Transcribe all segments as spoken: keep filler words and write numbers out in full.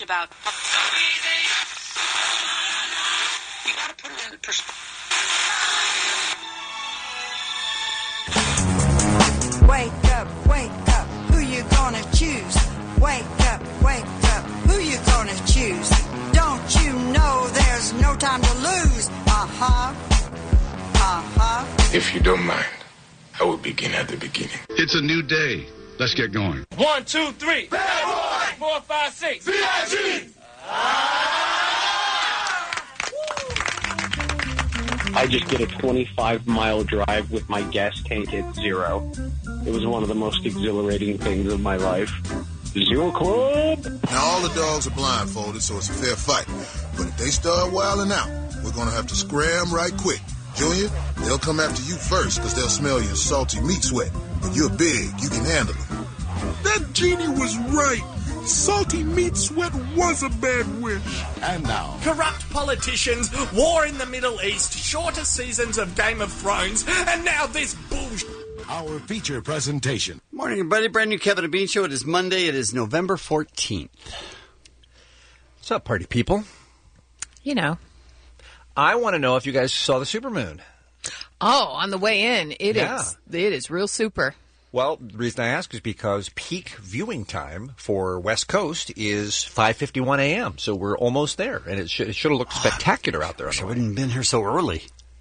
about. You gotta put it in perspective. Wake up, wake up, who you gonna choose? Wake up, wake up, who you gonna choose? Don't you know there's no time to lose? Uh-huh, uh-huh. If you don't mind, I will begin at the beginning. It's a new day. Let's get going. One, two, three. Bad boy. Four, five, six. V I G. I just did a twenty-five mile drive with my gas tank at zero. It was one of the most exhilarating things of my life. Zero Club. Now, all the dogs are blindfolded, so it's a fair fight. But if they start wilding out, we're going to have to scram right quick. Junior, they'll come after you first because they'll smell your salty meat sweat. But you're big. You can handle them. That genie was right. Salty meat sweat was a bad wish. And now, corrupt politicians, war in the Middle East, shorter seasons of Game of Thrones, and now this bullshit. Our feature presentation. Morning, everybody. Brand new Kevin and Bean Show. It is Monday. It is November fourteenth. What's up, party people? You know. I want to know if you guys saw the supermoon. Oh, on the way in. It yeah. is. It is real super. Well, the reason I ask is because peak viewing time for West Coast is five fifty-one a.m., so we're almost there, and it should, it should have looked spectacular out there. I wouldn't have been here so early.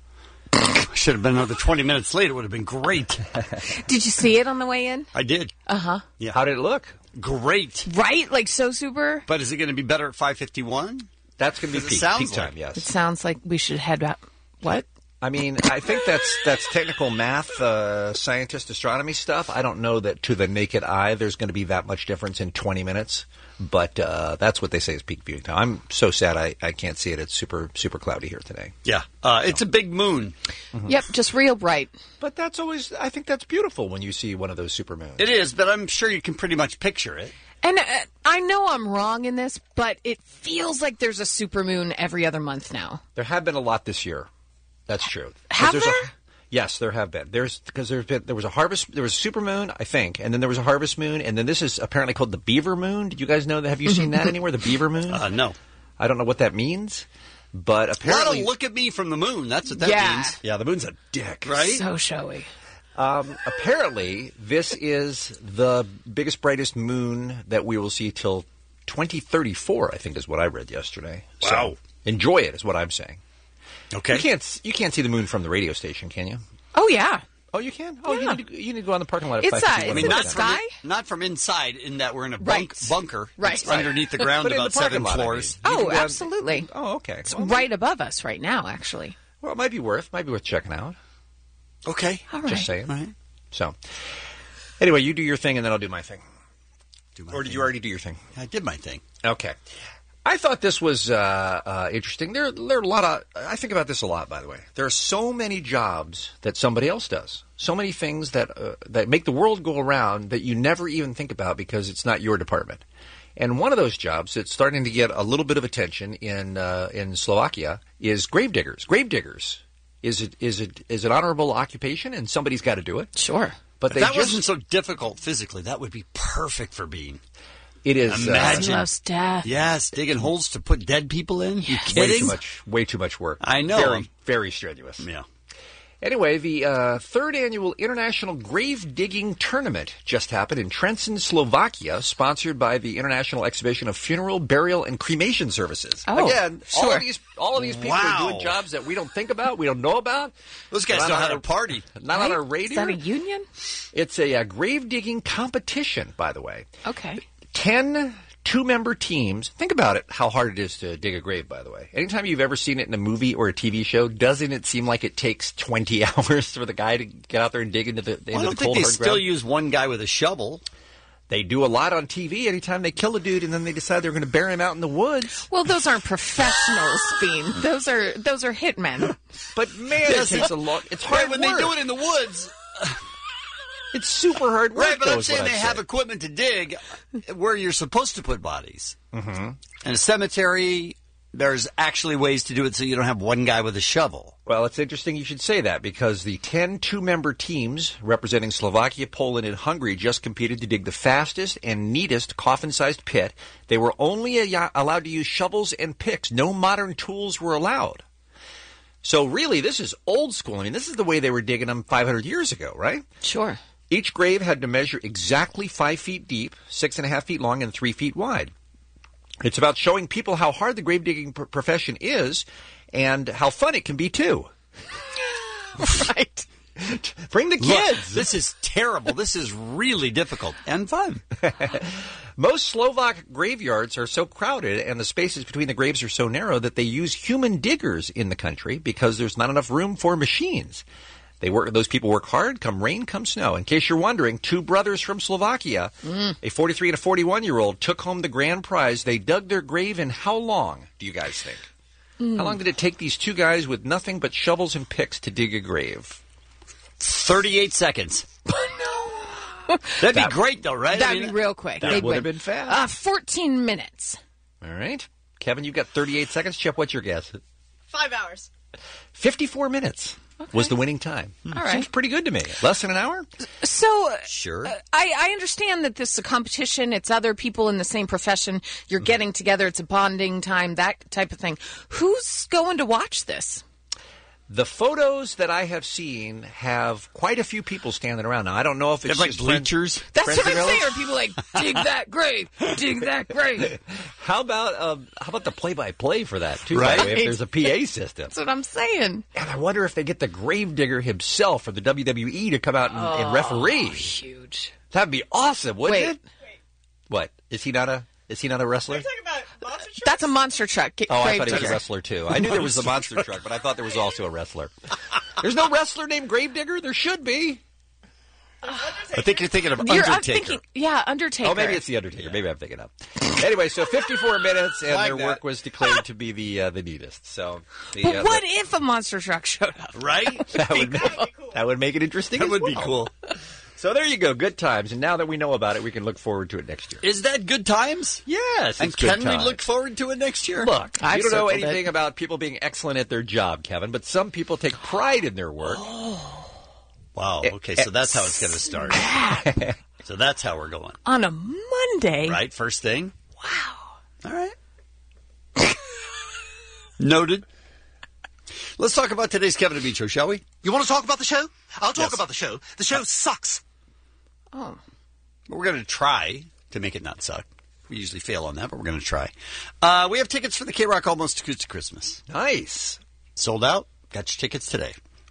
Should have been another twenty minutes late. It would have been great. Did you see it on the way in? I did. Uh-huh. Yeah. How did it look? Great. Right? Like so super? But is it going to be better at five fifty-one? That's going to be peak, peak time, like. yes. It sounds like we should head out. What? I mean, I think that's that's technical math, uh, scientist astronomy stuff. I don't know that to the naked eye there's going to be that much difference in twenty minutes, but uh, that's what they say is peak viewing time. I'm so sad I, I can't see it. It's super, super cloudy here today. Yeah. Uh, it's a big moon. Mm-hmm. Yep, just real bright. But that's always, I think that's beautiful when you see one of those super moons. It is, but I'm sure you can pretty much picture it. And uh, I know I'm wrong in this, but it feels like there's a supermoon every other month now. There have been a lot this year. That's true. Have there? A, yes, there have been. There's because there's been there was a harvest, there was a supermoon, I think, and then there was a harvest moon, and then this is apparently called the Beaver Moon. Did you guys know that? Have you seen that anywhere? The Beaver Moon? Uh, no. I don't know what that means, but apparently, a lot of look at me from the moon. That's what that yeah. means. Yeah, the moon's a dick, right? So showy. Um, apparently, this is the biggest, brightest moon that we will see till twenty thirty-four. I think is what I read yesterday. Wow! So enjoy it is what I'm saying. Okay. You can't you can't see the moon from the radio station, can you? Oh yeah. Oh, you can. Oh, yeah. you, need to, you need to go on the parking lot. At it's uh, I mean, not the from sky. In, not from inside, in that we're in a bunk, right. bunker, right. It's right. underneath the ground, about the seven lot, floors. I mean. Oh, absolutely. Oh, okay. It's well, right above us right now, actually. Well, it might be worth might be worth checking out. Okay. All right. Just saying. All right. So, anyway, you do your thing, and then I'll do my thing. Do my or did thing. you already do your thing? I did my thing. Okay. I thought this was uh, uh, interesting. There, there are a lot of. I think about this a lot, by the way. There are so many jobs that somebody else does. So many things that uh, that make the world go around that you never even think about because it's not your department. And one of those jobs that's starting to get a little bit of attention in uh, in Slovakia is gravediggers. Gravediggers is it is it is an honorable occupation, and somebody's got to do it. Sure, but they if that just, wasn't so difficult physically, that would be perfect for Bean. It is. Imagine. Uh, loves death. Yes, digging holes to put dead people in. Yes. You way kidding? too much. Way too much work. I know. Very, very strenuous. Yeah. Anyway, the uh, third annual International Grave Digging Tournament just happened in Trenčín, Slovakia, sponsored by the International Exhibition of Funeral, Burial, and Cremation Services. Oh, Again, sure. all of these, all of these people Wow. are doing jobs that we don't think about, we don't know about. Those guys Not know on how our- to party. Not Right? on our radio. Is that a union? It's a, uh grave digging competition, by the way. Okay. Ten two-member teams. Think about it, how hard it is to dig a grave, by the way. Anytime you've ever seen it in a movie or a T V show, doesn't it seem like it takes twenty hours for the guy to get out there and dig into the, into Well, I don't the think cold, they hard still ground? use one guy with a shovel. They do a lot on T V anytime they kill a dude and then they decide they're going to bury him out in the woods. Well, those aren't professionals, Bean. Those are those are hitmen. But, man, it takes a long... It's hard Right, when work. they do it in the woods. It's super hard work, Right, but though, I'm is saying what they I'm have saying. equipment to dig where you're supposed to put bodies. Mm-hmm. And a cemetery, there's actually ways to do it so you don't have one guy with a shovel. Well, it's interesting you should say that because the ten two-member teams representing Slovakia, Poland, and Hungary just competed to dig the fastest and neatest coffin-sized pit. They were only a- allowed to use shovels and picks. No modern tools were allowed. So really, this is old school. I mean, this is the way they were digging them five hundred years ago, right? Sure. Each grave had to measure exactly five feet deep, six and a half feet long, and three feet wide. It's about showing people how hard the grave digging pr- profession is and how fun it can be, too. Right. Bring the kids. Look, this is terrible. This is really difficult and fun. Most Slovak graveyards are so crowded and the spaces between the graves are so narrow that they use human diggers in the country because there's not enough room for machines. They work. Those people work hard, come rain, come snow. In case you're wondering, two brothers from Slovakia, mm. a forty-three and a forty-one-year-old, took home the grand prize. They dug their grave in how long, do you guys think? Mm. How long did it take these two guys with nothing but shovels and picks to dig a grave? thirty-eight seconds. No. That'd that, be great, though, right? That'd I mean, be real quick. That They'd would win. have been fast. Uh, fourteen minutes. All right. Kevin, you've got thirty-eight seconds. Chip, what's your guess? Five hours. fifty-four minutes. Okay. Was the winning time. All right. Seems pretty good to me. Less than an hour? So, sure. Uh, I, I understand that this is a competition. It's other people in the same profession. You're mm. getting together. It's a bonding time, that type of thing. Who's going to watch this? The photos that I have seen have quite a few people standing around. Now, I don't know if it's like just bleachers. Friends, That's friends what I'm and saying. Are people like, dig that grave, dig that grave? How about um, how about the play-by-play for that, too, right? by the way, if there's a P A system? That's what I'm saying. And I wonder if they get the gravedigger himself from the W W E to come out and, oh, and referee. Huge. That'd be awesome, wouldn't Wait. it? Wait. What? Is he not a... Is he not a wrestler? Are you talking about monster trucks? That's a monster truck. Oh, I thought he was a wrestler, too. I knew there was a monster truck, but I thought there was also a wrestler. There's no wrestler named Gravedigger? There should be. I think you're thinking of You're, Undertaker. I'm thinking, yeah, Undertaker. Oh, maybe it's the Undertaker. Maybe I'm thinking of. Anyway, so fifty-four minutes, and like their that. work was declared to be the uh, the neatest. So, the, But uh, what the, if a monster truck showed up? Right? that would make, cool. that would make it interesting. That as would well. be cool. So there you go, good times. And now that we know about it, we can look forward to it next year. Is that good times? Yes, and it's can good we times. look forward to it next year? Look, I've you don't know circled anything it. about people being excellent at their job, Kevin, but some people take pride in their work. Wow. Okay, so that's how it's going to start. So that's how we're going. On a Monday. Right? First thing? Wow. All right. Noted. Let's talk about today's Kevin and Bean show, shall we? You want to talk about the show? I'll talk Yes. about the show. The show sucks. Oh. We're going to try to make it not suck. We usually fail on that, but we're going to try. Uh, we have tickets for the K-Rock Almost Acoustic Christmas. Nice. Sold out. Got your tickets today.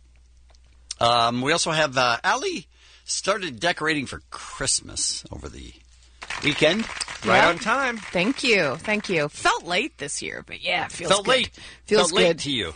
Um, we also have uh, Allie started decorating for Christmas over the weekend. Right Yeah. on time. Thank you. Thank you. Felt late this year, but yeah, it feels Felt good. late. Feels Felt good. late to you.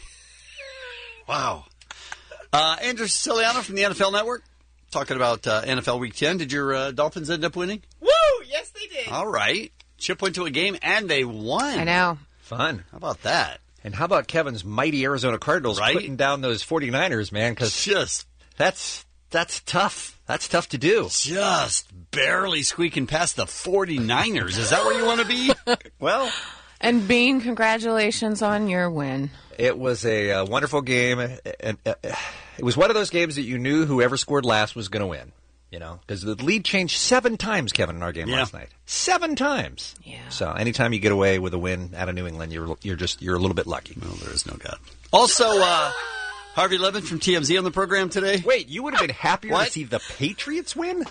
Wow. Uh, Andrew Siciliano from the N F L Network talking about uh, N F L Week ten. Did your uh, Dolphins end up winning? Woo! Yes, they did. All right. Chip went to a game and they won. I know. Fun. How about that? And how about Kevin's mighty Arizona Cardinals Right? putting down those 49ers, man? Because Just, that's that's tough. That's tough to do. just barely squeaking past the 49ers. Is that where you want to be? Well, And Bean, congratulations on your win. it was a uh, wonderful game, and uh, it was one of those games that you knew whoever scored last was going to win. You know, because the lead changed seven times, Kevin, in our game Yeah. last night. Seven times. Yeah. So anytime you get away with a win out of New England, you're you're just you're a little bit lucky. No, there is no God. Also, uh, Harvey Levin from T M Z on the program today. Wait, you would have been happier What? to see the Patriots win?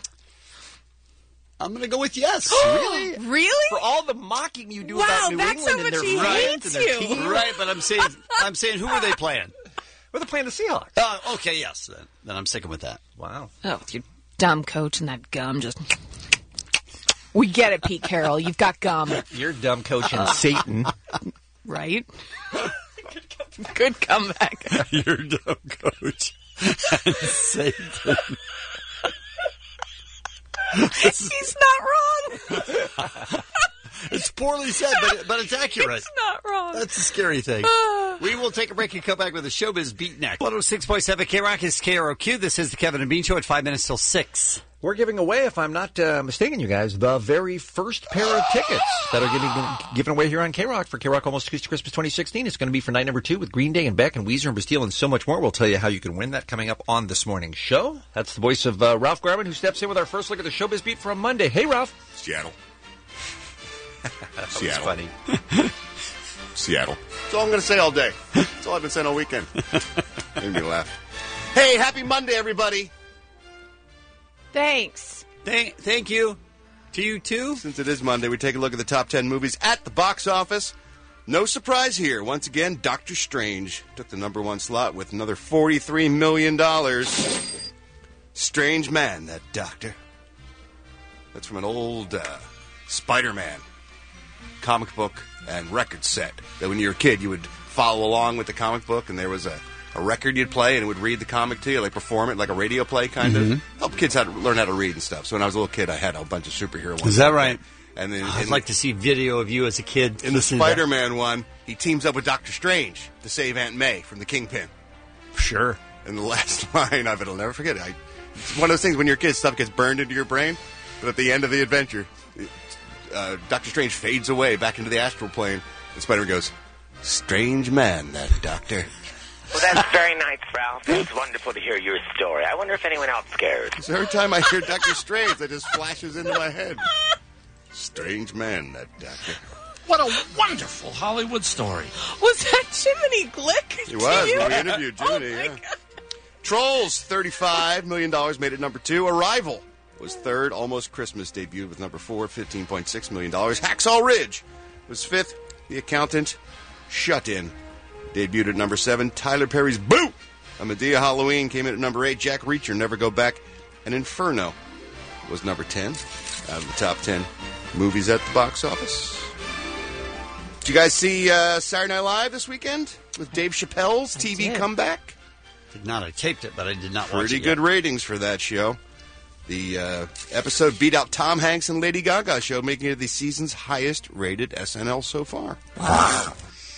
I'm going to go with yes. Really? Really? For all the mocking you do Wow, about New that's England how and much their he right hates and their you. team. Right, but I'm saying, I'm saying, who are they playing? Well, they're playing the Seahawks. Uh, okay, yes. Then, then I'm sticking with that. Wow. Oh, with your dumb coach and that gum just... We get it, Pete Carroll. You've got gum. You're dumb coach and Satan. Right? Good comeback. You're dumb coach. And Satan. He's not wrong. It's poorly said, but, but it's accurate. He's not wrong. That's a scary thing. We will take a break and come back with a Showbiz Beat next. one oh six point seven K-Rock is K R O Q. This is the Kevin and Bean Show at five minutes till six. We're giving away, if I'm not uh, mistaken, you guys, the very first pair of tickets that are getting given away here on K-Rock for K-Rock Almost Acoustic Christmas twenty sixteen. It's going to be for night number two with Green Day and Beck and Weezer and Bastille and so much more. We'll tell you how you can win that coming up on this morning's show. That's the voice of uh, Ralph Garman, who steps in with our first look at the Showbiz Beat for Monday. Hey, Ralph. Seattle. That Seattle. was funny. Seattle. That's all I'm going to say all day. That's all I've been saying all weekend. Made me laugh. Hey, happy Monday, everybody. Thanks. Thank, thank you. To you, too. Since it is Monday, we take a look at the top ten movies at the box office. No surprise here. Once again, Doctor Strange took the number one slot with another forty-three million dollars. Strange man, that doctor. That's from an old uh, Spider-Man comic book and record set. That when you were a kid, you would follow along with the comic book, and there was a, a record you'd play, and it would read the comic to you, like perform it, like a radio play, kind Mhm. of. Help kids how to learn how to read and stuff. So when I was a little kid, I had a bunch of superhero ones. Is that right? And then I'd in- like to see video of you as a kid. In the listening to that. Spider-Man one, he teams up with Doctor Strange to save Aunt May from the Kingpin. Sure. And the last line of it, I'll never forget it. I, it's one of those things when you're a kid, stuff gets burned into your brain. But at the end of the adventure, it, uh, Doctor Strange fades away back into the astral plane. And Spider-Man goes, "Strange man, that doctor." Well, that's very nice, Ralph. It's wonderful to hear your story. I wonder if anyone else cares. So every time I hear Doctor Strange, that just flashes into my head. Strange man, that doctor. What a wonderful Hollywood story. Was that Jiminy Glick? He was. to you? When we interviewed Jiminy, Oh, my yeah. God. Trolls, thirty-five million dollars, made it number two. Arrival was third. Almost Christmas debuted with number four, fifteen point six million dollars. Hacksaw Ridge was fifth. The Accountant, Shut In, debuted at number seven. Tyler Perry's Boo! A Medea Halloween came in at number eight. Jack Reacher, Never Go Back. And Inferno was number ten out of the top ten movies at the box office. Did you guys see uh, Saturday Night Live this weekend with Dave Chappelle's T V did. comeback? Did not. I taped it, but I did not watch Pretty it good yet. ratings for that show. The uh, episode beat out Tom Hanks and Lady Gaga show, making it the season's highest-rated S N L so far. Wow.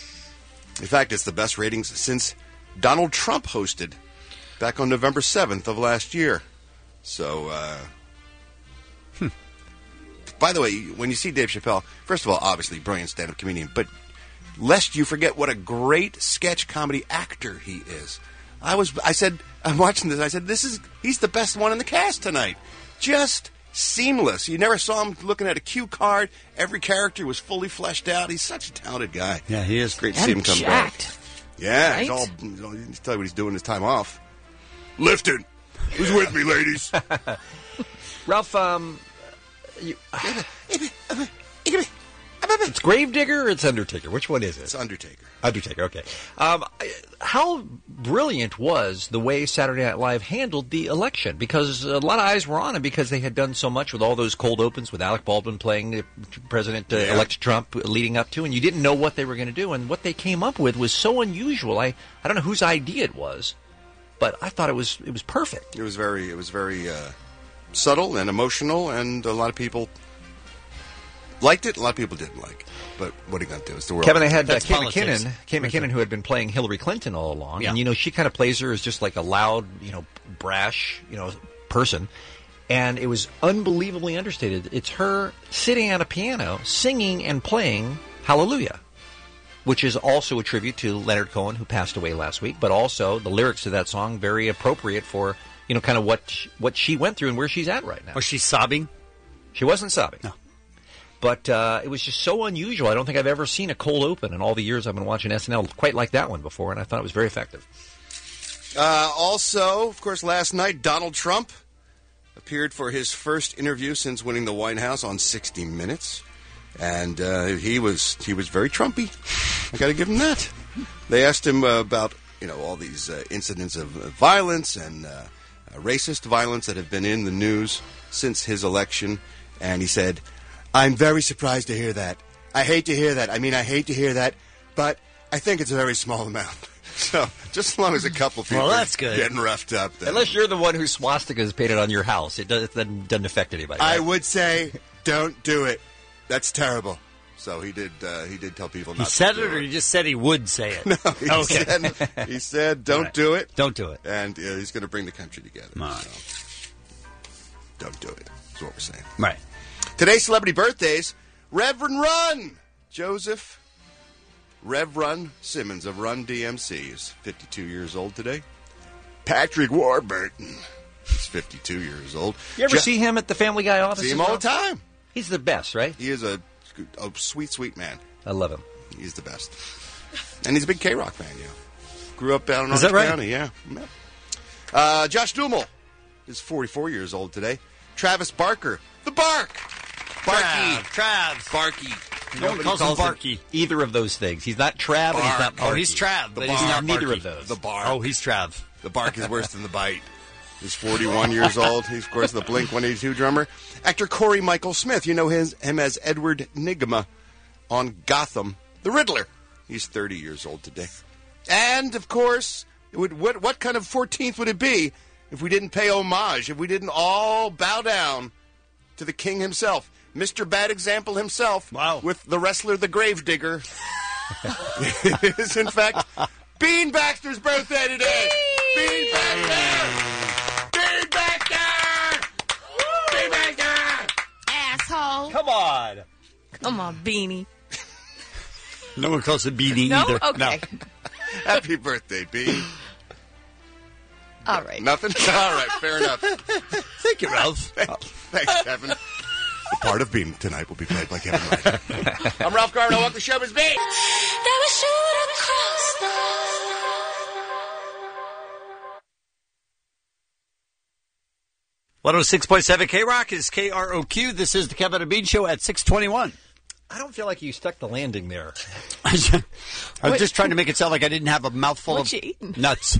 In fact, it's the best ratings since Donald Trump hosted back on November seventh of last year. So, uh... Hmm. By the way, when you see Dave Chappelle, first of all, obviously brilliant stand-up comedian, but lest you forget what a great sketch comedy actor he is. I was, I said, I'm watching this, I said, this is, he's the best one in the cast tonight. Just seamless. You never saw him looking at a cue card. Every character was fully fleshed out. He's such a talented guy. Yeah, he is. Great to And see him come jacked. back. Yeah, he's Right? all, he's all, you can tell you what he's doing his time off. Lifting. Who's with me, ladies? Ralph, um, you, it's Gravedigger or it's Undertaker? Which one is it? It's Undertaker. Undertaker, okay. Um, how brilliant was the way Saturday Night Live handled the election? Because a lot of eyes were on him because they had done so much with all those cold opens with Alec Baldwin playing the President uh, Yeah. elect Trump leading up to, and you didn't know what they were going to do. And what they came up with was so unusual. I, I don't know whose idea it was, but I thought it was it was perfect. It was very, it was very uh, subtle and emotional, and a lot of people liked it. A lot of people didn't like it. But what are you going to do? It's the world. Kevin, I had uh, That's Kate politics. McKinnon, Kate That's McKinnon, right. who had been playing Hillary Clinton all along, Yeah. and you know she kind of plays her as just like a loud, you know, brash, you know, person, and it was unbelievably understated. It's her sitting at a piano, singing and playing Hallelujah, which is also a tribute to Leonard Cohen, who passed away last week, but also the lyrics to that song very appropriate for you know kind of what sh- what she went through and where she's at right now. Was she sobbing? She wasn't sobbing. No. But uh, it was just so unusual. I don't think I've ever seen a cold open in all the years I've been watching S N L quite like that one before, and I thought it was very effective. Uh, also, of course, last night, Donald Trump appeared for his first interview since winning the White House on sixty minutes. And uh, he was he was very Trumpy. I got to give him that. They asked him uh, about you know all these uh, incidents of uh, violence and uh, uh, racist violence that have been in the news since his election, and he said, "I'm very surprised to hear that. I hate to hear that. I mean, I hate to hear that, but I think it's a very small amount." So, just as long as a couple people Well, that's good. are getting roughed up, then. Unless you're the one whose swastika is painted on your house, it, does, it doesn't, doesn't affect anybody. I right? would say, don't do it. That's terrible. So he did. Uh, he did tell people He not said to it, do or he just said he would say it? No, he okay. said, he said, "Don't All right. do it. Don't do it." And uh, he's going to bring the country together. All right. So. don't do it. That's what we're saying. Right. Today's celebrity birthdays, Reverend Run Joseph Rev Run Simmons of Run D M C is fifty-two years old today. Patrick Warburton is fifty-two years old. You ever Jo- see him at the Family Guy office? See him all the time. He's the best, right? He is a, a sweet, sweet man. I love him. He's the best. And he's a big K-Rock fan, yeah. Grew up down in Is Orange that right? County, yeah. Uh, Josh Duhamel is forty-four years old today. Travis Barker, the Bark. Barky. Trav. Barky. No one Nobody calls him calls Barky. either of those things. He's not Trav and he's not Barky. Oh, he's Trav, The but Bark. he's not Neither Barky. of those. The Bark. Oh, he's Trav. The Bark is worse than the bite. He's forty-one years old. He's, of course, the Blink one eighty-two drummer. Actor Corey Michael Smith. You know his, him as Edward Nygma on Gotham. The Riddler. He's thirty years old today. And, of course, it would, what, what kind of fourteenth would it be if we didn't pay homage, if we didn't all bow down to the king himself? Mister Bad Example himself. Wow. With the wrestler, the Gravedigger. It is, in fact, Bean Baxter's birthday today. Bean Baxter! Bean Baxter! Bean Baxter! Asshole. Come on. Come on, Beanie. No one calls him Beanie No? either. Okay. Happy birthday, Bean. All right. Nothing? All right, fair enough. Thank you, Ralph. Thanks, Kevin. The part of Bean tonight will be played by Kevin Wright. I'm Ralph Garman. I want the showbiz Bean. one oh six point seven K-Rock is K R O Q. This is the Kevin and Bean Show at six twenty-one. I don't feel like you stuck the landing there. I was just trying to make it sound like I didn't have a mouthful What of you eating? nuts.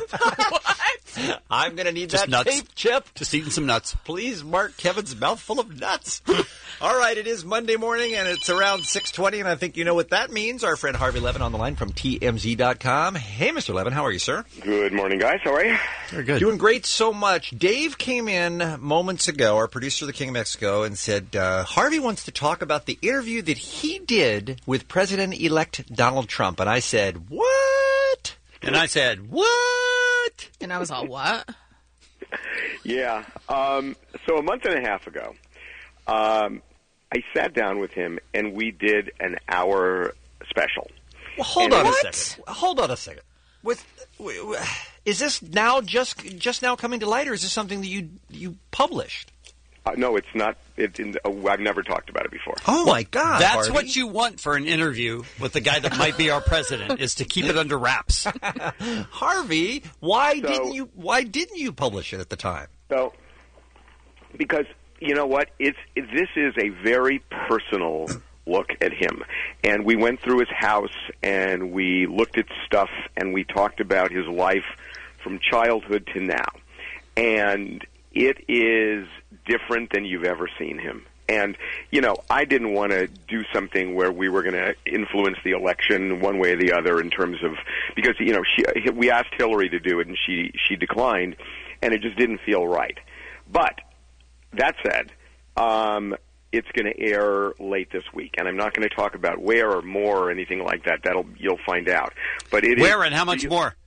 I'm going to need Just that nuts. tape, Chip. Just eating some nuts. Please mark Kevin's mouthful of nuts. All right, it is Monday morning, and it's around six twenty, and I think you know what that means. Our friend Harvey Levin on the line from T M Z dot com. Hey, Mister Levin, how are you, sir? Good morning, guys. How are you? Very good. Doing great so much. Dave came in moments ago, our producer, the King of Mexico, and said uh, Harvey wants to talk about the interview that he did with President-elect Donald Trump. And I said, what? And I said, what? And I was all, what? Yeah. Um, so a month and a half ago, um, I sat down with him, and we did an hour special. Well, hold And on it- a second. Hold on a second. With, w- w- is this now just just now coming to light, or is this something that you you published? Uh, no, it's not. It, in, uh, I've never talked about it before. Oh, my God. That's Harvey. what you want for an interview with the guy that might be our president, is to keep it under wraps. Harvey, why So- didn't you why didn't you publish it at the time? So, because you know what, it's it, this is a very personal look at him, and we went through his house and we looked at stuff and we talked about his life from childhood to now, and it is different than you've ever seen him. And, you know, I didn't want to do something where we were going to influence the election one way or the other in terms of, because, you know, she, we asked Hillary to do it and she, she declined, and it just didn't feel right. But, that said, um, it's going to air late this week, and I'm not going to talk about where or more or anything like that. That'll, you'll find out. But it Where is, and how much you, more?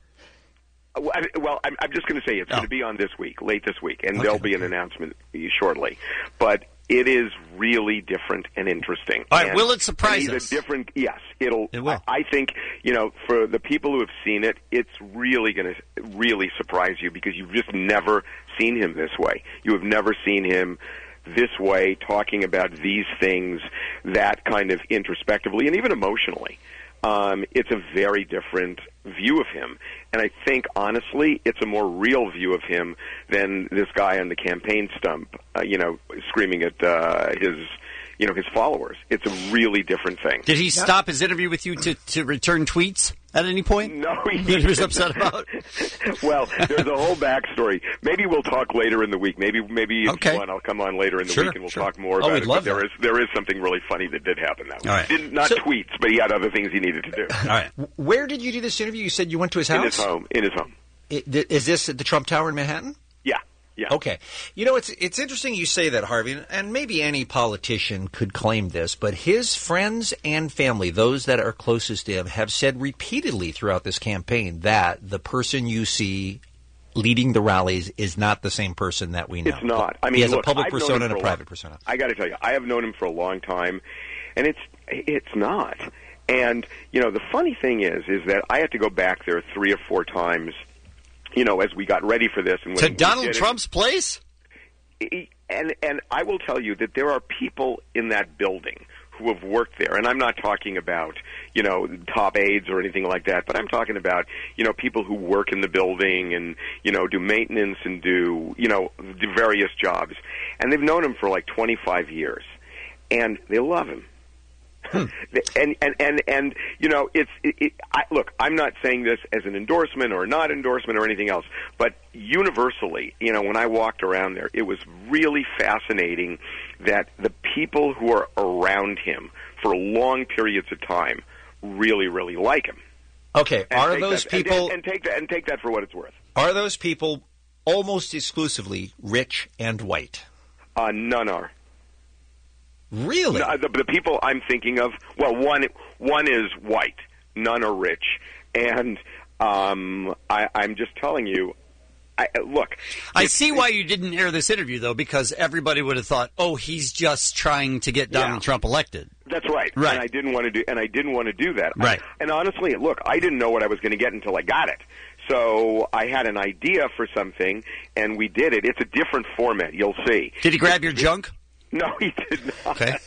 Well, I'm, I'm just going to say it's Oh. going to be on this week, late this week, and Okay. there'll be an announcement shortly. But it is really different and interesting. All right, And- will it surprise and either us? Different, yes, it'll. It will. I, I think you know, for the people who have seen it, it's really going to really surprise you because you've just never seen him this way. You have never seen him this way, talking about these things that kind of introspectively and even emotionally. Um, it's a very different view of him. And I think, honestly, it's a more real view of him than this guy on the campaign stump, uh, you know, screaming at uh, his, you know, his followers. It's a really different thing. Did he stop his interview with you to, to return tweets at any point? No, he, That he was upset about? Well, there's a whole backstory. Maybe we'll talk later in the week. Maybe, maybe if Okay. you want, I'll come on later in the Sure, week and we'll sure. talk more Oh, about we'd it. love but there that. is there is something really funny that did happen that week. All right. Didn't, not So- tweets, but he had other things he needed to do. All right. Where did you do this interview? You said you went to his In house? his home. In his home. I- th- Is this at the Trump Tower in Manhattan? Yeah. Yeah. Okay. You know, it's it's interesting you say that, Harvey, and maybe any politician could claim this, but his friends and family, those that are closest to him, have said repeatedly throughout this campaign that the person you see leading the rallies is not the same person that we know. It's not. I mean, he has look, a public I've known persona him and a for private long- persona. I got to tell you, I have known him for a long time, and it's it's not. And you know, the funny thing is, is that I had to go back there three or four times. You know, as we got ready for this, and when To we Donald did it- Trump's place? and and I will tell you that there are people in that building who have worked there, and I'm not talking about, you know, top aides or anything like that, but I'm talking about, you know, people who work in the building and, you know, do maintenance and do, you know, do various jobs, and they've known him for like twenty-five years, and they love him. Hmm. And, and and and you know, it's it, it, I, look. I'm not saying this as an endorsement or not endorsement or anything else, but universally, you know, when I walked around there, it was really fascinating that the people who are around him for long periods of time really, really like him. Okay, And are take those that- and- people and, and take that and take that for what it's worth? are those people almost exclusively rich and white? Uh, none are. Really? No, the, the people I'm thinking of, well, one one is white, none are rich, and um, I, I'm just telling you. I, look, I see why you didn't air this interview, though, because everybody would have thought, "Oh, he's just trying to get Donald Yeah. Trump elected." That's right. Right. And I didn't want to do, and I didn't want to do that. Right. I, and honestly, look, I didn't know what I was going to get until I got it. So I had an idea for something, and we did it. It's a different format. You'll see. Did he grab your junk? No, he did not. Okay.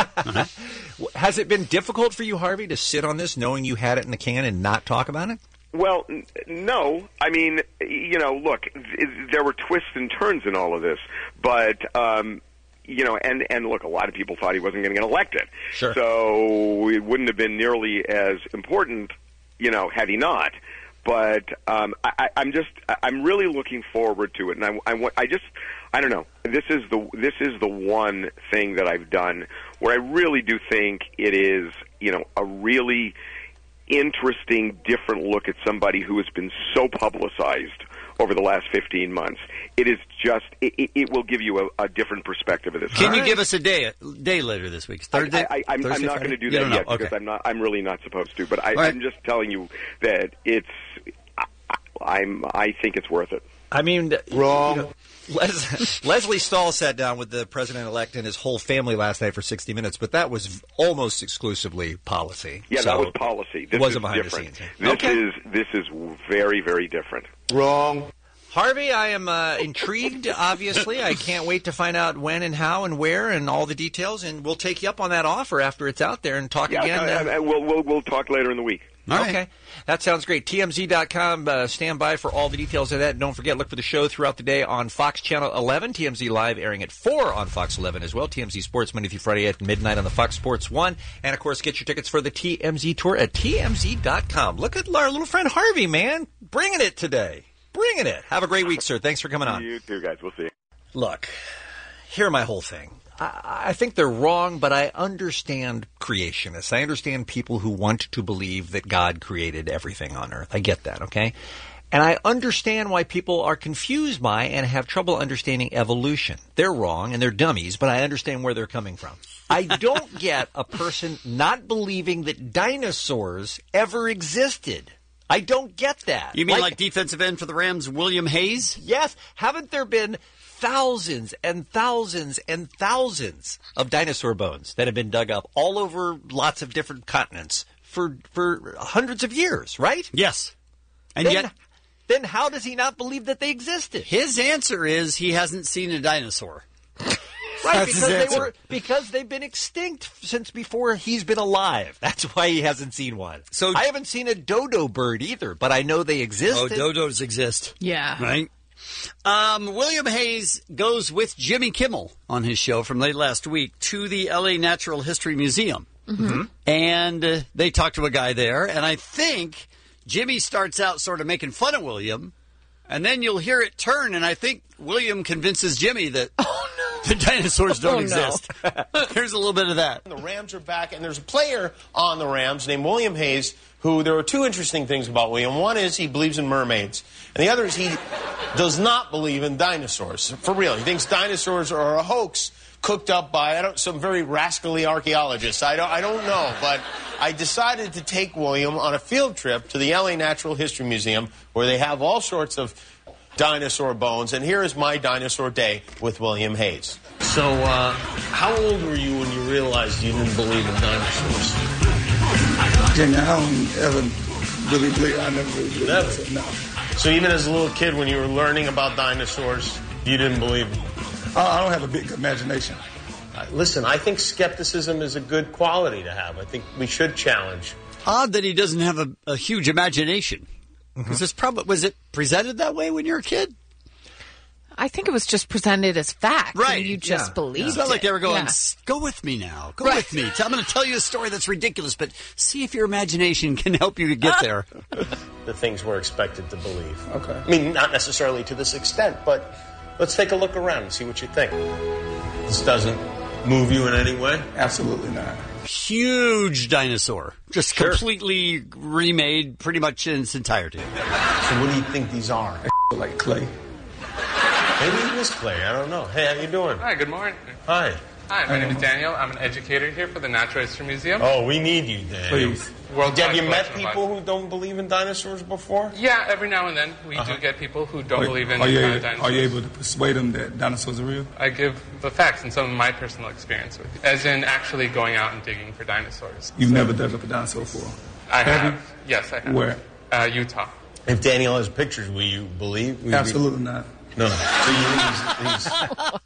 Has it been difficult for you, Harvey, to sit on this knowing you had it in the can and not talk about it? Well, n- no. I mean, you know, look, th- there were twists and turns in all of this, but um, you know, and and look, a lot of people thought he wasn't going to get elected. Sure. So it wouldn't have been nearly as important, you know, had he not. But um, I, I, I'm just, I'm really looking forward to it, and I, I, wa- I just, I don't know. This is the, this is the one thing that I've done where I really do think it is, you know, a really interesting, different look at somebody who has been so publicized over the last fifteen months. It is just, it, it, it will give you a, a different perspective of this. Can you give us a day day later this week? Thursday? I, I, I'm, I'm Thursday, not going to Friday? do You that don't know. yet Okay. because I'm not. I'm really not supposed to. But I, right. I'm just telling you that it's. I, I'm. I think it's worth it. I mean, wrong. You know, Les- Leslie Stahl sat down with the president-elect and his whole family last night for sixty minutes, but that was almost exclusively policy. Yeah, So that was policy. This wasn't is behind different. the scenes. This Okay. is this is very very different. Wrong. Harvey, I am uh, intrigued, obviously. I can't wait to find out when and how and where and all the details, and we'll take you up on that offer after it's out there and talk Yeah, again. I, I, uh, we'll, we'll we'll talk later in the week. Okay. That sounds great. T M Z dot com. Uh, stand by for all the details of that. Don't forget, look for the show throughout the day on Fox Channel eleven. T M Z Live airing at four on Fox eleven as well. T M Z Sports Monday through Friday at midnight on the Fox Sports one. And, of course, get your tickets for the T M Z Tour at T M Z dot com. Look at our little friend Harvey, man. Bringing it today. Bringing it. Have a great week, sir. Thanks for coming on. You too, guys. We'll see you. Look, hear my whole thing. I, I think they're wrong, but I understand creationists. I understand people who want to believe that God created everything on earth. I get that, okay? And I understand why people are confused by and have trouble understanding evolution. They're wrong and they're dummies, but I understand where they're coming from. I don't get a person not believing that dinosaurs ever existed. I don't get that. You mean like, like defensive end for the Rams, William Hayes? Yes. Haven't there been thousands and thousands and thousands of dinosaur bones that have been dug up all over lots of different continents for for hundreds of years, right? Yes. And then, yet, then how does he not believe that they existed? His answer is he hasn't seen a dinosaur. Right, That's because his they answer. were because they've been extinct since before he's been alive. That's why he hasn't seen one. So I haven't seen a dodo bird either, but I know they exist. Oh, dodos exist. Yeah. Right? Um, William Hayes goes with Jimmy Kimmel on his show from late last week to the L A Natural History Museum. Mm-hmm. And uh, they talk to a guy there, and I think Jimmy starts out sort of making fun of William, and then you'll hear it turn, and I think William convinces Jimmy that the dinosaurs don't Oh, no. exist. Here's a little bit of that. The Rams are back, and there's a player on the Rams named William Hayes, who there are two interesting things about William. One is he believes in mermaids, and the other is he does not believe in dinosaurs. For real. He thinks dinosaurs are a hoax cooked up by I don't, some very rascally archaeologists. I don't, I don't know, but I decided to take William on a field trip to the L A Natural History Museum, where they have all sorts of dinosaur bones. And here is my dinosaur day with William Hayes. So, uh, how old were you when you realized you didn't believe in dinosaurs? Jimmy, I don't ever really believe. I never really believed. Never? No. So even as a little kid, when you were learning about dinosaurs, you didn't believe them? I I don't have a big imagination. Uh, listen, I think skepticism is a good quality to have. I think we should challenge. Odd that he doesn't have a, a huge imagination. Mm-hmm. Was this probably was it presented that way when you were a kid? I think it was just presented as fact. Right. And you just Yeah. believed It's not it. like they were going, Yeah. "S- go with me now. Go Right. with me. I'm going to tell you a story that's ridiculous, but see if your imagination can help you to get there. The things we're expected to believe. Okay. I mean, not necessarily to this extent, but let's take a look around and see what you think. This doesn't move you in any way? Absolutely not. Huge dinosaur. Just Sure. completely remade pretty much in its entirety. So what do you think these are? Like clay. Maybe it is clay. I don't know. Hey, how you doing? Hi, good morning. Hi. Hi, my name is Daniel. I'm an educator here for the Natural History Museum. Oh, we need you, Dan. Please. World Have you class met collection of people who don't believe in dinosaurs before? Yeah, every now and then we Uh-huh. do get people who don't Are, believe in are, you, uh, dinosaurs. are you able to persuade them that dinosaurs are real? I give the facts and some of my personal experience with you, as in actually going out and digging for dinosaurs. You've never dug up a dinosaur before? I have. Have you? Yes, I have. Where? Uh, Utah. If Daniel has pictures, will you believe? Will you be- Absolutely not. No. So you, he's, he's...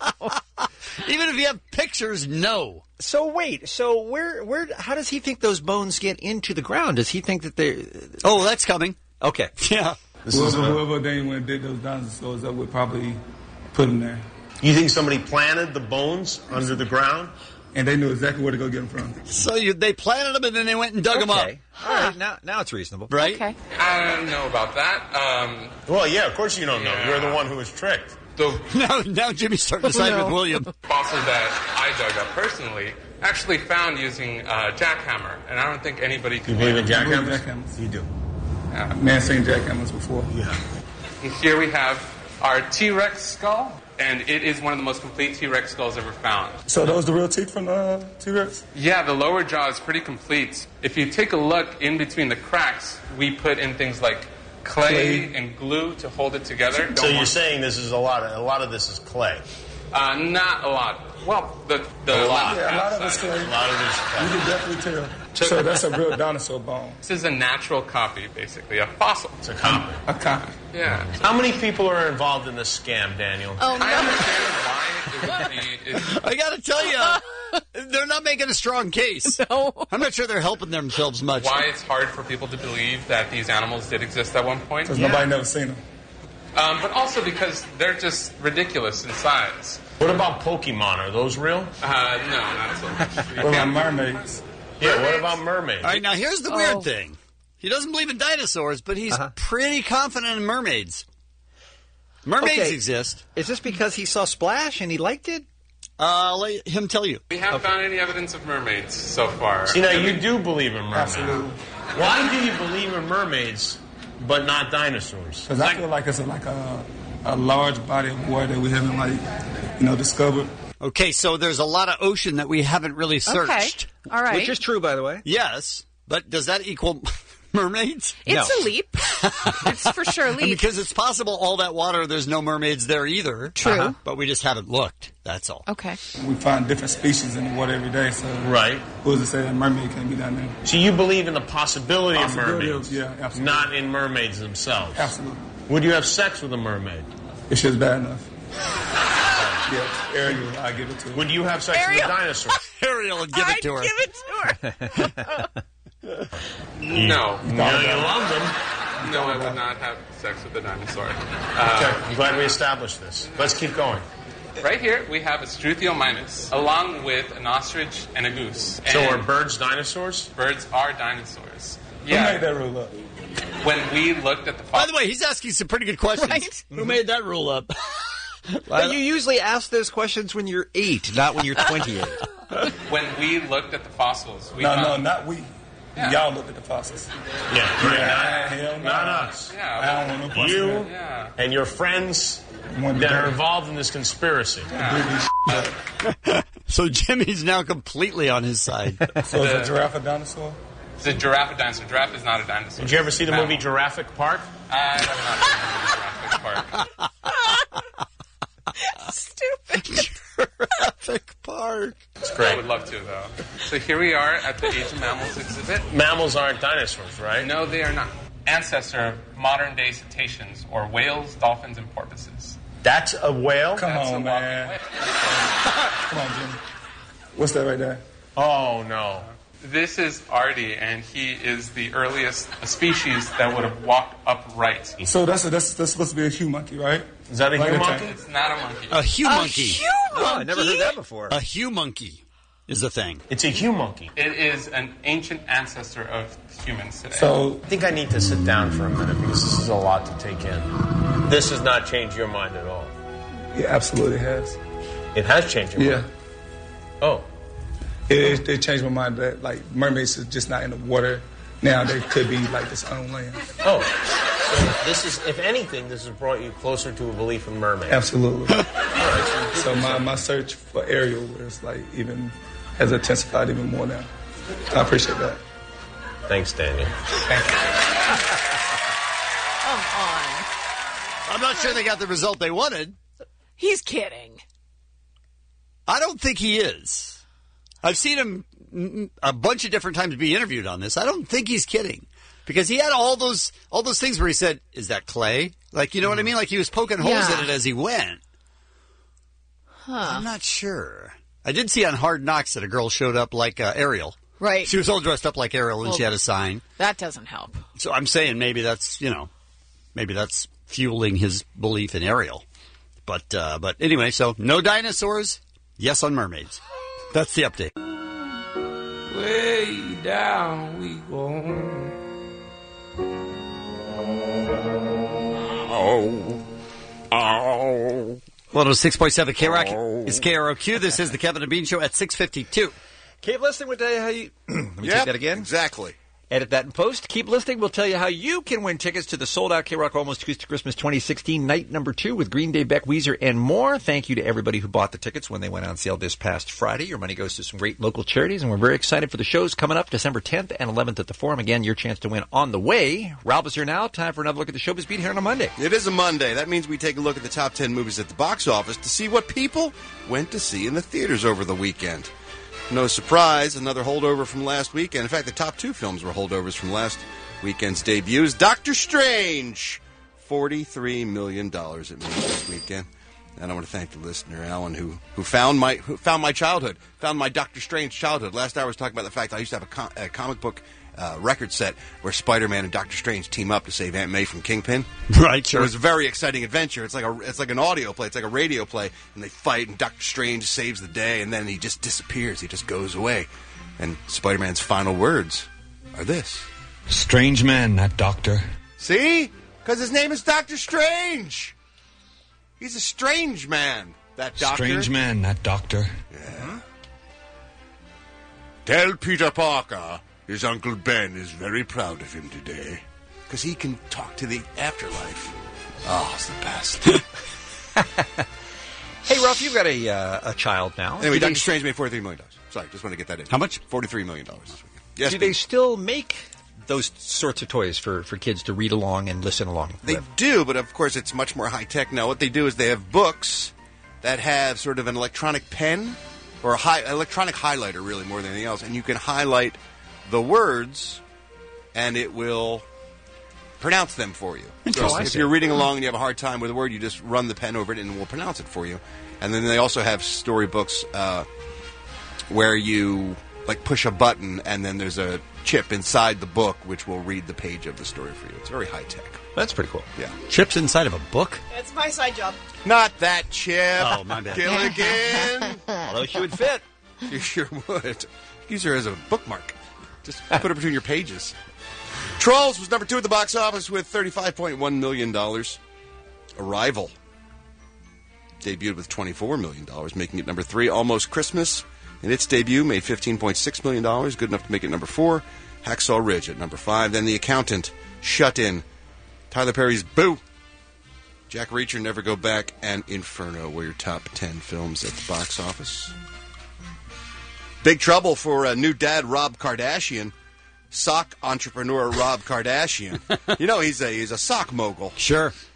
Even if you have pictures, no. So wait, so where, where, how does he think those bones get into the ground? Does he think that they? Oh, that's coming. Okay. Yeah. Whoever, whoever they went and did those dinosaurs up would probably put them there. You think somebody planted the bones under the ground? And they knew exactly where to go get them from. So you, they planted them and then they went and dug them up. Okay. All right, now, now it's reasonable. Right? Okay. I don't know about that. Um, Well, yeah, of course you don't know. Yeah. You're the one who was tricked. the Now, now Jimmy's starting to side No. with William. fossils that I dug up personally actually found using a jackhammer, and I don't think anybody You can believe in I believe jackhammers? jackhammers. You do. Yeah. Man seen jackhammers before. Yeah. And here we have our T-Rex skull, and it is one of the most complete T-Rex skulls ever found. So those the real teeth from uh, T-Rex? Yeah, the lower jaw is pretty complete. If you take a look in between the cracks, we put in things like clay, Clay. and glue to hold it together. So Don't you're want- saying this is a lot of a lot of this is clay. Uh, not a lot. Well, the the A lot. Yeah, a lot of it's outside. clay. A lot of this is You clay. can definitely tell. So that's a real dinosaur bone. This is a natural copy, basically, a fossil. It's a copy. A copy. Yeah. How many people are involved in this scam, Daniel? Oh, I no. understand why it would be. It, I got to tell you, they're not making a strong case. No. I'm not sure they're helping themselves much. why it's hard for people to believe that these animals did exist at one point. Because nobody never seen them. Um, but also because they're just ridiculous in size. What about Pokemon? Are those real? Uh, no, not so much. You What about can't- mermaids? Yeah, what about mermaids? All right, now here's the Oh. weird thing. He doesn't believe in dinosaurs, but he's Uh-huh. pretty confident in mermaids. Mermaids Okay. exist. Is this because he saw Splash and he liked it? Uh, I'll let him tell you. We haven't found any evidence of mermaids so far. See, now you do believe in mermaids. Absolutely. Why do you believe in mermaids but not dinosaurs? Because I feel like it's a, like a, a large body of water that we haven't, like, you know, discovered. Okay, so there's a lot of ocean that we haven't really searched. All right. Which is true, by the way. Yes, but does that equal mermaids? It's No. a leap. It's for sure a And leap. because it's possible all that water, there's no mermaids there either. True. Uh-huh. But we just haven't looked. That's all. Okay. We find different species in the water every day, so Right. who's to say that mermaid can't be down there? So you believe in the possibility, Possibility of mermaids, of- yeah, absolutely. not in mermaids themselves. Absolutely. Would you have sex with a mermaid? It's just bad enough. Yeah, Ariel, I give it to her. Would you have sex Ariel. with a dinosaur? Ariel would give I'd it to her. give it to her. No. No, you love them. No, I would not have sex with a dinosaur. Okay, Uh, I'm glad we established this. Let's keep going. right here, we have a Struthiomimus, along with an ostrich and a goose. So And are birds dinosaurs? birds are dinosaurs. Who Yeah. made that rule up? When we looked at the By the way, he's asking some pretty good questions. Right? Who made that rule up? But you usually ask those questions when you're eight, not when you're twenty-eight. when we looked at the fossils, we No, no, found, not we. Yeah. Y'all looked at the fossils. Yeah, right. Yeah, hell Not, no. not us. Yeah. I don't want no You pussy. Yeah. and your friends One that are day. involved in this conspiracy. So Jimmy's now completely on his side. So is a giraffe a dinosaur? It's a giraffe a dinosaur. Giraffe is not a dinosaur. Did you ever see the movie Jurassic Park? I have not seen the movie Jurassic Park. Stupid. Jurassic Park. It's great. I would love to, though. So here we are at the Age of Mammals exhibit. Mammals aren't dinosaurs, right? No, they are not. Ancestor of modern-day cetaceans, or whales, dolphins, and porpoises. That's a whale? Come That's on, a man. walking Come on, Jimmy. What's that right there? Oh, no. This is Artie, and he is the earliest species that would have walked upright. So that's a, that's that's supposed to be a hue monkey, right? Is that a Right hue in the monkey? tank. It's not a monkey. A hue A monkey. hue Oh, I never heard monkey? that before. A hue monkey is a thing. It's a hue monkey. It is an ancient ancestor of humans today. So I think I need to sit down for a minute because this is a lot to take in. This has not changed your mind at all. yeah, absolutely has. It has changed your Yeah, mind. Oh. it, it, it changed my mind that like mermaids are just not in the water now. They could be like this on land. Oh. So this is, if anything, this has brought you closer to a belief in mermaids. Absolutely. So my, my search for Ariel is like even has intensified even more now. I appreciate that. Thanks, Daniel. Come on. I'm not sure they got the result they wanted. He's kidding. I don't think he is. I've seen him mm, a bunch of different times be interviewed on this. I don't think he's kidding. Because he had all those all those things where he said, "Is that clay?" Like, you know what I mean? Like he was poking holes Yeah. in it as he went. Huh. I'm not sure. I did see on Hard Knocks that a girl showed up like uh, Ariel. Right. She was all dressed up like Ariel, and Well, she had a sign. That doesn't help. So I'm saying maybe that's, you know, maybe that's fueling his belief in Ariel. But uh, but anyway, so no dinosaurs, yes on mermaids. That's the update. Way down we go. Oh. Oh. one oh six point seven K Rock is K R O Q. This is the Kevin and Bean Show at six fifty-two. Keep listening. We'll tell you how you... Let me Yep, take that again. Exactly. Edit that in post. Keep listening. We'll tell you how you can win tickets to the sold-out K-Rock Almost Acoustic Christmas twenty sixteen, night number two with Green Day, Beck, Weezer, and more. Thank you to everybody who bought the tickets when they went on sale this past Friday. Your money goes to some great local charities, and we're very excited for the shows coming up December tenth and eleventh at the Forum. Again, your chance to win on the way. Ralph is here now. Time for another look at the Showbiz Beat here on a Monday. It is a Monday. That means we take a look at the top ten movies at the box office to see what people went to see in the theaters over the weekend. No surprise, another holdover from last weekend. In fact, the top two films were holdovers from last weekend's debuts. Doctor Strange, forty-three million dollars it made this weekend. And I want to thank the listener, Alan, who, who found my who found my childhood, found my Doctor Strange childhood. Last hour I was talking about the fact I used to have a, com- a comic book uh, record set where Spider-Man and Doctor Strange team up to save Aunt May from Kingpin. Right, sure. It was a very exciting adventure. It's like a it's like an audio play. It's like a radio play, and they fight, and Doctor Strange saves the day, and then he just disappears. He just goes away, and Spider-Man's final words are this: Strange man, that doctor. See, because his name is Doctor Strange. He's a strange man. That doctor. Strange man, that doctor. Yeah. Tell Peter Parker his Uncle Ben is very proud of him today. Because he can talk to the afterlife. Oh, it's the best. Hey, Ralph, you've got a uh, a child now. Anyway, Do Doctor they- Strange made forty-three million dollars. Sorry, just want to get that in. How much? forty-three million dollars this weekend. Yes, Do Pete. they still make those sorts of toys for, for kids to read along and listen along They with? do, but of course it's much more high tech now. What they do is they have books that have sort of an electronic pen or a high, electronic highlighter, really more than anything else, and you can highlight the words, and it will pronounce them for you. So Interesting. if you're reading along and you have a hard time with a word, you just run the pen over it, and it will pronounce it for you. And then they also have storybooks uh, where you like push a button, and then there's a chip inside the book which will read the page of the story for you. It's very high tech. That's pretty cool. Yeah. Chips inside of a book? That's my side job. Not that chip. Oh, my bad. Gilligan. Although she would fit. You sure would. Use her as a bookmark. Just put her between your pages. Trolls was number two at the box office with thirty-five point one million dollars. Arrival debuted with twenty-four million dollars, making it number three. Almost Christmas, in its debut, made fifteen point six million dollars, good enough to make it number four. Hacksaw Ridge at number five. Then The Accountant, Shut In, Tyler Perry's Boo, Jack Reacher, Never Go Back, and Inferno were your top ten films at the box office. Big trouble for uh, new dad Rob Kardashian, sock entrepreneur Rob Kardashian. You know, he's a he's a sock mogul. Sure.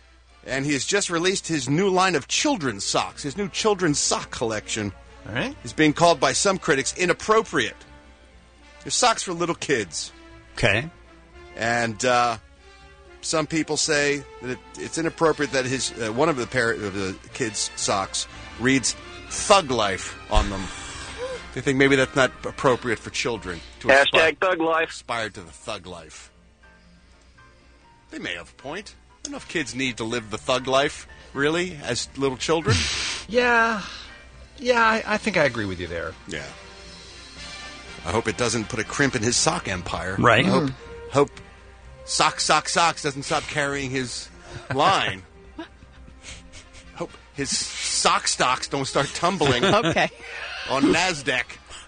And he has just released his new line of children's socks. His new children's sock collection All right. is being called by some critics inappropriate. They're socks for little kids. Okay. And uh, some people say that it, it's inappropriate that his uh, one of the pair of the kids' socks reads "Thug Life" on them. They think maybe that's not appropriate for children. To Hashtag aspire, Thug Life. Aspire to the Thug Life. They may have a point. I don't know if kids need to live the thug life, really, as little children. Yeah. Yeah, I, I think I agree with you there. Yeah. I hope it doesn't put a crimp in his sock empire. Right. I hope, hope Sock, Sock, Socks doesn't stop carrying his line. Hope his sock stocks don't start tumbling Okay. on NASDAQ.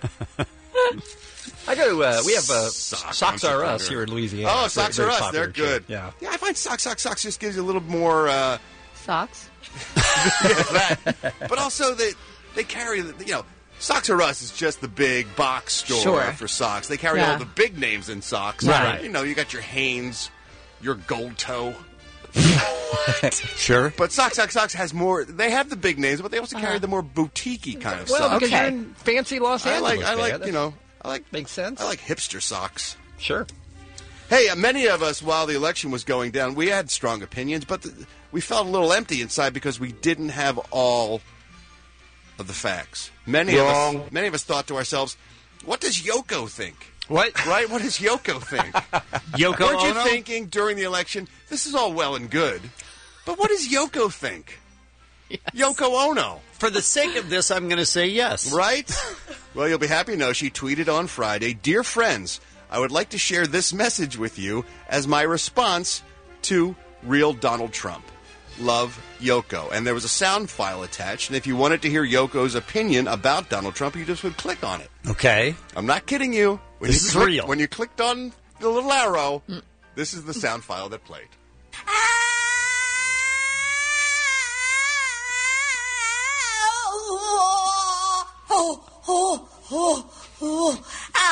I go to, uh, we have uh, Sock Socks R Us Thunder. here in Louisiana. Oh, Very- Socks very Are Us. popular They're chain. good. Yeah. Yeah, I find Sock, Sock, Socks just gives you a little more... Uh, Socks? that. But also, they they carry, the- you know, Socks R Us is just the big box store Sure. for socks. They carry Yeah. all the big names in socks. Right. You know, you got your Hanes, your Gold Toe. Sure. But Socks, Socks, Socks has more. They have the big names, but they also carry Uh-huh. the more boutique-y kind of Well, socks. because Okay. you're in fancy Los I Angeles. like, I man. like, That you know, I like, makes sense. I like hipster socks. Sure. Hey, uh, many of us, while the election was going down, we had strong opinions, but the, we felt a little empty inside because we didn't have all of the facts. Many of us, many of us thought to ourselves, "What does Yoko think?" What? Right? What does Yoko think? Yoko Weren't you Ono? thinking during the election, this is all well and good, but what does Yoko think? Yoko Ono. For the sake of this, I'm going to say yes. Right? Well, you'll be happy to know she tweeted on Friday, "Dear friends, I would like to share this message with you as my response to real Donald Trump. Love, Yoko." And there was a sound file attached, and if you wanted to hear Yoko's opinion about Donald Trump, you just would click on it. Okay. I'm not kidding you. When This you is click- real. When you clicked on the little arrow, this is the sound file that played. Oh, oh, oh, oh,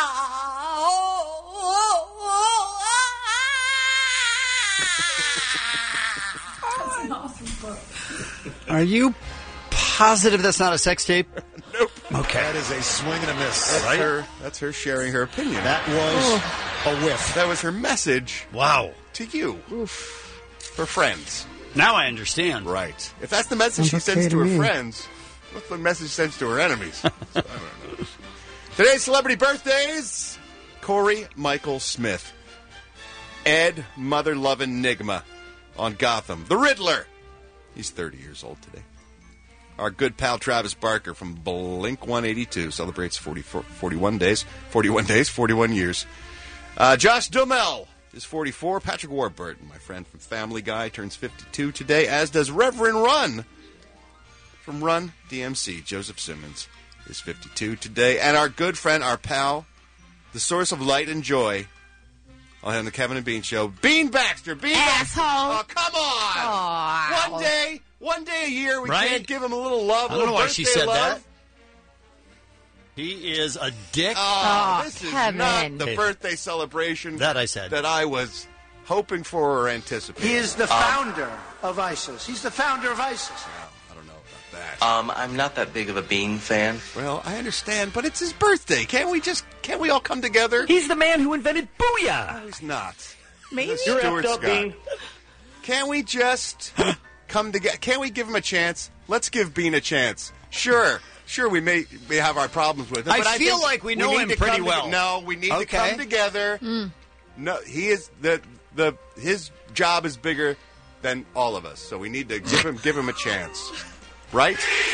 Are you positive that's not a sex tape? Nope. Okay. That is a swing and a miss. That's Right? her. That's her sharing her opinion. That was a whiff. That was her message Wow. to you, her friends. Now I understand. Right. If that's the message she sends to her friends, what's the message she sends to her enemies? I don't know. Today's celebrity birthdays: Corey Michael Smith, Ed Mother Lovin' Nigma on Gotham, the Riddler. He's thirty years old today. Our good pal Travis Barker from Blink one eighty-two celebrates forty-four, forty-one days, forty-one days, forty-one years. Uh, Josh Duhamel is forty-four. Patrick Warburton, my friend from Family Guy, turns fifty-two today, as does Reverend Run from Run D M C. Joseph Simmons is fifty-two today. And our good friend, our pal, the source of light and joy on the Kevin and Bean Show, Bean Baxter. Bean Baxter. Oh, come on. Aw. One day, one day a year, we Right? can't give him a little love. I a don't know little why she birthday said love. that. He is a dick. Oh, Oh, this is Kevin. not the Okay. birthday celebration That I said. that I was hoping for or anticipating. He is the founder of ISIS. He's the founder of ISIS. I don't know about that. Um, I'm not that big of a Bean fan. Well, I understand, but it's his birthday. Can't we just, can't we all come together? He's the man who invented Booyah. No, he's not. Maybe. He's a You're Stuart effed up, Scott. Bean. Can't we just come together? Can't we give him a chance? Let's give Bean a chance. Sure. Sure, we may, may have our problems with him. I but I feel think like we know need him to pretty come well. To, no, we need to Okay. come together. No, he is the the his job is bigger than all of us, so we need to give him give him a chance, right?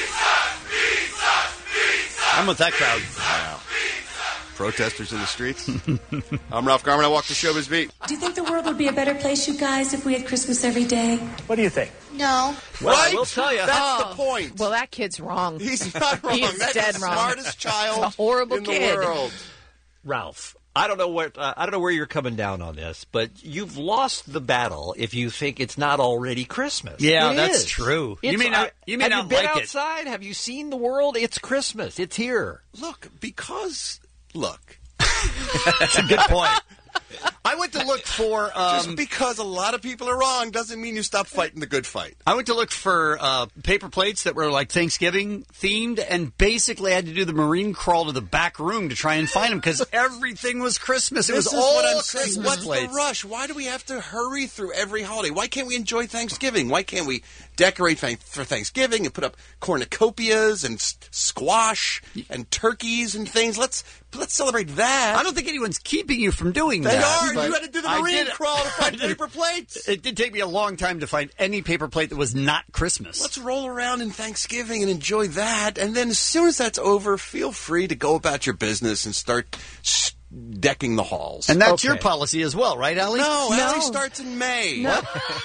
I'm with that crowd. Wow. Protesters in the streets. I'm Ralph Garman. I walk the showbiz beat. Do you think the world would be a better place, you guys, if we had Christmas every day? What do you think? No. Well, right? I will tell you. That's Oh. the point. Well, that kid's wrong. He's not wrong. He's That's dead the wrong. smartest child He's a horrible in kid. the world. Ralph, I don't know what uh, I don't know where you're coming down on this, but you've lost the battle if you think it's not already Christmas. Yeah, It that's is. true. You It's- may not- uh, you may have not you been like it. outside? Have you seen the world? It's Christmas. It's here. Look, because look, That's a good point. I I went to look for um, just because a lot of people are wrong doesn't mean you stop fighting the good fight. I went to look for uh, paper plates that were like Thanksgiving themed, and basically I had to do the marine crawl to the back room to try and find them because everything was Christmas. It This was is all what I'm saying. Christmas What's plates. the rush? Why do we have to hurry through every holiday? Why can't we enjoy Thanksgiving? Why can't we decorate th- for Thanksgiving and put up cornucopias and s- squash and turkeys and things? Let's let's celebrate that. I don't think anyone's keeping you from doing They that. are. but You had to do the I marine did- crawl to find paper plates. It did take me a long time to find any paper plate that was not Christmas. Let's roll around in Thanksgiving and enjoy that. And then as soon as that's over, feel free to go about your business and start s- decking the halls. And that's your policy as well, right, Allie? No, No. Allie starts in May. No.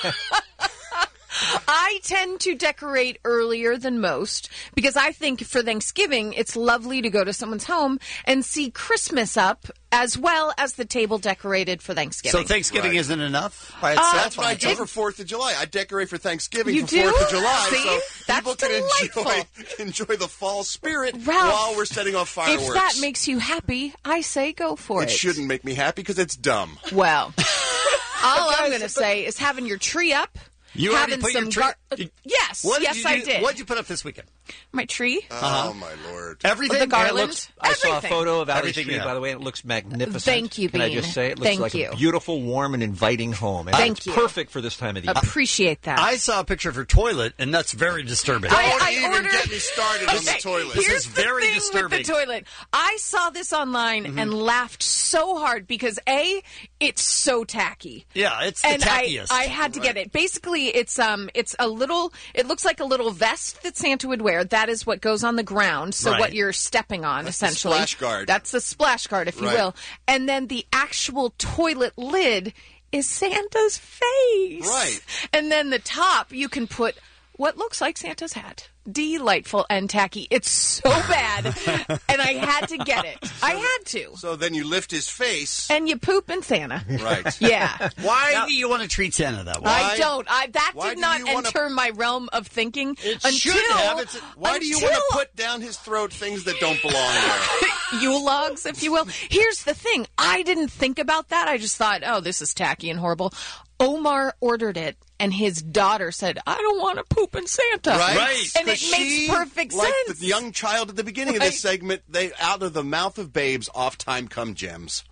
I tend to decorate earlier than most because I think for Thanksgiving it's lovely to go to someone's home and see Christmas up as well as the table decorated for Thanksgiving. So Thanksgiving Right. isn't enough by Uh, itself? That's what I do It- for fourth of July. I decorate for Thanksgiving You for do? fourth of July. See? So That's people can enjoy, delightful. enjoy the fall spirit Ralph, while we're setting off fireworks. If that makes you happy, I say go for it. it shouldn't make me happy because it's dumb. Well, all I'm going to say is having your tree up. You already having put your some tree- gar- you- yes, What did yes, you I do- did. What did you put up this weekend? My tree. Oh, my Lord. Everything? The And it garland. looks, I saw a Everything. photo of Allie's Everything, tree, yeah. by the way, and it looks magnificent. Thank you, Can I Bean. just say it looks Thank like you. a beautiful, warm, and inviting home. And Thank it's you. perfect for this time of the year. Appreciate that. I saw a picture of her toilet, and that's very disturbing. I- Don't I even ordered- get me started on the Okay, toilet. This Here's is very the thing disturbing. with the toilet. I saw this online Mm-hmm. and laughed so hard because A, it's so tacky. Yeah, it's the And I, tackiest. I had to get it. Basically, it's um, it's a little. It looks like a little vest that Santa would wear. That is what goes on the ground. So Right. what you're stepping on, That's the essentially, splash guard. That's the splash guard, if you Right. will. And then the actual toilet lid is Santa's face. Right. And then the top, you can put what looks like Santa's hat. Delightful and tacky. It's so bad, and I had to get it. I had to. So then you lift his face. And you poop in Santa. Right. Yeah. Why do you want to treat Santa that way? I don't. I that why did do not you wanna- enter my realm of thinking It until should have. It's a- Why do you want to until- put down his throat things that don't belong there? Yule logs, if you will. Here's the thing. I didn't think about that. I just thought, oh, this is tacky and horrible. Omar ordered it, and his daughter said, I don't want to poop in Santa. Right? Right. And it 'Cause makes she, perfect like sense. the young child at the beginning of Right. this segment, they out of the mouth of babes, off time come gems.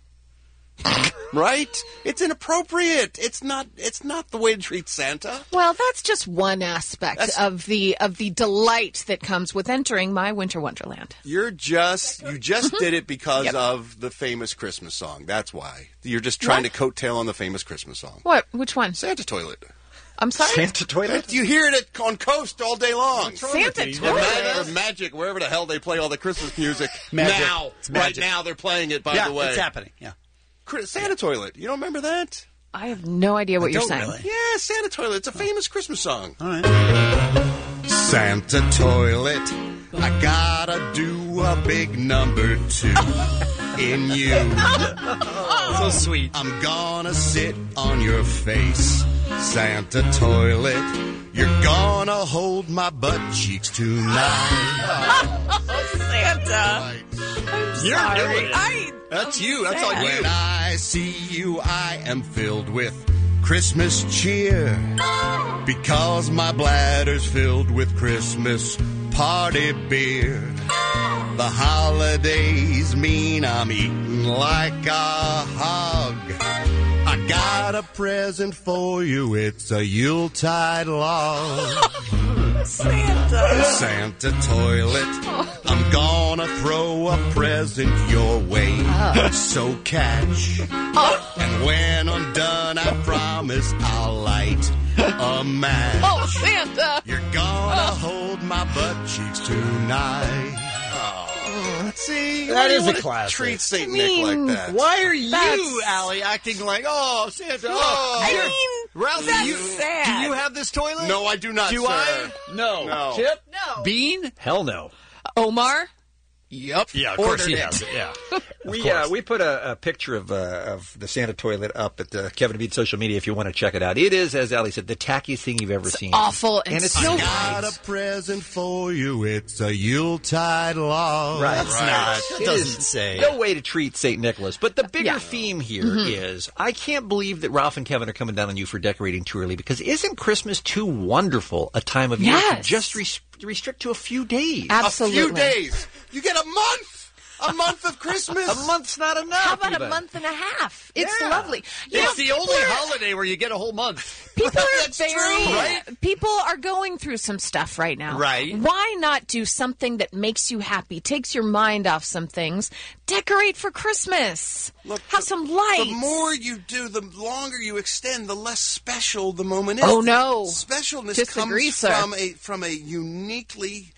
Right? It's inappropriate. It's not. It's not the way to treat Santa. Well, that's just one aspect That's- of the of the delight that comes with entering my winter wonderland. You're just. You just did it because Yep. of the famous Christmas song. That's why. You're just trying What? to coattail on the famous Christmas song. What? Which one? Santa toilet. I'm sorry? Santa toilet? You hear it at, on Coast all day long. Santa Or toilet? Ma- or Magic, wherever the hell they play all the Christmas music. Magic. Now, It's right Magic. now, they're playing it. By yeah, the way, it's happening. Yeah. Chris- Santa toilet. You don't remember that? I have no idea what I you're don't saying. really. Yeah, Santa toilet. It's a famous Christmas song. All right. Santa toilet, I gotta do a big number two in you. So sweet. I'm gonna sit on your face, Santa toilet. You're gonna hold my butt cheeks tonight. Santa. You're Sorry. doing it. I, That's you. That's on you. When I see you, I am filled with Christmas cheer, because my bladder's filled with Christmas party beer. The holidays mean I'm eating like a hog. I got a present for you, it's a Yuletide log. Santa. Santa toilet, I'm gonna throw a present your way. So catch. And when I'm done, I promise I'll light a match. Oh, Santa. You're gonna hold my butt cheeks tonight. Oh, see, That why do you is a wanna classic. Treat Saint I Nick mean, like that. Why are you, That's- Allie, acting like, oh, Santa, oh, I you're- mean, Ralph, that's do you, sad. do you have this toilet? No, I do not, Do sir. I? No. No. Chip? No. Bean? Hell no. Omar? Yep. Yeah, of course Ordered he it. has it. Yeah. We course. uh, we put a, a picture of uh, of the Santa toilet up at the Kevin and Bean social media if you want to check it out. It is, as Allie said, the tackiest thing you've ever seen. Awful and, and it's so no Got a present for you. It's a Yuletide log. Right. That's not. It It doesn't is say. No way to treat Saint Nicholas. But the bigger Yeah. theme here Mhm. is I can't believe that Ralph and Kevin are coming down on you for decorating too early, because isn't Christmas too wonderful a time of year to Yes. just res- restrict to a few days? Absolutely. A few days. You get a month. A month of Christmas. A month's not enough. How about even. a month and a half? It's Yeah. lovely. You It's know, the people only are- holiday where you get a whole month. People are That's very. true, right? People are going through some stuff right now. Right. Why not do something that makes you happy, takes your mind off some things? Decorate for Christmas. Look, Have the- some lights. The more you do, the longer you extend, the less special the moment is. Oh, no. Specialness Disagree, comes sir. from a from a uniquely,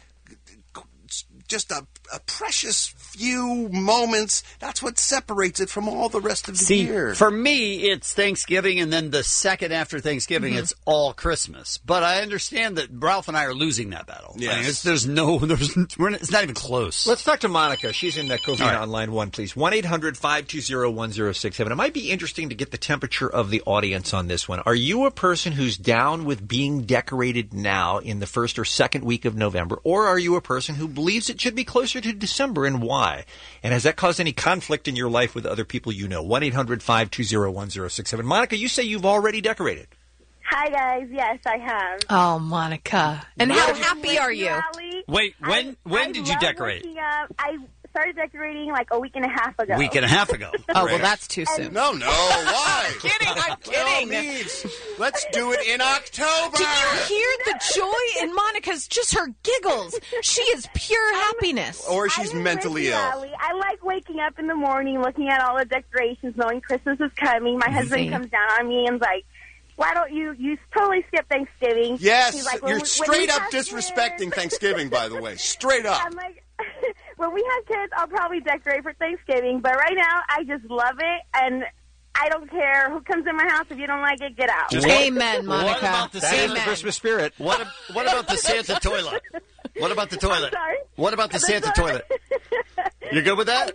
just a, a precious few moments. That's what separates it from all the rest of the See, year. for me, it's Thanksgiving, and then the second after Thanksgiving, Mm-hmm. it's all Christmas. But I understand that Ralph and I are losing that battle. I mean, Yes. it's, there's no, there's, we're, not- it's not even close. Let's talk to Monica. She's in the Covina All right. on line one, please. one eight hundred five two zero one zero six seven. It might be interesting to get the temperature of the audience on this one. Are you a person who's down with being decorated now in the first or second week of November, or are you a person who believes it should be closer to December, and why? And has that caused any conflict in your life with other people you know? one eight hundred five two zero one zero six seven. Monica, you say you've already decorated. Hi, guys. Yes, I have. Oh, Monica. And how happy are you? Allie, Wait, when when I did you love decorate? waking up. I started decorating like a week and a half ago. Week and a half ago. Oh, well, that's too soon. No, no. Why? I'm kidding. I'm By all kidding. means, let's do it in October. Did you hear the joy in Monica's? Just her giggles. She is pure happiness. Or she's I am mentally with you, ill. Allie. I like waking up in the morning, looking at all the decorations, knowing Christmas is coming. My husband See? comes down on me and's like, "Why don't you? You totally skip Thanksgiving." Yes, He's like, "When you're we- when straight we up have disrespecting kids-" Thanksgiving, by the way. Straight up. I'm like, when we have kids, I'll probably decorate for Thanksgiving. But right now, I just love it, and I don't care who comes in my house. If you don't like it, get out. Just- Amen, Monica. What about the That is Santa? the Christmas spirit. What, ab- what about the Santa toilet? What about the toilet? sorry? What about the That's Santa all right. toilet? You're good with that?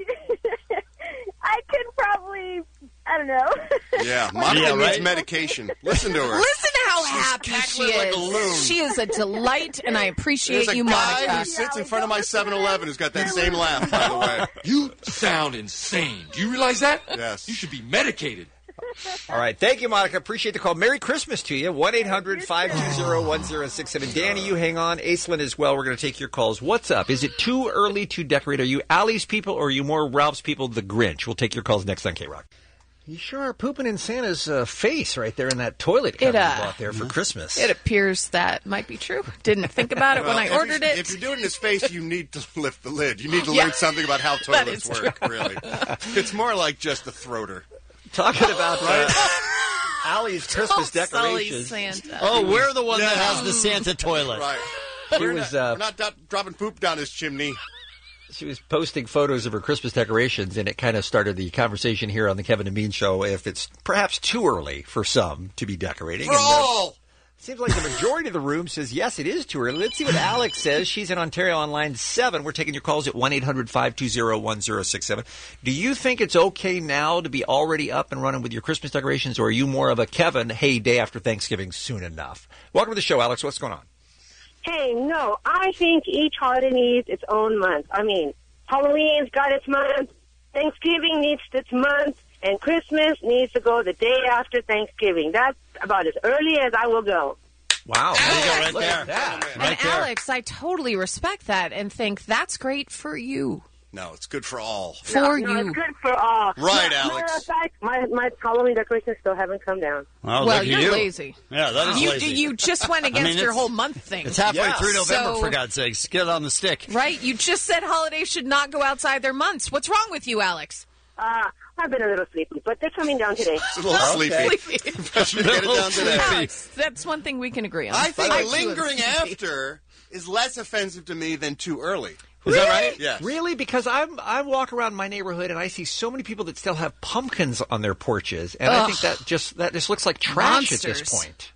I could probably, I don't know. Yeah, Monica Yeah, needs right? medication. Listen to her. Listen to how She's happy she cackling is. like a loon. She is a delight, and I appreciate There's a you, guy Monica. who sits in front of my seven eleven who's got that same laugh, by the way. You sound insane. Do you realize that? Yes. You should be medicated. All right. Thank you, Monica. Appreciate the call. Merry Christmas to you. one eight hundred five two zero one zero six seven. Danny, you hang on. Aislinn as well. We're going to take your calls. What's up? Is it too early to decorate? Are you Allie's people or are you more Ralph's people, the Grinch? We'll take your calls next on K-Rock. You sure are pooping in Santa's uh, face right there in that toilet Kevin It, uh, bought there for Christmas. It appears that might be true. Didn't think about it Well, when I if ordered you- it. If you do it in his face, you need to lift the lid. You need to Yeah. learn something about how That toilets is work, really. It's more like just a throater. Talking about uh, Allie's Christmas Don't sully decorations. Santa. Oh, we're the one that Yeah. has the Santa toilet. Right. She We're was, not, uh, we're not do- dropping poop down his chimney. She was posting photos of her Christmas decorations, and it kind of started the conversation here on the Kevin and Bean Show if it's perhaps too early for some to be decorating. For And, uh, all! seems like the majority of the room says, yes, it is too early. Let's see what Alex says. She's in Ontario on line seven. We're taking your calls at one eight hundred five two zero one zero six seven. Do you think it's okay now to be already up and running with your Christmas decorations, or are you more of a Kevin, hey, day after Thanksgiving, soon enough? Welcome to the show, Alex. What's going on? Hey, no, I think each holiday needs its own month. I mean, Halloween's got its month, Thanksgiving needs its month, and Christmas needs to go the day after Thanksgiving. That's about as early as I will go. Wow. There you go, right Look there. at that. And Right there. Alex, I totally respect that and think that's great for you. No, it's good for all. For no, you. No, it's good for all. Right, No, Alex. Matter of fact, my, my Halloween decorations still haven't come down. Oh, well, look at you're you. lazy. Yeah, that is You, lazy. you just went against mean, your it's- whole month thing. It's halfway Yeah. through November, So- for God's sakes. Get on the stick. Right? You just said holidays should not go outside their months. What's wrong with you, Alex? Uh, I've been a little sleepy, but they're coming down today. It's a little sleepy. Should get it down today. Alex, that's one thing we can agree on. I think I, too, am lingering sleepy. after is less offensive to me than too early. Is that right? Yes. Really? Because I'm I walk around my neighborhood and I see so many people that still have pumpkins on their porches, and I Ugh. think that just that just looks like trash at Monsters. this point.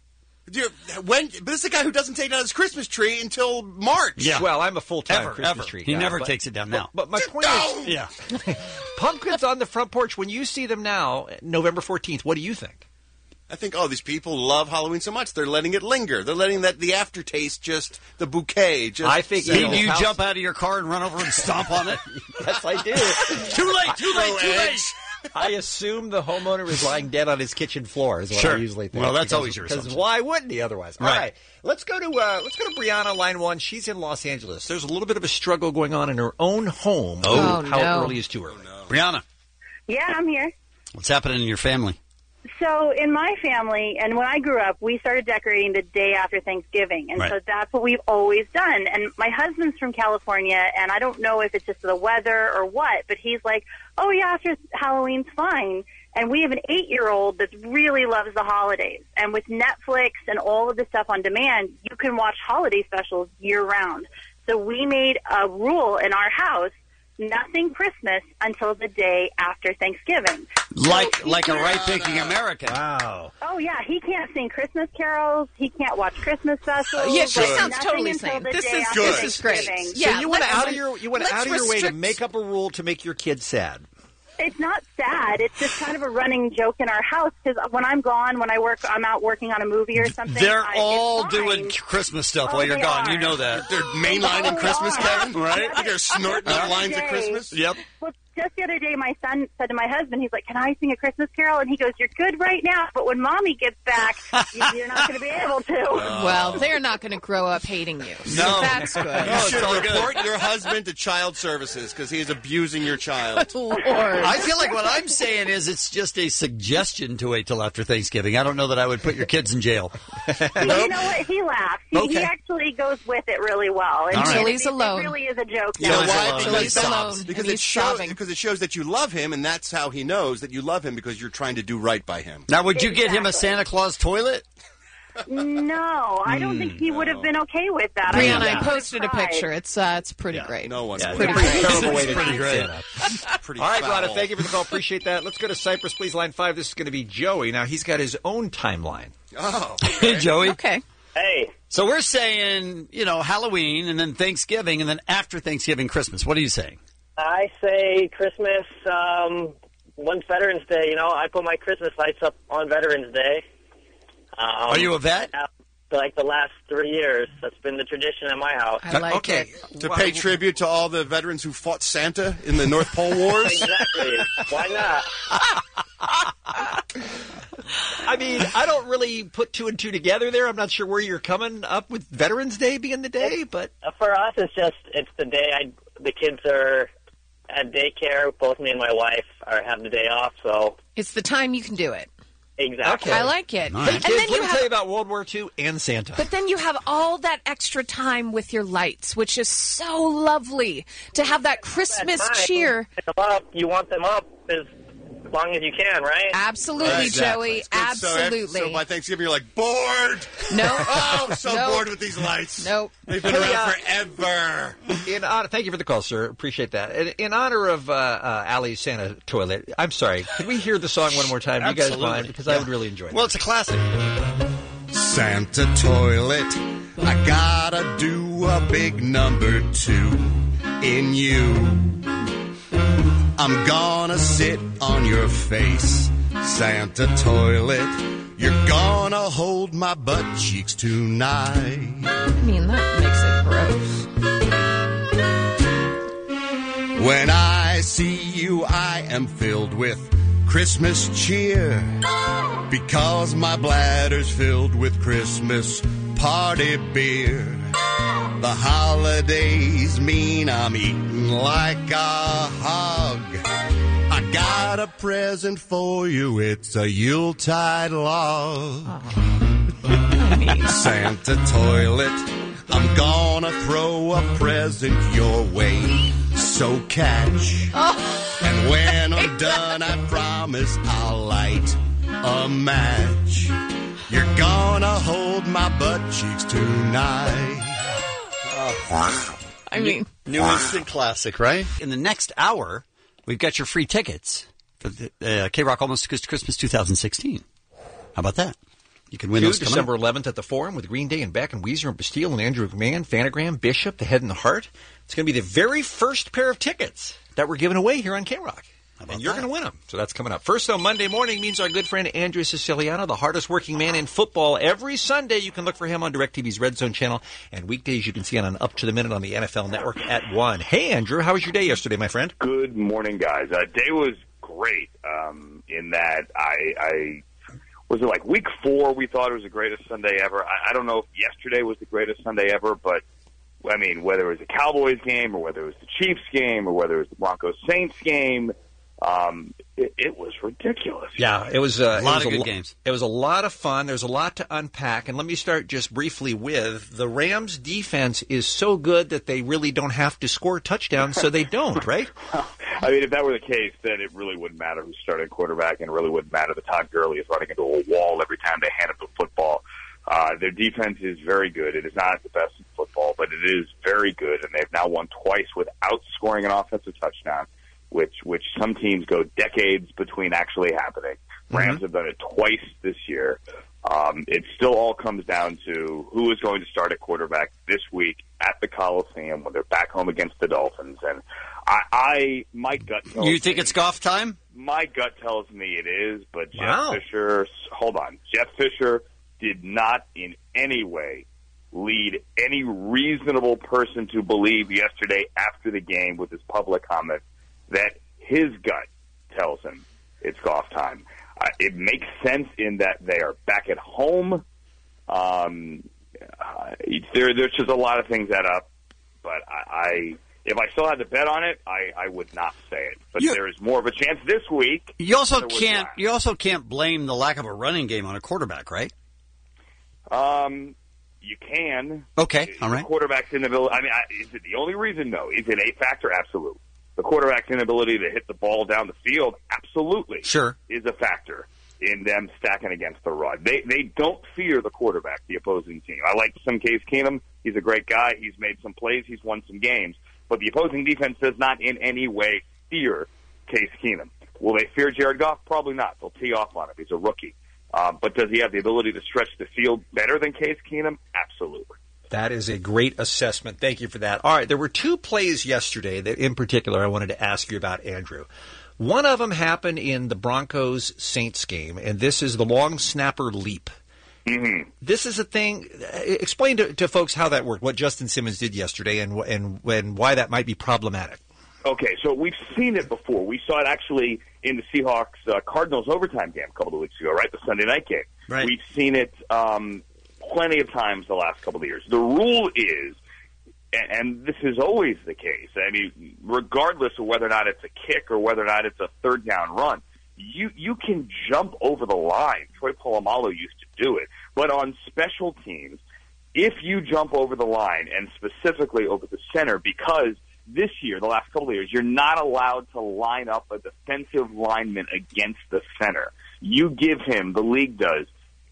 Dude, when, but this is a guy who doesn't take down his Christmas tree until March. Yeah. Well, I'm a full-time Ever, Christmas ever. tree He guy, never but- takes it down now. But, but my point is, Yeah. pumpkins on the front porch. When you see them now, November fourteenth, what do you think? I think, oh, these people love Halloween so much, they're letting it linger. They're letting that the aftertaste, just the bouquet. Just I think Do you know, you house- jump out of your car and run over and stomp on it? Yes, I do. Too late, too late, too late. I assume the homeowner is lying dead on his kitchen floor. Is what Sure. I usually think. Well, that's because, always your because assumption. why wouldn't he otherwise? All Right. right, let's go to uh, let's go to Brianna, line one. She's in Los Angeles. There's a little bit of a struggle going on in her own home. Oh, how no. early is too early? Brianna, Yeah, I'm here. what's happening in your family? So in my family, and when I grew up, we started decorating the day after Thanksgiving, and Right. so that's what we've always done. And my husband's from California, and I don't know if it's just the weather or what, but he's like, oh yeah, after Halloween's fine. And we have an eight-year-old that really loves the holidays. And with Netflix and all of the stuff on demand, you can watch holiday specials year-round. So we made a rule in our house, nothing Christmas until the day after Thanksgiving. Like So he like a can't- right-thinking American. Wow. Oh, yeah, he can't sing Christmas carols. He can't watch Christmas specials. Uh, yeah, she like, sounds nothing totally until sane. the This day is- after this is great. Thanksgiving. Yeah, so you went let's- out of your you went let's out of your way to restrict- make up a rule to make your kids sad. It's not sad. It's just kind of a running joke in our house because when I'm gone, when I work, I'm out working on a movie or something. They're I, all it's fine. doing Christmas stuff Oh, while you're they gone. are. You know that. They're mainlining Oh, Christmas, they are. Kevin, right? They're snorting out lines of Christmas. Yep. Well, just the other day, my son said to my husband, he's like, can I sing a Christmas carol? And he goes, you're good right now, but when Mommy gets back, you- you're not going to be able to. Well, they're not going to grow up hating you. So No. that's good. You Oh, should it's all good. report your husband to child services because he is abusing your child. Lord. I feel like what I'm saying is it's just a suggestion to wait till after Thanksgiving. I don't know that I would put your kids in jail. You know what? He laughs. He, Okay. he actually goes with it really well. And All right. Until he's it, alone. It really is a joke. You know now. why? alone. Because, He's alone. because and it he's shows sobbing. because it shows that you love him, and that's how he knows that you love him because you're trying to do right by him. Now, would you get him a Exactly. Santa Claus toilet? No, I don't think he would have been okay with that. Brianna, think I he posted a tried. picture. It's uh, it's pretty Yeah, great. no one. Yeah, would. pretty, Pretty terrible great. way to Pretty treat great. Santa. Pretty All right, foul. Rhonda, thank you for the call. Appreciate that. Let's go to Cypress, please. Line five. This is going to be Joey. Now, he's got his own timeline. Oh, Hey, Joey. Okay. Hey, So we're saying, you know, Halloween and then Thanksgiving and then after Thanksgiving, Christmas. What are you saying? I say Christmas. Um, once Veterans Day, you know, I put my Christmas lights up on Veterans Day. Um, Are you a vet? For like the last three years, that's been the tradition at my house. I like okay. it. To pay tribute to all the veterans who fought Santa in the North Pole Wars. Exactly. Why not? I mean, I don't really put two and two together there. I'm not sure where you're coming up with Veterans Day being the day, but Uh, For us, it's just it's the day I the kids are at daycare. Both me and my wife are have the day off, so It's the time you can do it. exactly. I like it. Hey, And kids, then you let me have tell you about World War Two and Santa. But then you have all that extra time with your lights, which is so lovely to have that Christmas Time, cheer. pick them up. You want them up as long as you can, right? Absolutely, Exactly. Joey. It's good. So after- Absolutely. So, by Thanksgiving, you're like, bored. No. Oh, I'm so Nope. bored with these lights. Nope. They've been Hey, around uh, forever. In honor, thank you for the call, sir. Appreciate that. In, in honor of uh, uh, Allie's Santa toilet, I'm sorry. Could we hear the song one more time? Do you guys Absolutely. mind? Because I would really enjoy it. Well, it's a classic. Santa toilet, I gotta do a big number two in you. I'm gonna sit on your face, Santa toilet. You're gonna hold my butt cheeks tonight. I mean, that makes it gross. When I see you, I am filled with Christmas cheer, because my bladder's filled with Christmas party beer. The holidays mean I'm eating like a hog. I got a present for you, it's a Yuletide log. Santa toilet, I'm gonna throw a present your way, so catch. And when I'm done, I promise I'll light a match. You're gonna hold my butt cheeks tonight. I mean, New instant classic, right? In the next hour, we've got your free tickets for the uh, K-Rock Almost Christmas two thousand sixteen. How about that? You can win Two, those coming December up. eleventh at the Forum with Green Day and Beck and Weezer and Bastille and Andrew McMahon, Fanagram, Bishop, The Head and the Heart. It's going to be the very first pair of tickets that we're giving away here on K-Rock. And you're going to win them. So that's coming up. First, though, Monday morning means our good friend Andrew Siciliano, the hardest working man in football. Every Sunday, you can look for him on DirecTV's Red Zone channel. And weekdays, you can see on Up to the Minute on the N F L Network at one. Hey, Andrew, how was your day yesterday, my friend? Good morning, guys. Uh, day was great um, in that I, I was it like week four, we thought it was the greatest Sunday ever. I, I don't know if yesterday was the greatest Sunday ever, but, I mean, whether it was a Cowboys game or whether it was the Chiefs game or whether it was the Broncos-Saints game, Um, it, it was ridiculous. Yeah, it was uh, a lot it was of good lo- games. It was a lot of fun. There's a lot to unpack, and let me start just briefly with the Rams' defense is so good that they really don't have to score touchdowns, so they don't, right? I mean, if that were the case, then it really wouldn't matter who started quarterback, and it really wouldn't matter that Todd Gurley is running into a wall every time they hand him the football. Uh, their defense is very good. It is not the best in football, but it is very good, and they've now won twice without scoring an offensive touchdown. Which which some teams go decades between actually happening. Rams Mm-hmm. have done it twice this year. Um, it still all comes down to who is going to start at quarterback this week at the Coliseum when they're back home against the Dolphins. And I, I my gut tells You think me, it's Goff time? My gut tells me it is, but Jeff Wow. Fisher, hold on, Jeff Fisher did not in any way lead any reasonable person to believe yesterday after the game with his public comment that his gut tells him it's Goff time. Uh, it makes sense in that they are back at home. Um, uh, there, there's just a lot of things that up, but I, I if I still had to bet on it, I, I would not say it. But You- there is more of a chance this week. You also than there was can't. last. You also can't blame the lack of a running game on a quarterback, right? Um, you can. Okay, all The right. quarterback's inability. I mean, I, is it the only reason? No. Is it a factor? Absolutely. The quarterback's inability to hit the ball down the field, absolutely, Sure. is a factor in them stacking against the run. They they don't fear the quarterback, the opposing team. I like some Case Keenum. He's a great guy. He's made some plays. He's won some games. But the opposing defense does not in any way fear Case Keenum. Will they fear Jared Goff? Probably not. They'll tee off on him. He's a rookie. Uh, but does he have the ability to stretch the field better than Case Keenum? Absolutely. That is a great assessment. Thank you for that. All right, there were two plays yesterday that in particular I wanted to ask you about, Andrew. One of them happened in the Broncos-Saints game, and this is the long snapper leap. Mm-hmm. This is a thing. Explain to, to folks how that worked, what Justin Simmons did yesterday, and, and, and why that might be problematic. Okay, so we've seen it before. We saw it actually in the Seahawks uh, Cardinals overtime game a couple of weeks ago, right? The Sunday night game. Right. We've seen it um, plenty of times the last couple of years. The rule is, and, and this is always the case, I mean, regardless of whether or not it's a kick or whether or not it's a third down run, you you can jump over the line. Troy Polamalu used to do it. But on special teams, if you jump over the line, and specifically over the center, because this year, the last couple of years, you're not allowed to line up a defensive lineman against the center. You give him, the league does,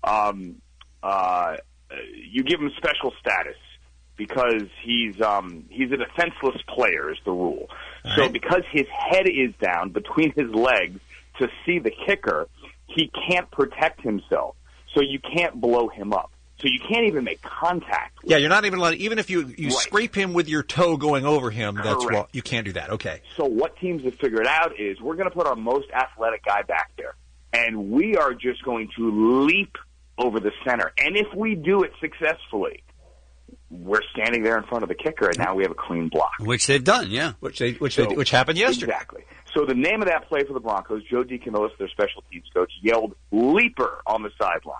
um, uh, you give him special status because he's um, he's a defenseless player is the rule. All So right. because his head is down between his legs to see the kicker, he can't protect himself. So you can't blow him up. So you can't even make contact. Yeah, you're not even allowed, even if you, you Right. scrape him with your toe going over him, that's Correct. wrong. You can't do that. Okay. So what teams have figured out is we're going to put our most athletic guy back there, and we are just going to leap over the center. And if we do it successfully, we're standing there in front of the kicker, and now we have a clean block. Which they've done, yeah. Which they which So- they, which happened yesterday. Exactly. So the name of that play for the Broncos, Joe DeCamillis, their special teams coach, yelled "leaper" on the sideline.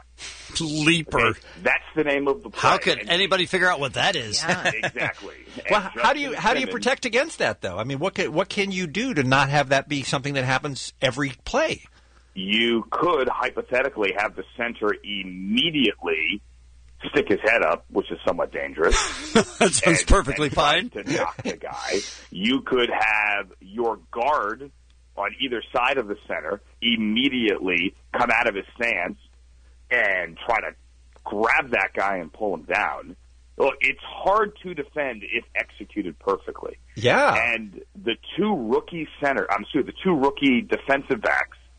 Leaper. Okay? That's the name of the play. How could And- anybody figure out what that is? exactly. Well, And how do you Justin how do you Simmons- protect against that though? I mean, what can, what can you do to not have that be something that happens every play? You could hypothetically have the center immediately stick his head up, which is somewhat dangerous. That sounds and- perfectly and try fine. to knock the guy. You could have your guard on either side of the center immediately come out of his stance and try to grab that guy and pull him down. Look, it's hard to defend if executed perfectly. Yeah. And the two rookie center, I'm sorry, the two rookie defensive backs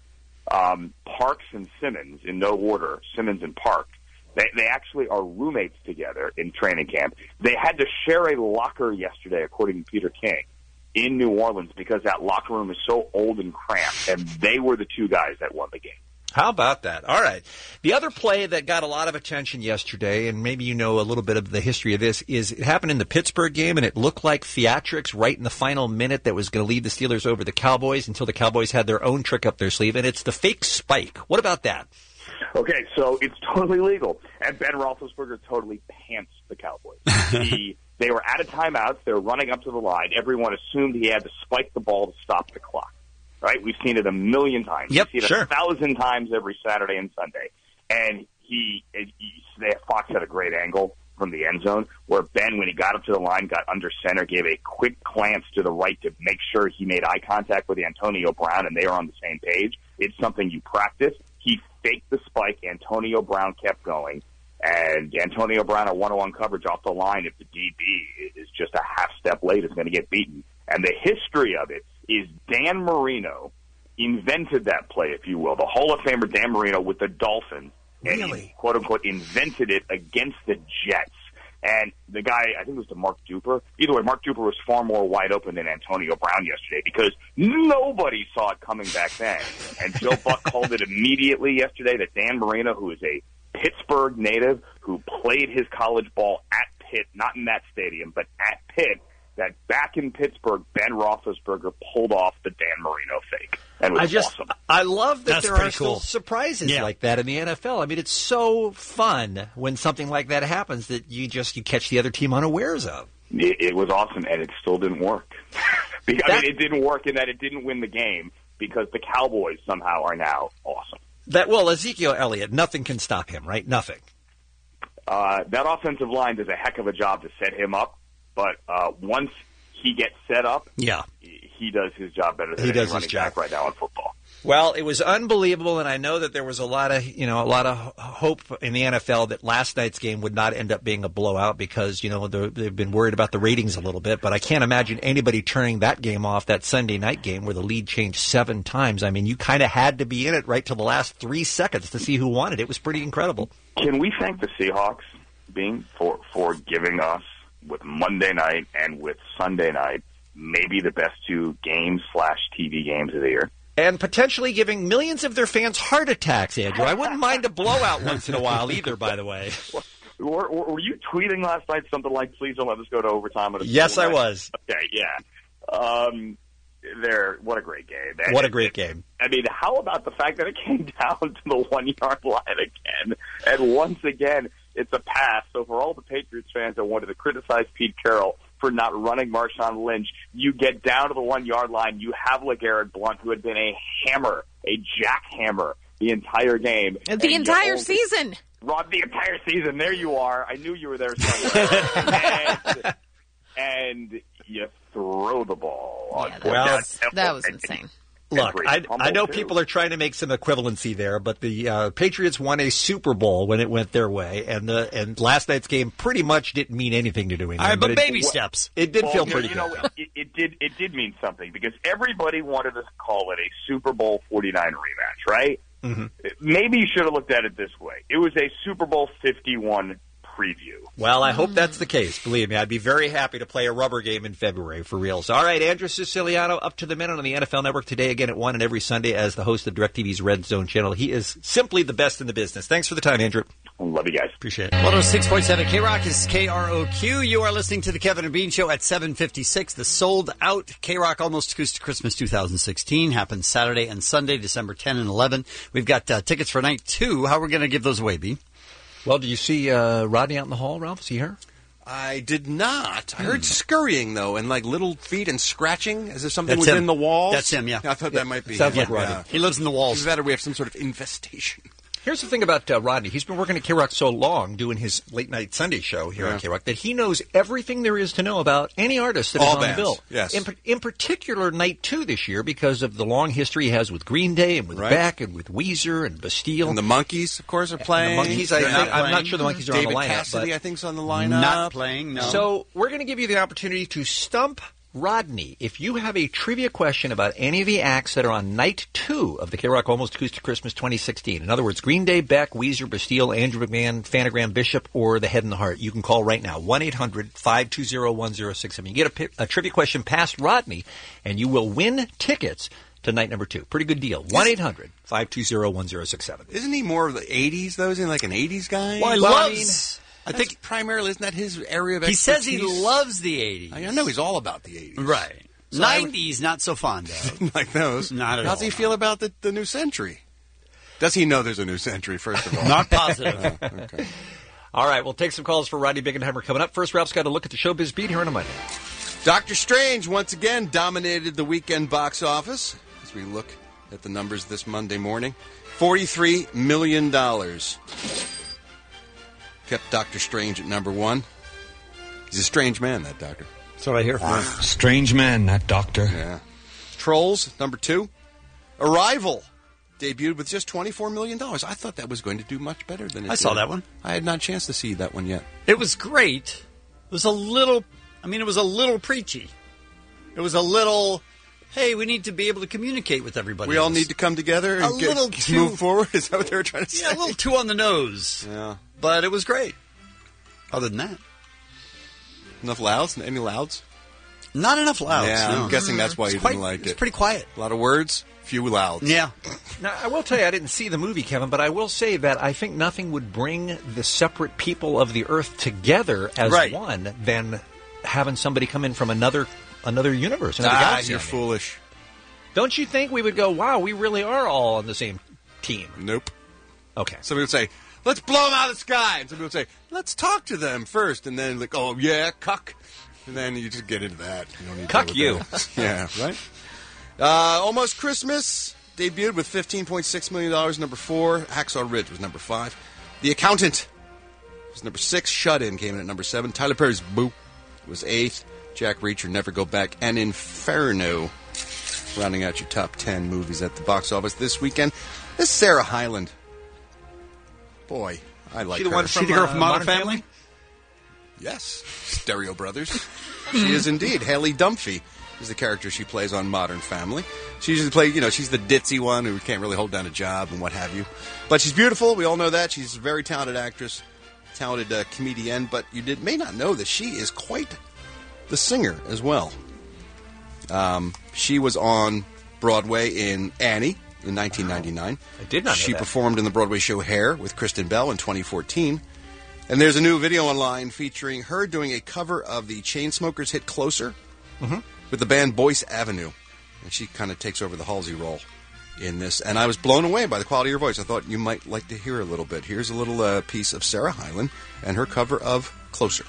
Um, Parks and Simmons, in no order, Simmons and Parks, they, they actually are roommates together in training camp. They had to share a locker yesterday, according to Peter King, in New Orleans because that locker room is so old and cramped, and they were the two guys that won the game. How about that? All right. The other play that got a lot of attention yesterday, and maybe you know a little bit of the history of this, is it happened in the Pittsburgh game, and it looked like theatrics right in the final minute that was going to lead the Steelers over the Cowboys until the Cowboys had their own trick up their sleeve, and it's the fake spike. What about that? Okay, so it's totally legal, and Ben Roethlisberger totally pants the Cowboys. he, they were out of timeouts. They were running up to the line. Everyone assumed he had to spike the ball to stop the clock. Right? We've seen it a million times. Yep, We've seen sure. it a thousand times every Saturday and Sunday. And he, he they, Fox had a great angle from the end zone where Ben, when he got up to the line, got under center, gave a quick glance to the right to make sure he made eye contact with Antonio Brown and they were on the same page. It's something you practice. He faked the spike. Antonio Brown kept going. And Antonio Brown at one-on-one coverage off the line, if the D B is just a half step late, is going to get beaten. And the history of it is Dan Marino invented that play, if you will. The Hall of Famer Dan Marino with the Dolphins. And Really? he, quote-unquote, invented it against the Jets. And the guy, I think it was to Mark Duper. Either way, Mark Duper was far more wide open than Antonio Brown yesterday because nobody saw it coming back then. And Joe Buck called it immediately yesterday that Dan Marino, who is a Pittsburgh native, who played his college ball at Pitt, not in that stadium, but at Pitt, that back in Pittsburgh, Ben Roethlisberger pulled off the Dan Marino fake. And it was I just, awesome. I love that That's there pretty are cool. still surprises Yeah. like that in the N F L. I mean, it's so fun when something like that happens that you just you catch the other team unawares of. It, it was awesome, and it still didn't work. because, I mean, it didn't work in that it didn't win the game because the Cowboys somehow are now awesome. That well, Ezekiel Elliott, nothing can stop him, right? Nothing. Uh, that offensive line does a heck of a job to set him up, but uh, once he gets set up, Yeah. he does his job better than He any does his running job. back right now in football. Well, it was unbelievable, and I know that there was a lot of, you know, a lot of hope in the N F L that last night's game would not end up being a blowout because, you know, they've been worried about the ratings a little bit. But I can't imagine anybody turning that game off, that Sunday night game where the lead changed seven times. I mean, you kind of had to be in it right till the last three seconds to see who won it. It was pretty incredible. Can we thank the Seahawks, Bing, for, for giving us, with Monday night and with Sunday night, maybe the best two games slash T V games of the year? And potentially giving millions of their fans heart attacks, Andrew. I wouldn't mind a blowout once in a while either, by the way. Were, were you tweeting last night something like, please don't let us go to overtime? At a Yes, school I night? was. Okay, yeah. Um, there, what a great game. And What a great game. I mean, how about the fact that it came down to the one-yard line again? And once again, it's a pass. So for all the Patriots fans that wanted to criticize Pete Carroll for not running Marshawn Lynch, you get down to the one-yard line. You have LeGarrette Blount, who had been a hammer, a jackhammer the entire game. The And you entire only- season. Rob, the entire season. There you are. I knew you were there somewhere. and, and you throw the ball. On Yeah, that, Well, was, that was insane. Look, I, I know people are trying to make some equivalency there, but the uh, Patriots won a Super Bowl when it went their way, and the and last night's game pretty much didn't mean anything to New England. All right, but it- baby steps. It did Well, feel you pretty know, good. You know, it, it did. It did mean something because everybody wanted to call it a Super Bowl forty-nine rematch, right? Mm-hmm. Maybe you should have looked at it this way. It was a Super Bowl fifty-one preview. Well, I hope that's the case. Believe me, I'd be very happy to play a rubber game in February for reals. All right, Andrew Siciliano up to the minute on the N F L Network today again at one and every Sunday as the host of DirecTV's Red Zone channel. He is simply the best in the business. Thanks for the time, Andrew. Love you guys. Appreciate it. one oh six point seven K-Rock is K R O Q. You are listening to the Kevin and Bean Show at seven fifty-six. The sold-out K-Rock Almost Acoustic Christmas twenty sixteen happens Saturday and Sunday, December tenth and eleventh. We've got uh, tickets for night two. How are we going to give those away, Bean? Well, do you see uh, Rodney out in the hall, Ralph? Is he here? I did not. I heard scurrying, though, and like little feet and scratching as if something That's was him. in the walls. That's him, yeah. I thought that might be Sounds him. like Rodney. Yeah. He lives in the walls. Either that or we have some sort of infestation. Here's the thing about uh, Rodney. He's been working at K-Rock so long, doing his late-night Sunday show here Yeah. on K-Rock, that he knows everything there is to know about any artist that All is on bands, the bill. yes. In, par- in particular, night two this year, because of the long history he has with Green Day and with Right. Beck and with Weezer and Bastille. And the Monkees, of course, are playing. The Monkees, I They're think, not I'm playing. not sure the Monkees are David on the lineup. Cassidy, but I think, is on the lineup. Not playing, no. So we're going to give you the opportunity to stump Rodney, if you have a trivia question about any of the acts that are on night two of the K-Rock Almost Acoustic Christmas twenty sixteen, in other words, Green Day, Beck, Weezer, Bastille, Andrew McMahon, Phanogram, Bishop, or The Head and the Heart, you can call right now, one eight hundred five two zero one zero six seven. You get a, pi- a trivia question past Rodney, and you will win tickets to night number two. Pretty good deal. one eight hundred five two zero one zero six seven. Isn't he more of the eighties, though? Isn't he like an eighties guy? Well, he well, loves... I, mean, I think primarily, isn't that his area of He expertise? says he loves the eighties. I know he's all about the eighties. Right. So nineties, not so fond of. Like those. Not at How's all. he feel about the, the new century? Does he know there's a new century, first of all? Not positive. Oh, okay. All right, we'll take some calls for Rodney Bickenheimer coming up. First, Ralph's got to look at the showbiz beat here on a Monday. Doctor Strange once again dominated the weekend box office as we look at the numbers this Monday morning. forty-three million dollars. Kept Doctor Strange at number one. He's a strange man, that doctor. That's what I hear from him. Strange man, that doctor. Yeah. Trolls, number two. Arrival debuted with just twenty-four million dollars. I thought that was going to do much better than it I did. saw that one. I had not a chance to see that one yet. It was great. It was a little, I mean, it was a little preachy. It was a little, hey, we need to be able to communicate with everybody We all else. need to come together and A get, little get- too- move forward? Is that what they were trying to say? Yeah, a little too on the nose. Yeah. But it was great. Other than that. Enough louds? Any louds? Not enough louds. Yeah, no. I'm guessing that's why It's you quite- didn't like it's it. pretty quiet. A lot of words, few louds. Yeah. Now, I will tell you, I didn't see the movie, Kevin, but I will say that I think nothing would bring the separate people of the Earth together as Right. one than having somebody come in from another another universe, another Ah, galaxy. you're I mean. foolish. Don't you think we would go, wow, we really are all on the same team? Nope. Okay. Somebody would say, let's blow them out of the sky. And somebody would say, let's talk to them first. And then, like, oh, yeah, cuck. And then you just get into that. You don't need to Cuck deal you. with that. Yeah, right? Uh, Almost Christmas debuted with fifteen point six million dollars, number four. Hacksaw Ridge was number five. The Accountant was number six. Shut In came in at number seven. Tyler Perry's Boo was eighth. Jack Reacher, Never Go Back, and Inferno rounding out your top ten movies at the box office this weekend. This is Sarah Hyland. Boy, I like She the her. one from, She the girl from uh, Modern Modern Family? Yes. Stereo Brothers. She is indeed. Haley Dunphy is the character she plays on Modern Family. She usually plays, you know, she's the ditzy one who can't really hold down a job and what have you. But she's beautiful. We all know that. She's a very talented actress, talented uh, comedian. But you did, may not know that she is quite the singer as well. Um, she was on Broadway in Annie in nineteen ninety-nine. I did not know She that. performed in the Broadway show Hair with Kristen Bell in twenty fourteen. And there's a new video online featuring her doing a cover of the Chainsmokers hit Closer Mhm. with the band Boyce Avenue. And she kind of takes over the Halsey role in this. And I was blown away by the quality of her voice. I thought you might like to hear a little bit. Here's a little uh, piece of Sarah Hyland and her cover of Closer.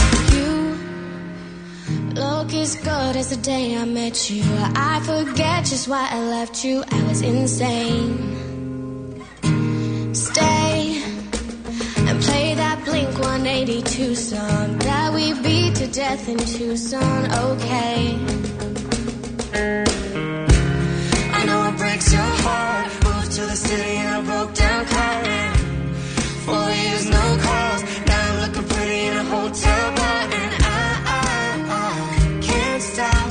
Look as good as the day I met you. I forget just why I left you. I was insane. Stay and play that Blink one eighty-two song that we beat to death in Tucson. Okay. I know it breaks your heart. Moved to the city and I broke down crying. Four years, no calls. Now I'm looking pretty in a hotel bar. And I, I, I can't stop.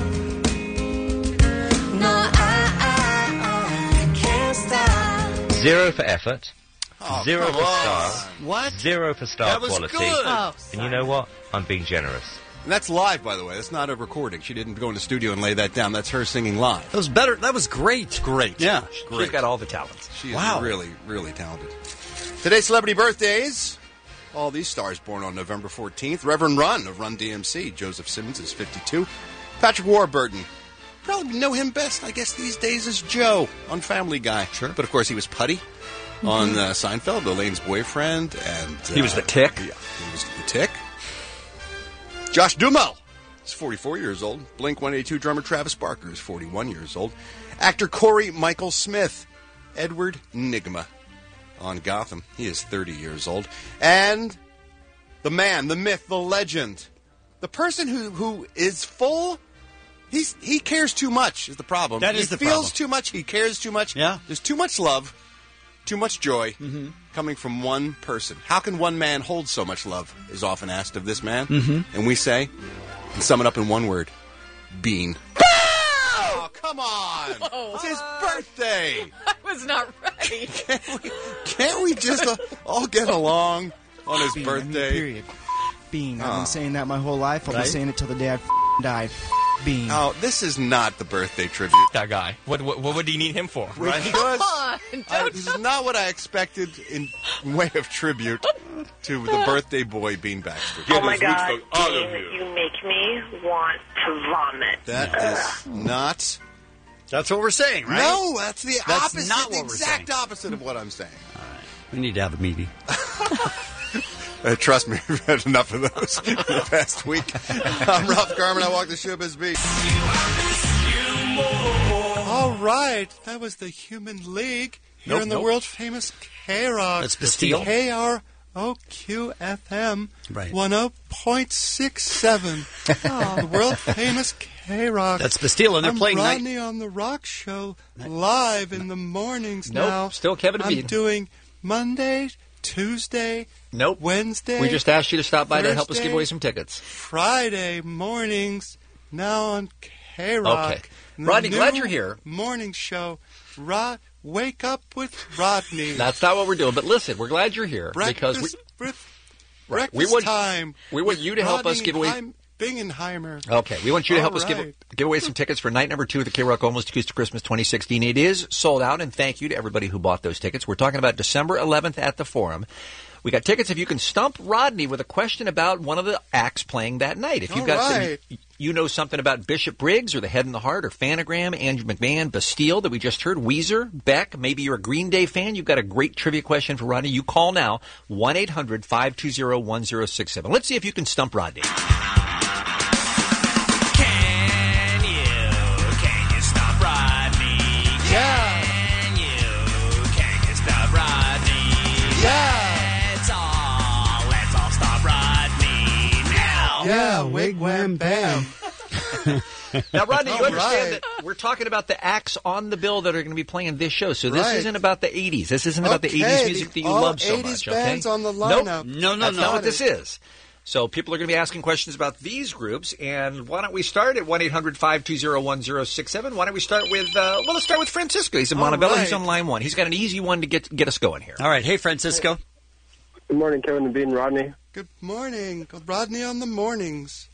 No, I, I, I can't stop. Zero for effort. Oh, Zero come for on. star. What? Zero for star That was quality. good. Oh, and you know what? I'm being generous. And that's live, by the way. That's not a recording. She didn't go in the studio and lay that down. That's her singing live. That was better. That was great. Great. Yeah. Great. She's got all the talents. She is Wow. really, really talented. Today's celebrity birthdays. All these stars born on November fourteenth. Reverend Run of Run D M C. Joseph Simmons is fifty-two. Patrick Warburton. Probably know him best, I guess, these days as Joe on Family Guy. Sure. But, of course, he was Putty on uh, Seinfeld, Elaine's boyfriend. and uh, He was the Tick. Yeah, he was the Tick. Josh Duhamel is forty-four years old. Blink one eighty-two drummer Travis Barker is forty-one years old. Actor Corey Michael Smith. Edward Nygma on Gotham. He is thirty years old. And the man, the myth, the legend, the person who, who is full, he's, he cares too much is the problem. That he is the feels problem. too much. He cares too much. Yeah. There's too much love, too much joy Mm-hmm. coming from one person. How can one man hold so much love is often asked of this man. Mhm. And we say, and sum it up in one word, Bean. Oh, come on! Whoa. It's his birthday. I was not ready. Can't we just uh, all get along on his Bean, I mean, birthday? period. Bean. I've Oh. been saying that my whole life. I'll Right? be saying it till the day I f***ing die. Bean. Oh, this is not the birthday tribute. That guy. What what, what would you need him for? Right? Come on. Uh, this is not what I expected in way of tribute to the birthday boy Bean Baxter. Oh my God, Dean, you make me want to vomit. That is not. That's what we're saying, right? No, that's the That's opposite. not the what we're exact saying. opposite of what I'm saying. We need to have a meeting. Uh, trust me, we've had enough of those in the past week. I'm Ralph Garman. I walk the showbiz beat. All right, that was the Human League here Nope, in the nope. world famous K-Rock. That's Bastille. K R O Q F M Right. ten point six seven. The world famous K-Rock. That's Bastille, and they're I'm playing night- Rodney on the Rock Show live in the mornings Nope, now. still Kevin I'm Bean. doing Monday, Tuesday, Nope. Wednesday. We just asked you to stop by to help us give Thursday, away some tickets. Friday mornings, now on K-Rock. Okay. The Rodney, new glad you're here. Morning show. Rod, wake up with Rodney. That's not what we're doing. But listen, we're glad you're here breakfast because we, with right, breakfast we want time. we want you to help us Rodney give away. Heim- Bingenheimer. Okay, we want you to help All us give right. give away some tickets for night number two of the K-Rock Almost Acoustic Christmas twenty sixteen. It is sold out, and thank you to everybody who bought those tickets. We're talking about December eleventh at the Forum. We got tickets if you can stump Rodney with a question about one of the acts playing that night. If you've All got right. some, you know something about Bishop Briggs or The Head and the Heart or Phanogram, Andrew McMahon, Bastille that we just heard, Weezer, Beck, maybe you're a Green Day fan, you've got a great trivia question for Rodney, you call now, one eight hundred five two zero one zero six seven. Let's see if you can stump Rodney. Can you, can you stop Rodney? Yeah. Can you, can you stop Rodney? Yeah. Let's all, let's all stop Rodney now. Yeah, wig, wham, bam. Now, Rodney, you All understand right. that we're talking about the acts on the bill that are going to be playing this show. So this Right. isn't about the eighties. This isn't about the Okay, eighties music that you all love so eighties much. Okay? bands on the Nope. lineup. No, no, That's no. not what this is. So people are going to be asking questions about these groups, and why don't we start at one eight hundred five two zero one zero six seven? Why don't we start with, uh, well, let's start with Francisco. He's in All Montebello. right. He's on line one. He's got an easy one to get get us going here. All right. Hey, Francisco. Good morning, Kevin and Bean, Rodney. Good morning. Rodney on the mornings.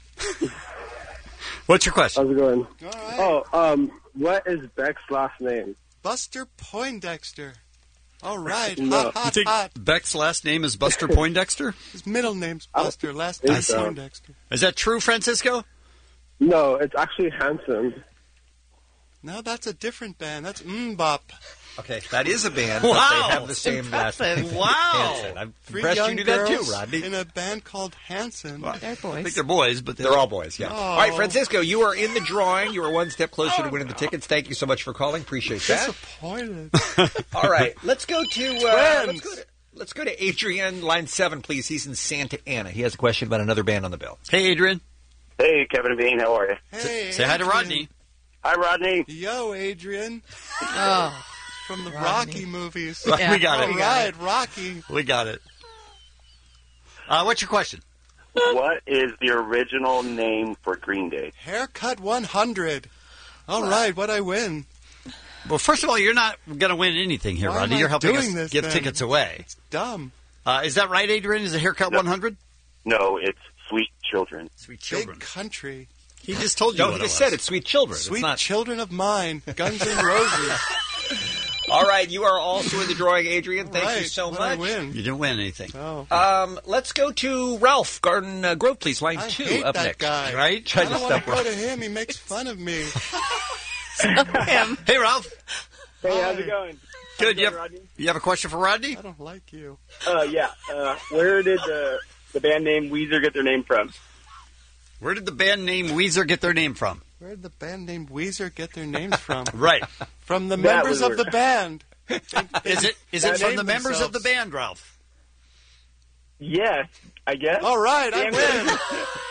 What's your question? How's it going? All right. Oh, um, what is Beck's last name? Buster Poindexter. All right. No. Hot, You hot, think hot. Beck's last name is Buster Poindexter? His middle name's Oh, Buster, last think name so. Poindexter. Is that true, Francisco? No, it's actually Hanson. No, that's a different band. That's Mbop. Okay, that is a band, Wow. but they have the same last name. Impressive. Wow. Hanson. I'm Three impressed young you knew that too, girls Rodney. in a band called Hanson. They're I think boys. they're boys, but They're all boys, yeah. Oh. All right, Francisco, you are in the drawing. You are one step closer to winning the tickets. Thank you so much for calling. Appreciate that. Disappointed. All right, let's go to uh, let's Friends. go to let's go to Adrian, line seven, please. He's in Santa Ana. He has a question about another band on the bill. Hey, Adrian. Hey, Kevin and Bean, how are you? Hey, Say hi to Adrian. Rodney. Hi, Rodney. Yo, Adrian. Oh. From the Rodney. Rocky movies. Yeah. We got All it. right, Rocky. We got it. Uh, what's your question? What is the original name for Green Day? Haircut one hundred. All right, what I win? Well, first of all, you're not going to win anything here, Why Rodney. am I You're helping doing us this, give then? tickets away. Dumb. Uh, is that right, Adrian? Is it Haircut one hundred? No, it's Sweet Children. Sweet Children. Big country. He just told you No, what he it just was. said it's Sweet Children. It's Sweet not- children of mine. Guns N' Roses. All right, you are also in the drawing, Adrian. Thank you Right, so what I much. win? You didn't win anything. Oh. Um, let's go to Ralph, Garden uh, Grove, please. Line I two hate up that next. guy. Right? I Try to don't want stop to go Ralph. to him. He makes fun of me. Him. Hey, Ralph. Hey, how's it going? Good. You have, you have a question for Rodney? I don't like you. Uh, yeah. Uh, where did the the band name Weezer get their name from? Where did the band name Weezer get their name from? Where did the band named Weezer get their names from? Right. From the That members was of weird. the band. Is it is They it from named the members of the themselves. band, Ralph? Yes, I guess. All right, I Damn win.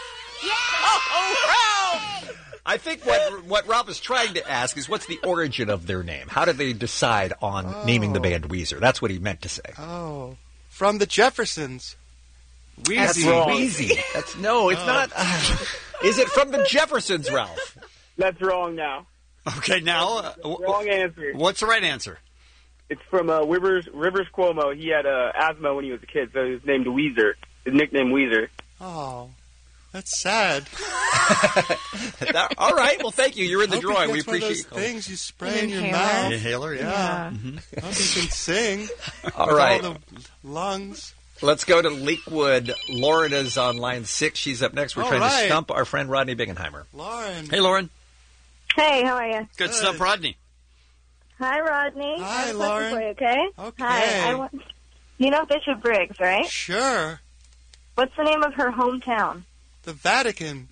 I think what what Ralph is trying to ask is what's the origin of their name? How did they decide on naming the band Weezer? That's what he meant to say. Oh, from the Jeffersons. That's Wheezy. Wheezy. That's no, it's Oh. not. Uh, is it from the Jeffersons, Ralph? That's wrong now. Okay, now. Uh, w- Wrong answer. What's the right answer? It's from uh, Rivers Rivers Cuomo. He had uh, asthma when he was a kid, so he was named Weezer. His nickname Weezer. Oh, that's sad. That- all right. Well, thank you. You're in the Hope he drawing. We gets one of appreciate those things you spray An in your inhaler. mouth. Inhaler, yeah. Yeah. Mhm. I hope he can sing. All with right. All the lungs. Let's go to Lakewood. Lauren is on line six. She's up next. We're All trying right. to stump our friend Rodney Bingenheimer. Lauren. Hey, Lauren. Hey, how are you? Good stuff, Rodney. Hi, Rodney. I Hi, have a Lauren. question for you, okay? Okay. Hi. I want, you know Bishop Briggs, right? Sure. What's the name of her hometown? The Vatican.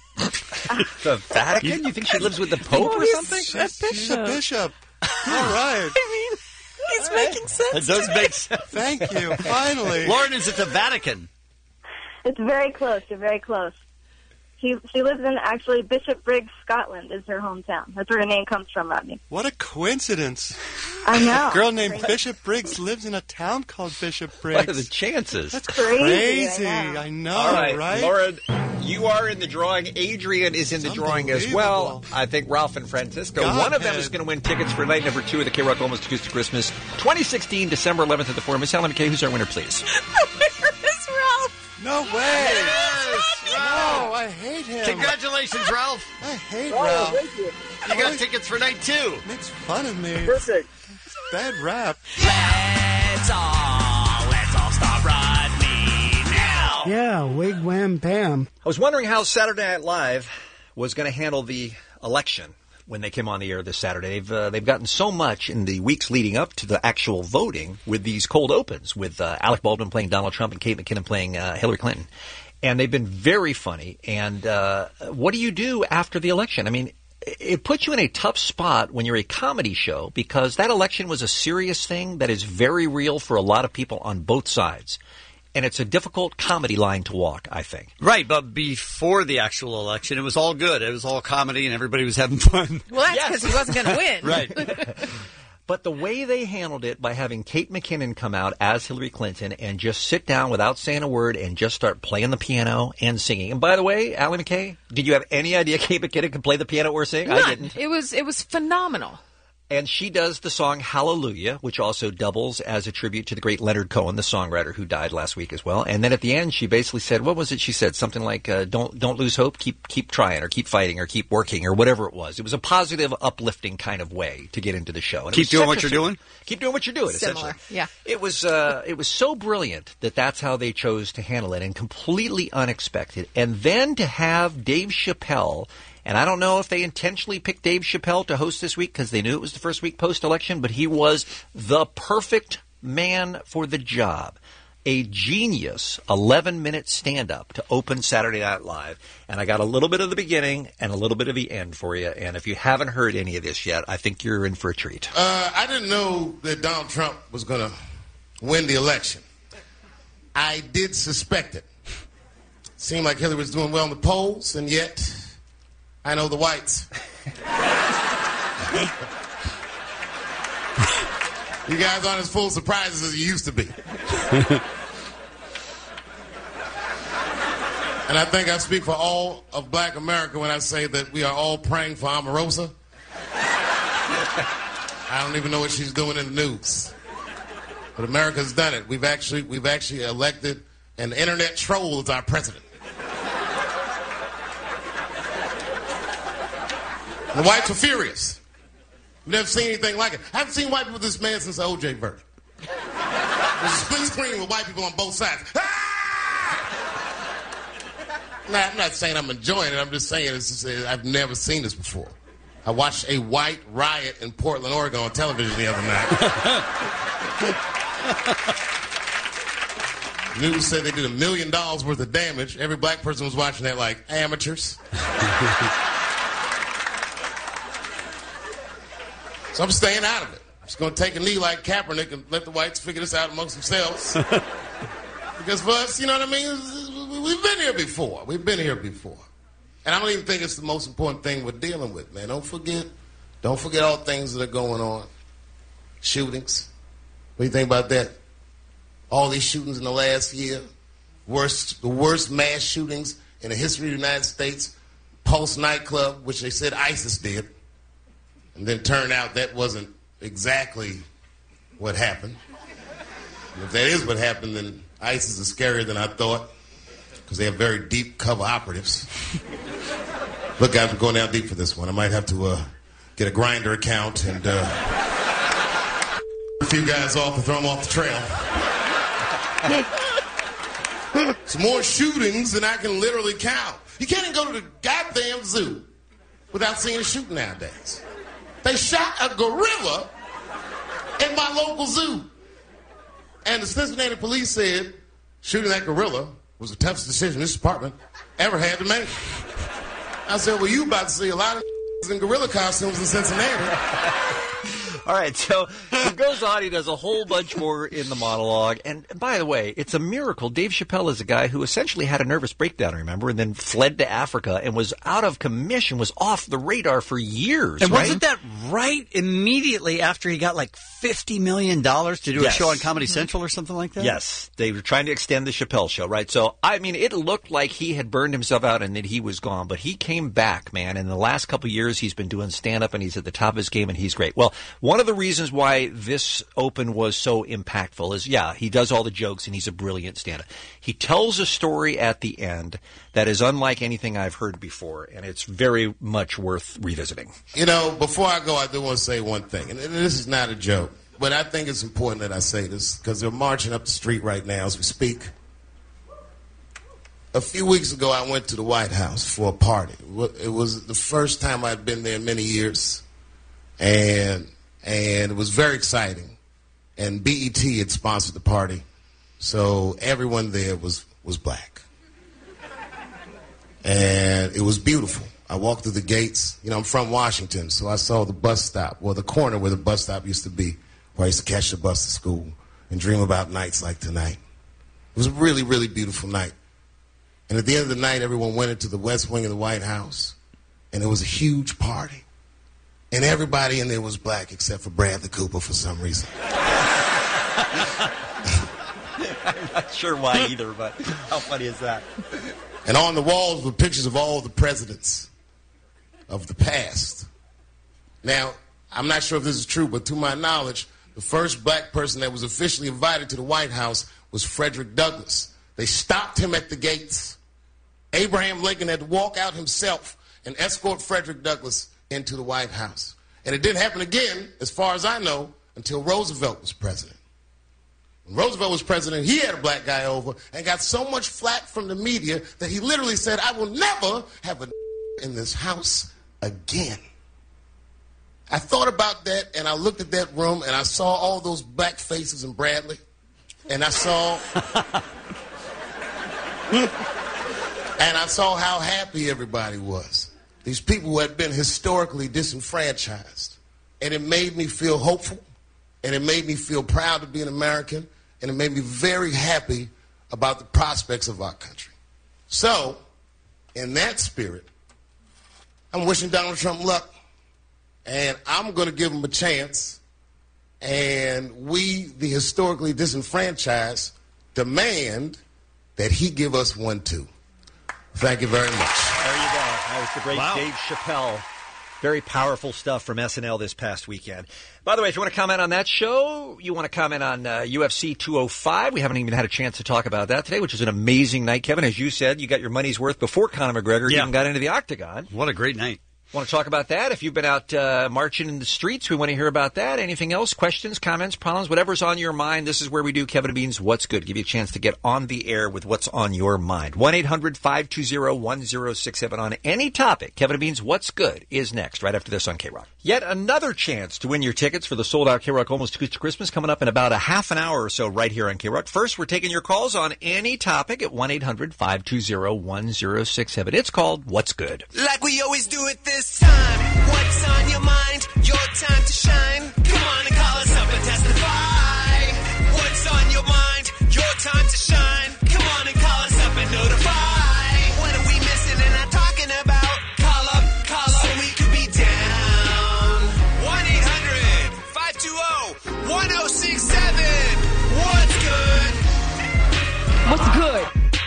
The Vatican? You think she lives with the Pope or something? She's, she's a bishop. All right. I mean, he's making sense. It does make sense. Thank you. Finally. Lauren, is it the Vatican? It's very close. You're very close. She she lives in actually Bishop Briggs, Scotland, is her hometown. That's where her name comes from, Rodney. What a coincidence. I know. A girl named Bishop Briggs lives in a town called Bishop Briggs. What are the chances? That's Crazy, crazy. I know. I know, All right, right? Lauren, you are in the drawing. Adrian is in the drawing as well. Unbelievable. I think Ralph and Francisco. One of them Godhead. is going to win tickets for night number two of the K-Rock Almost Acoustic Christmas twenty sixteen, December eleventh at the Forum. Miss Helen McKay, who's our winner, please? Where is Ralph? No way. No, I hate him. Congratulations, Ralph. I hate Oh, Ralph. thank you. You got tickets for night two. Makes fun of me. Perfect. Bad rap. Let's all, let's all stop Rodney now. Yeah, wig wham bam. I was wondering how Saturday Night Live was going to handle the election when they came on the air this Saturday. They've uh, they've gotten so much in the weeks leading up to the actual voting with these cold opens, with uh, Alec Baldwin playing Donald Trump and Kate McKinnon playing uh, Hillary Clinton. And they've been very funny. And uh, what do you do after the election? I mean, it puts you in a tough spot when you're a comedy show, because that election was a serious thing that is very real for a lot of people on both sides. And it's a difficult comedy line to walk, I think. Right, but before the actual election, it was all good. It was all comedy, and everybody was having fun. Well, that's because he wasn't going to win. Right. But the way they handled it by having Kate McKinnon come out as Hillary Clinton and just sit down without saying a word and just start playing the piano and singing. And by the way, Allie McKay, did you have any idea Kate McKinnon could play the piano or sing? None. I didn't. It was it was phenomenal. And she does the song Hallelujah, which also doubles as a tribute to the great Leonard Cohen, the songwriter who died last week as well. And then at the end, she basically said, what was it she said? Something like, uh, don't don't lose hope, keep keep trying, or keep fighting, or keep working, or whatever it was. It was a positive, uplifting kind of way to get into the show. And it Keep was doing such what a you're sur- doing? Keep doing what you're doing, Similar. essentially. Yeah. It was uh, it was so brilliant that that's how they chose to handle it, and completely unexpected. And then to have Dave Chappelle, and I don't know if they intentionally picked Dave Chappelle to host this week because they knew it was the first week post-election, but he was the perfect man for the job. A genius eleven-minute stand-up to open Saturday Night Live. And I got a little bit of the beginning and a little bit of the end for you. And if you haven't heard any of this yet, I think you're in for a treat. Uh, I didn't know that Donald Trump was going to win the election. I did suspect it. Seemed like Hillary was doing well in the polls, and yet I know the whites. You guys aren't as full of surprises as you used to be. And I think I speak for all of black America when I say that we are all praying for Omarosa. I don't even know what she's doing in the news. But America's done it. We've actually we've actually elected an internet troll as our president. The whites were furious. We've never seen anything like it. I haven't seen white people this man since the O J verdict. There's a split screen with white people on both sides. Ah! Now, I'm not saying I'm enjoying it. I'm just saying it's just, uh, I've never seen this before. I watched a white riot in Portland, Oregon on television the other night. News said they did a million dollars worth of damage. Every black person was watching that like amateurs. So I'm staying out of it. I'm just going to take a knee like Kaepernick and let the whites figure this out amongst themselves. Because for us, you know what I mean? We've been here before. We've been here before. And I don't even think it's the most important thing we're dealing with, man. Don't forget, don't forget all things that are going on. Shootings. What do you think about that? All these shootings in the last year. Worst, the worst mass shootings in the history of the United States. Pulse nightclub, which they said ISIS did. And then turned out that wasn't exactly what happened. And if that is what happened, then ISIS is scarier than I thought, because they have very deep cover operatives. Look, guys, we're going down deep for this one. I might have to uh, get a Grindr account and uh, a few guys off and throw them off the trail. Some more shootings than I can literally count. You can't even go to the goddamn zoo without seeing a shooting nowadays. They shot a gorilla in my local zoo. And the Cincinnati police said shooting that gorilla was the toughest decision this department ever had to make. I said, well, you about to see a lot of in gorilla costumes in Cincinnati. All right, so he goes on, he does a whole bunch more in the monologue. And by the way, it's a miracle. Dave Chappelle is a guy who essentially had a nervous breakdown, remember, and then fled to Africa and was out of commission, was off the radar for years, And right? wasn't that right immediately after he got like fifty million dollars to do Yes. a show on Comedy Central or something like that? Yes, they were trying to extend the Chappelle show, right? So, I mean, it looked like he had burned himself out and that he was gone, but he came back, man. In the last couple of years, he's been doing stand-up and he's at the top of his game and he's great. Well, one of the reasons why this open was so impactful is, yeah, he does all the jokes and he's a brilliant stand-up. He tells a story at the end that is unlike anything I've heard before, and it's very much worth revisiting. You know, before I go, I do want to say one thing, and this is not a joke, but I think it's important that I say this because they're marching up the street right now as we speak. A few weeks ago, I went to the White House for a party. It was the first time I'd been there in many years, and and it was very exciting. And B E T had sponsored the party, so everyone there was, was black. And it was beautiful. I walked through the gates. You know, I'm from Washington, so I saw the bus stop, well, the corner where the bus stop used to be, where I used to catch the bus to school and dream about nights like tonight. It was a really, really beautiful night. And at the end of the night, everyone went into the West Wing of the White House, and it was a huge party. And everybody in there was black except for Bradley Cooper for some reason. I'm not sure why either, but how funny is that? And on the walls were pictures of all the presidents of the past. Now, I'm not sure if this is true, but to my knowledge, the first black person that was officially invited to the White House was Frederick Douglass. They stopped him at the gates. Abraham Lincoln had to walk out himself and escort Frederick Douglass into the White House. And it didn't happen again, as far as I know, until Roosevelt was president. When Roosevelt was president, he had a black guy over and got so much flack from the media that he literally said, I will never have a in this house again. I thought about that, and I looked at that room, and I saw all those black faces in Bradley, and I saw... and I saw how happy everybody was. These people who had been historically disenfranchised. And it made me feel hopeful, and it made me feel proud to be an American, and it made me very happy about the prospects of our country. So, in that spirit, I'm wishing Donald Trump luck, and I'm going to give him a chance, and we, the historically disenfranchised, demand that he give us one too. Thank you very much. There you go. That was the great Wow. Dave Chappelle. Very powerful stuff from S N L this past weekend. By the way, if you want to comment on that show, you want to comment on uh, U F C two oh five, we haven't even had a chance to talk about that today, which is an amazing night. Kevin, as you said, you got your money's worth before Conor McGregor Yeah. even got into the octagon. What a great night. Want to talk about that? If you've been out uh, marching in the streets, we want to hear about that. Anything else? Questions, comments, problems, whatever's on your mind. This is where we do Kevin and Bean's What's Good. Give you a chance to get on the air with what's on your mind. one eight hundred five two zero one zero six seven on any topic. Kevin and Bean's What's Good is next, right after this on K-Rock. Yet another chance to win your tickets for the sold-out K-Rock Almost Too Good to Christmas coming up in about a half an hour or so right here on K-Rock. First, we're taking your calls on any topic at one eight hundred five two zero one zero six seven. It's called What's Good. Like we always do it this time. What's on your mind? Your time to shine. Come on and call us up and testify. What's on your mind? Your time to shine. Come on and call us up and notify. What are we missing and not talking about? Call up, call up, so we could be down. one eight hundred five two zero one zero six seven. What's good? What's good? All right,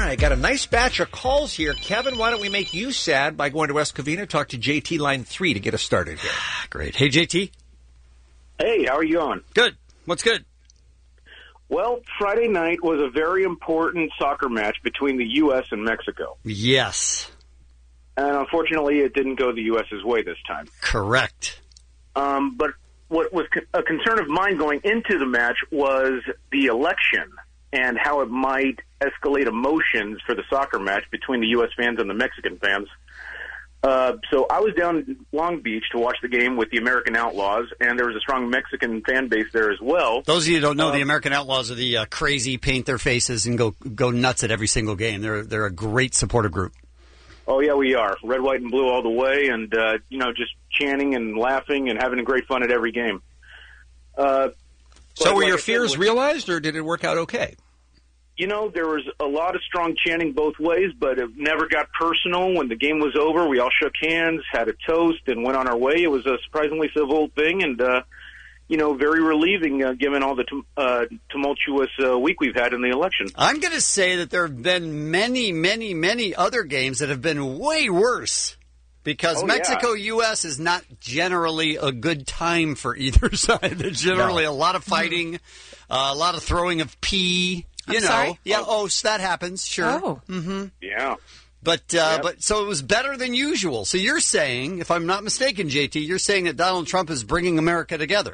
right, got a nice batch of calls here. Kevin, why don't we make you sad by going to West Covina, talk to J T line three to get us started here. Great. Hey, J T. Hey, how are you on? Good. What's good? Well, Friday night was a very important soccer match between the U S and Mexico. Yes. And unfortunately, it didn't go the U S's way this time. Correct. Um, but what was co- a concern of mine going into the match was the election and how it might escalate emotions for the soccer match between the U S fans and the Mexican fans. Uh, so I was down in Long Beach to watch the game with the American Outlaws, and there was a strong Mexican fan base there as well. Those of you who don't know, Uh, the American Outlaws are the uh, crazy, paint their faces and go go nuts at every single game. They're they're a great supportive group. Oh, yeah, we are. Red, white, and blue all the way, and, uh, you know, just chanting and laughing and having great fun at every game. Uh, So but were like your I said, fears with- realized, or did it work out okay? You know, there was a lot of strong chanting both ways, but it never got personal. When the game was over, we all shook hands, had a toast, and went on our way. It was a surprisingly civil thing, and, uh, you know, very relieving uh, given all the tum- uh, tumultuous uh, week we've had in the election. I'm going to say that there have been many, many, many other games that have been way worse. Because Oh, Mexico U S is not generally a good time for either side. There's generally No. a lot of fighting, uh, a lot of throwing of pee. You I'm know, sorry? yeah. Oh, so that happens. Sure. Oh. Mm-hmm. Yeah. But uh, but so it was better than usual. So you're saying, if I'm not mistaken, J T, you're saying that Donald Trump is bringing America together.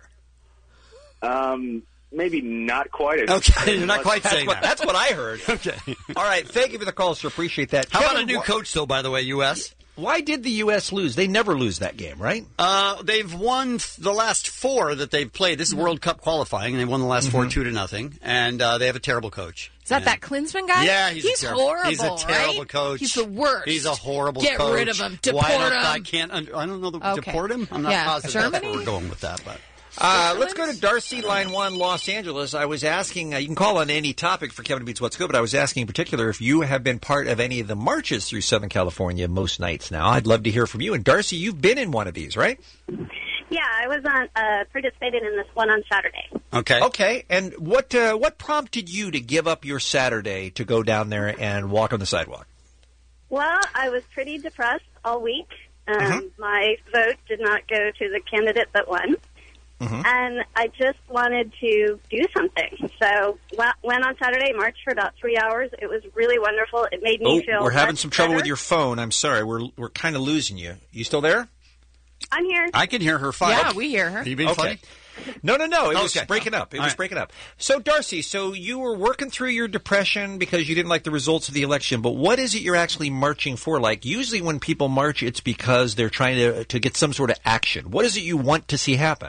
Um, maybe not quite. Okay, you're not quite That's saying what, that. That's what I heard. Okay. All right, thank you for the call, sir. Appreciate that. How about Kevin, a new wh- coach, though, by the way, U S? Why did the U S lose? They never lose that game, right? Uh, they've won f- the last four that they've played. This is World Cup qualifying, and they won the last four Mhm. two to nothing. And uh, they have a terrible coach. Is that that Klinsman guy? Yeah, he's, he's a terrible, horrible. He's a terrible right? coach. He's the worst. He's a horrible Get coach. rid of him. Why Deport don't- I him. can't. Under, I don't know. The, Okay. Deport him. I'm not Yeah. positive Germany? that's where we're going with that, but. Uh, let's go to Darcy, line one, Los Angeles. I was asking, uh, you can call on any topic for Kevin Beats What's Good, but I was asking in particular if you have been part of any of the marches through Southern California most nights now. I'd love to hear from you. And Darcy, you've been in one of these, right? Yeah, I was on uh, participated in this one on Saturday. Okay. Okay. And what uh, what prompted you to give up your Saturday to go down there and walk on the sidewalk? Well, I was pretty depressed all week. Um, Mm-hmm. My vote did not go to the candidate that won. Mm-hmm. And I just wanted to do something. So w- went on Saturday, marched for about three hours. It was really wonderful. It made me Oh, feel we're having much some trouble better. with your phone. I'm sorry. We're we're kind of losing you. You still there? I'm here. I can hear her fine. Yeah, we hear her. Are you being Okay. funny? No, no, no. It was Okay. breaking up. It All was right. breaking up. So, Darcy, so you were working through your depression because you didn't like the results of the election, but what is it you're actually marching for? Like, usually when people march, it's because they're trying to, to get some sort of action. What is it you want to see happen?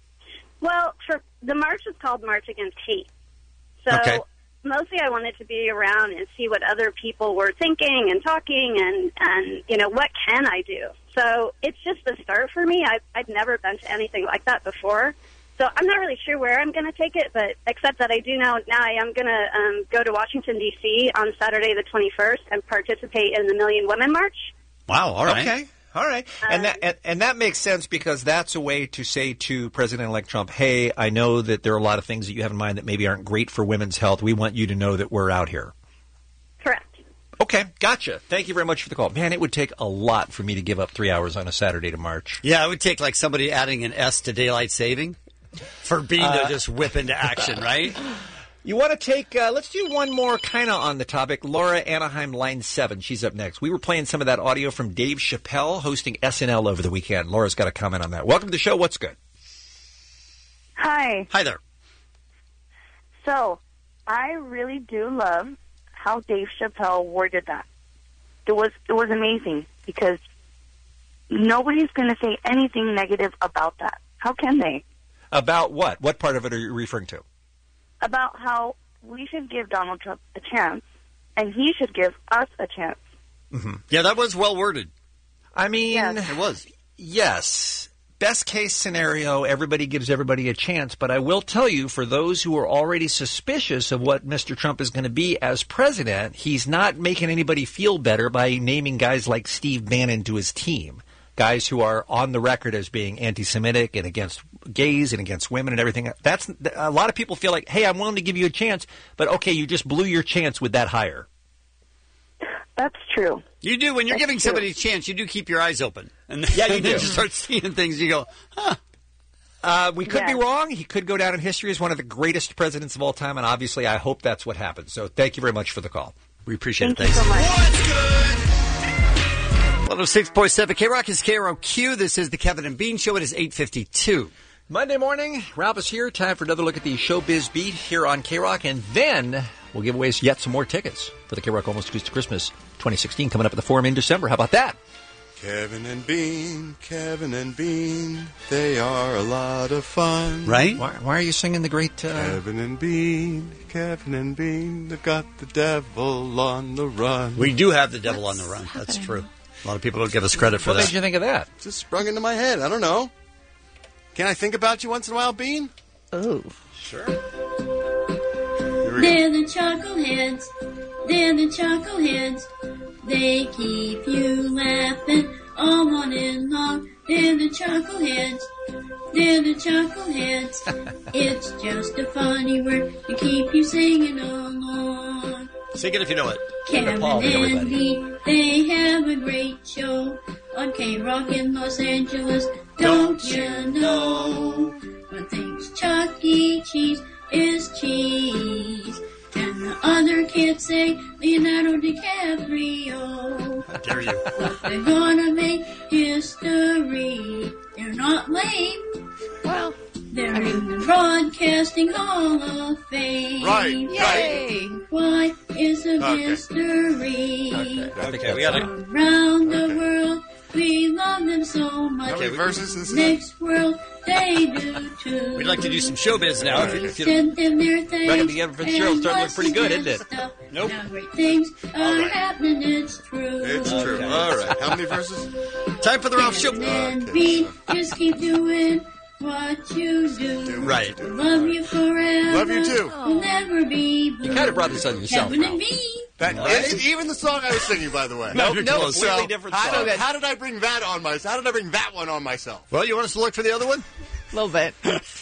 Well, for the march is called March Against Hate. So Okay. mostly I wanted to be around and see what other people were thinking and talking and, and you know, what can I do? So it's just the start for me. I've, I've never been to anything like that before. So I'm not really sure where I'm going to take it, but except that I do know now I am going to um, go to Washington, D C on Saturday the twenty-first and participate in the Million Women March. Wow, all right. Okay. All right. And that and, and that makes sense because that's a way to say to President-elect Trump, hey, I know that there are a lot of things that you have in mind that maybe aren't great for women's health. We want you to know that we're out here. Correct. Okay, gotcha. Thank you very much for the call. Man, it would take a lot for me to give up three hours on a Saturday to march. Yeah, it would take like somebody adding an S to daylight saving for Bean Uh, to just whip into action, right? You want to take, uh, let's do one more kind of on the topic. Laura, Anaheim, line seven. She's up next. We were playing some of that audio from Dave Chappelle hosting S N L over the weekend. Laura's got a comment on that. Welcome to the show. What's good? Hi. Hi there. So, I really do love how Dave Chappelle worded that. It was it was amazing because nobody's going to say anything negative about that. How can they? About what? What part of it are you referring to? About how we should give Donald Trump a chance, and he should give us a chance. Mm-hmm. Yeah, that was well worded. I mean, It was. Yes. Best case scenario, everybody gives everybody a chance. But I will tell you, for those who are already suspicious of what Mister Trump is going to be as president, he's not making anybody feel better by naming guys like Steve Bannon to his team. Guys who are on the record as being anti-Semitic and against gays and against women and everything. That's a lot of people feel like, hey, I'm willing to give you a chance, but okay, you just blew your chance with that hire. That's true. You do. When you're That's giving true. somebody a chance, you do keep your eyes open. And Yeah, you and then do. you start seeing things, you go, huh. Uh, we could Yes. be wrong. He could go down in history as one of the greatest presidents of all time, and obviously I hope that's what happens. So thank you very much for the call. We appreciate Thank it. you Thanks. so much. one oh six point seven K-Rock is K R O Q. This is the Kevin and Bean Show. It is eight fifty-two. Monday morning, Ralph is here. Time for another look at the Showbiz Beat here on K-Rock, and then we'll give away yet some more tickets for the K-Rock Almost Acoustic Christmas twenty sixteen coming up at the Forum in December. How about that? Kevin and Bean, Kevin and Bean, they are a lot of fun. Right? Why, why are you singing the great... Uh... Kevin and Bean, Kevin and Bean, they've got the devil on the run. We do have the devil on the run. That's true. A lot of people don't give us credit for What that. made you think of that? Just sprung into my head. I don't know. Can I think about you once in a while, Bean? Oh. Sure. Here we go. They're the chuckleheads. They're the chuckleheads. They keep you laughing all morning long. They're the chuckleheads. They're the chuckleheads. It's just a funny word to keep you singing along. Sing it if you know it. Kevin Paul, and everybody. Bean, they have a great show on K-Rock in Los Angeles. Don't you know? One thinks Chuck E. Cheese is cheese. And the other kids say Leonardo DiCaprio. How dare you? But they're gonna make history. They're not lame. Well, they're in the Broadcasting Hall of Fame. Right, Yay! Why is a Okay. mystery. Okay, we got to... Around the world, we love them so much. How many verses is this? Next world, they do too. We'd like to do some showbiz now. If you, if you Send them their thanks. Back at the Evan Fitzgerald and starting to look pretty good, isn't it? stuff. Nope. Now great things are happening, it's true. It's true. Okay. All right. How many verses? Time for the Ralph Show. And Okay, Bean, so- just keep doing what you do. Right. Love you forever. Love you too. We'll never be blue. You kind of brought this on yourself, Kevin and Ralph. Bean. That isn't even the song I was singing, by the way. No, you're no, close. completely So, different how song. did, how did I bring that on myself? How did I bring that one on myself? Well, you want us to look for the other one? A little bit.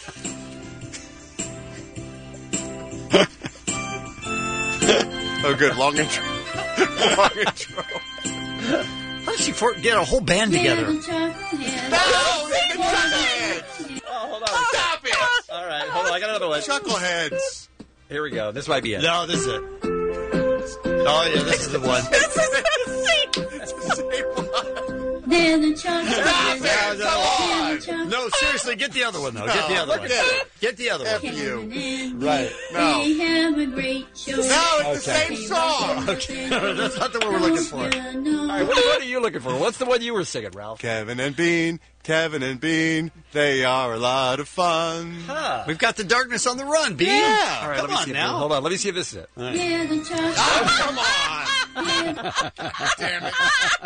Oh, good. Long intro. Long intro. How did she for- get a whole band They're together? the chuckleheads. No, it's the Chuckleheads. Oh, hold on. Stop it. All right, hold on. I got another one. Chuckleheads. Here we go. This might be it. No, this is it. Oh, yeah, this is the one. It's the same one. They're the Stop chuckleheads. it. Come on. No, seriously, get the other one, though. Get the No, other look one. at it. Get the other F one. you. Right. No. They have a great show. No, it's the Okay. same song. Okay, that's not the one we're looking for. All right, what, what are you looking for? What's the one you were singing, Ralph? Kevin and Bean, Kevin and Bean, they are a lot of fun. Huh. We've got the darkness on the run, Bean. Yeah. All right, Come let me on see if- now. Hold on. Let me see if this is it. They're the chuckleheads. Oh, come on. Damn it.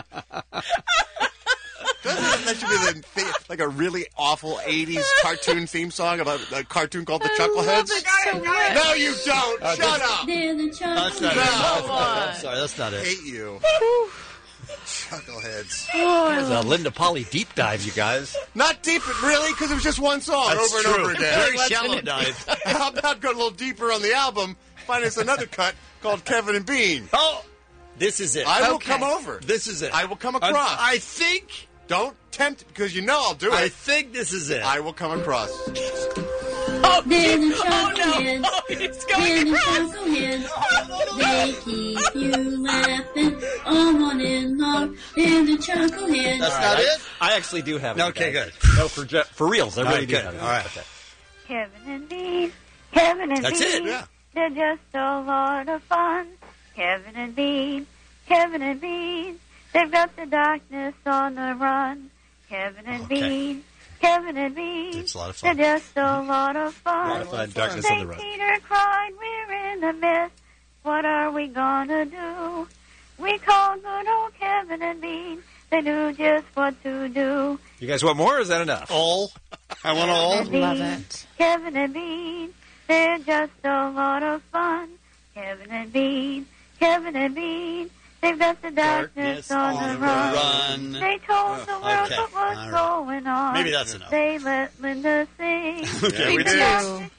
Doesn't that should be the thing, like a really awful eighties cartoon theme song about a cartoon called The Chuckleheads? So good. No, you don't. Shut up. They're the That's not chuckleheads. it. No. I'm sorry, that's not I it. hate you. Chuckleheads. There's a Linda Polly deep dive, you guys. Not deep, really, because it was just one song That's over and true. over again. Very shallow dive. How about go a little deeper on the album? Find us another cut called Kevin and Bean. Oh, this is it. I will Okay. come over. This is it. I will come across. I, I think. Don't tempt, because you know I'll do it. I think this is it. I will come across. They're the chuckleheads. Oh, he's They're going the across. chuckleheads. They keep you laughing all morning long. They're the chuckleheads. That's All not right, it? I, I actually do have it. Okay, you guys. good. No, for je- for reals. I All really right, do good. have it. All right. Okay. Kevin and Bean, Kevin and That's Bean. it. Yeah. They're just a lot of fun. Kevin and Bean, Kevin and Bean. They've got the darkness on the run. Kevin and Okay. Bean, Kevin and Bean. It's a lot of fun. They're just a lot of fun. A lot of fun. Darkness on the Saint run. Peter cried, we're in the mist. What are we gonna do? We call good old Kevin and Bean. They knew just what to do. You guys want more, or is that enough? All. I want all. Kevin and Love Bean, it. Kevin and Bean, they're just a lot of fun. Kevin and Bean, Kevin and Bean, they've got the darkness, on, the run. run. They told the world Okay, what was all right. going on. Maybe that's enough. They let Linda sing. Okay, She we got did. to shiver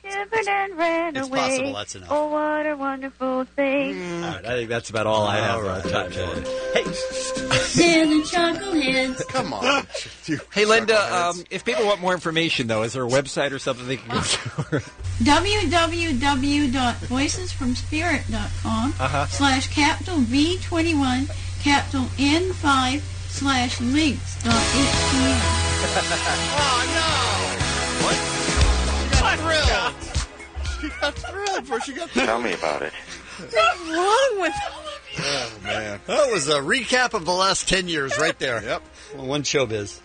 turned and ran It's away. possible that's enough. Oh, what a wonderful thing. All right, I think that's about all I have. Right, time for. Hey, They're the chuckleheads. Come on. Hey, Linda, um, if people want more information, though, is there a website or something they can go to? w w w dot voices from spirit dot com Uh-huh. slash capital V twenty-one capital N five slash links dot H T M. Oh, no! What? She got thrilled. She got thrilled before she got Tell me about it. What's wrong with Oh, man. that was a recap of the last ten years right there. Yep. Well, one showbiz.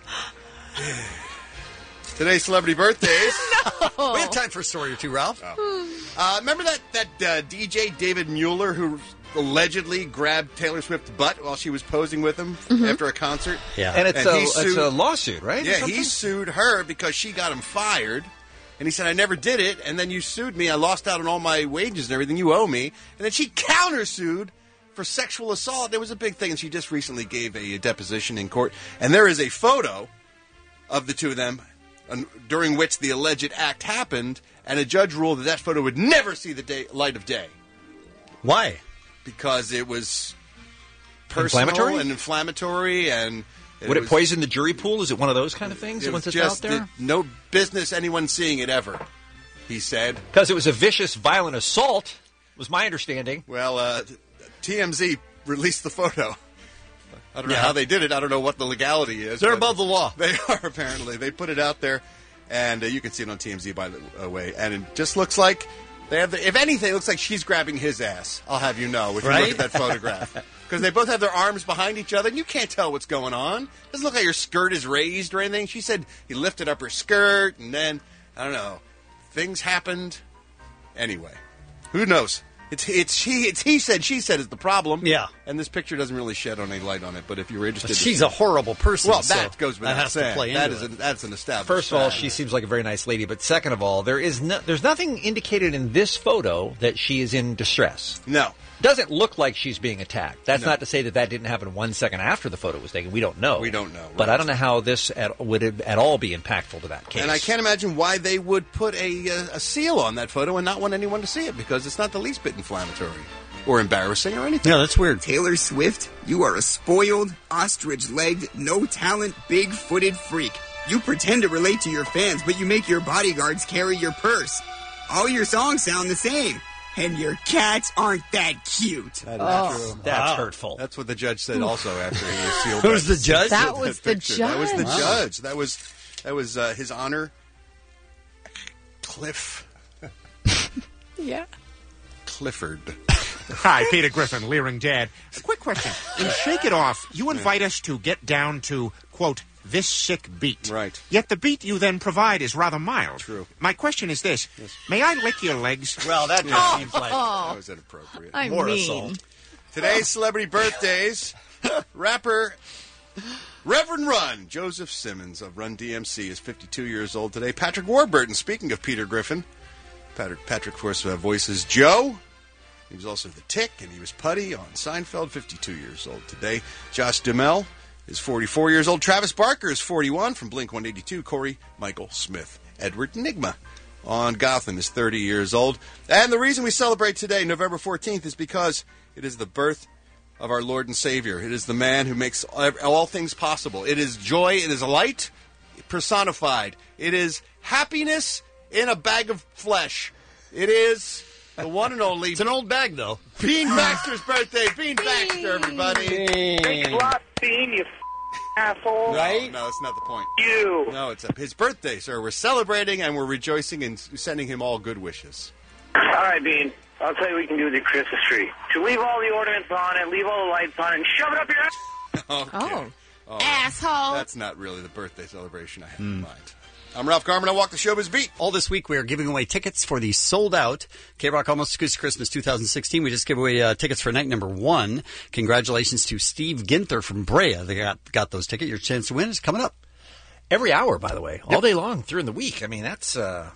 Today's celebrity birthdays. No. We have time for a story or two, Ralph. Uh, remember that, that uh, D J David Mueller who allegedly grabbed Taylor Swift's butt while she was posing with him Mm-hmm. after a concert? Yeah. And it's, And a, he it's sued- a lawsuit, right? or Yeah, something? he sued her because she got him fired. And he said, I never did it. And then you sued me. I lost out on all my wages and everything. You owe me. And then she countersued for sexual assault. There was a big thing. And she just recently gave a, deposition in court. And there is a photo of the two of them uh, during which the alleged act happened. And a judge ruled that that photo would never see the day, light of day. Why? Because it was personal Inflammatory? and inflammatory. And Would it was- poison the jury pool? Is it one of those kind of things It once was it's just out there? that no business anyone seeing it ever, he said. Because it was a vicious, violent assault, was my understanding. Well, uh, T M Z released the photo. I don't know Yeah. how they did it. I don't know what the legality is. They're but above the law. They are, apparently. They put it out there, and uh, you can see it on T M Z, by the way. And it just looks like they have the, if anything, it looks like she's grabbing his ass. I'll have you know if you Right? look at that photograph. Because they both have their arms behind each other, and you can't tell what's going on. It doesn't look like her skirt is raised or anything. She said he lifted up her skirt, and then, I don't know, things happened. Anyway, who knows? It's it's she it's he said she said is the problem. Yeah. And this picture doesn't really shed on any light on it. But if you're interested, But she's a horrible person. Well, so that goes that without has to saying. play That into is it. an, that's an established. First of all, fact. she seems like a very nice lady. But second of all, there is no, there's nothing indicated in this photo that she is in distress. No. Doesn't look like she's being attacked. That's No. not to say that that didn't happen one second after the photo was taken. We don't know. We don't know, But right. I don't know how this at, would it at all be impactful to that case. And I can't imagine why they would put a, uh, a seal on that photo and not want anyone to see it, because it's not the least bit inflammatory or embarrassing or anything. Yeah, that's weird. Taylor Swift, you are a spoiled, ostrich-legged, no-talent, big-footed freak. You pretend to relate to your fans, but you make your bodyguards carry your purse. All your songs sound the same. And your cats aren't that cute. That is Oh, true. that's Wow. hurtful. That's what the judge said also after he was sealed. Who's by- the judge? That was the picture. That was the judge. judge. That was that was uh, his honor, Cliff Yeah. Clifford. Hi, Peter Griffin, Leering Dad. A quick question. In Shake It Off, you invite us to get down to, quote, this sick beat. Right. Yet the beat you then provide is rather mild. True. My question is this. May I lick your legs? Well, that just seems like That was inappropriate. I more mean. assault. Today's celebrity birthdays. Rapper Reverend Run, Joseph Simmons of Run D M C is fifty-two years old today. Patrick Warburton, speaking of Peter Griffin. Patrick, Patrick of course, uh, voices Joe. He was also the Tick, and he was Putty on Seinfeld, fifty-two years old today. Josh Duhamel is forty-four years old. Travis Barker is forty-one from Blink one eighty-two. Corey Michael Smith. Edward Nygma on Gotham is thirty years old. And the reason we celebrate today, November fourteenth, is because it is the birth of our Lord and Savior. It is the man who makes all things possible. It is joy. It is light personified. It is happiness in a bag of flesh. It is the one and only. It's an old bag, though. Bean Baxter's birthday. Bean Baxter, everybody. Thanks a lot, Bean, you f- asshole. Right? No, that's not the point. You. No, it's his birthday, sir. We're celebrating and we're rejoicing and sending him all good wishes. All right, Bean. I'll tell you what you can do with your Christmas tree. To leave all the ornaments on it, leave all the lights on it, and shove it up your ass. Okay. Oh. Asshole. That's not really the birthday celebration I had in mind. I'm Ralph Garman. I walk the showbiz beat. All this week, we are giving away tickets for the sold-out K-Rock Almost Acoustic Christmas two thousand sixteen. We just gave away uh, tickets for night number one. Congratulations to Steve Ginther from Brea. They got got those tickets. Your chance to win is coming up. Every hour, by the way, all day long, during the week. I mean, that's uh,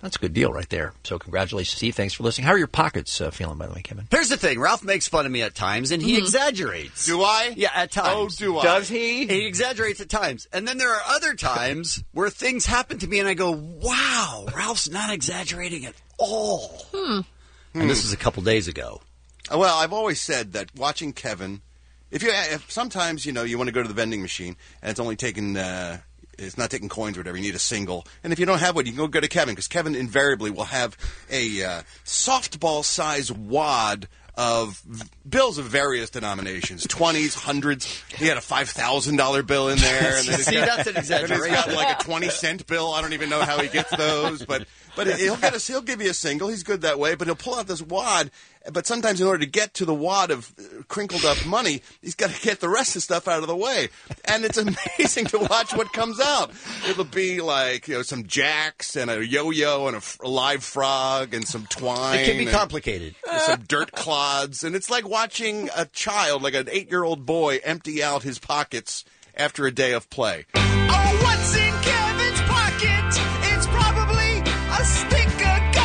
That's a good deal right there. So congratulations, Steve. Thanks for listening. How are your pockets uh, feeling, by the way, Kevin? Here's the thing. Ralph makes fun of me at times, and he Mhm. exaggerates. Do I? Yeah, at times. Oh, do I? Does he? He exaggerates at times. And then there are other times where things happen to me, and I go, wow, Ralph's not exaggerating at all. Hmm. And this was a couple days ago. Well, I've always said that watching Kevin, if you if sometimes you know you want to go to the vending machine and it's only taking uh, it's not taking coins or whatever, you need a single, and if you don't have one, you can go go to Kevin because Kevin invariably will have a uh, softball size wad of v- bills of various denominations, twenties, hundreds. He had a five thousand dollar bill in there. And then he's See, got, that's an exaggeration. Then he's got like a twenty cent bill. I don't even know how he gets those, but but he'll get us. He'll give you a single. He's good that way. But he'll pull out this wad. But sometimes, in order to get to the wad of crinkled up money, he's got to get the rest of the stuff out of the way. And it's amazing to watch what comes out. It'll be like you know some jacks and a yo-yo and a, f- a live frog and some twine. It can be and- complicated. some dirt clods, and it's like watching a child, like an eight-year-old boy, empty out his pockets after a day of play. Oh, what's in Kevin's pocket? It's probably a stick of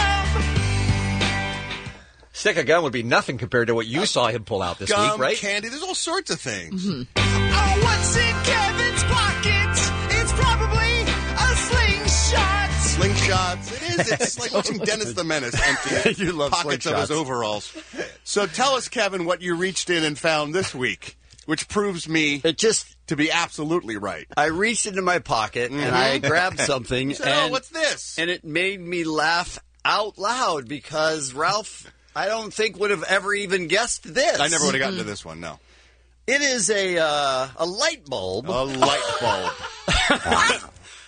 gum. Stick of gum would be nothing compared to what you saw him pull out this Gum, week, right? candy, there's all sorts of things. Oh, what's in Kevin's pocket? It's probably a slingshot. Slingshots. It is. It's like watching Dennis the Menace empty You love pockets of his slingshots. overalls. So tell us, Kevin, what you reached in and found this week, which proves me it just to be absolutely right. I reached into my pocket and I grabbed something. You said, and, oh, what's this? And it made me laugh out loud because Ralph, I don't think, would have ever even guessed this. I never would have gotten to this one, no. It is a uh, a light bulb. A light bulb.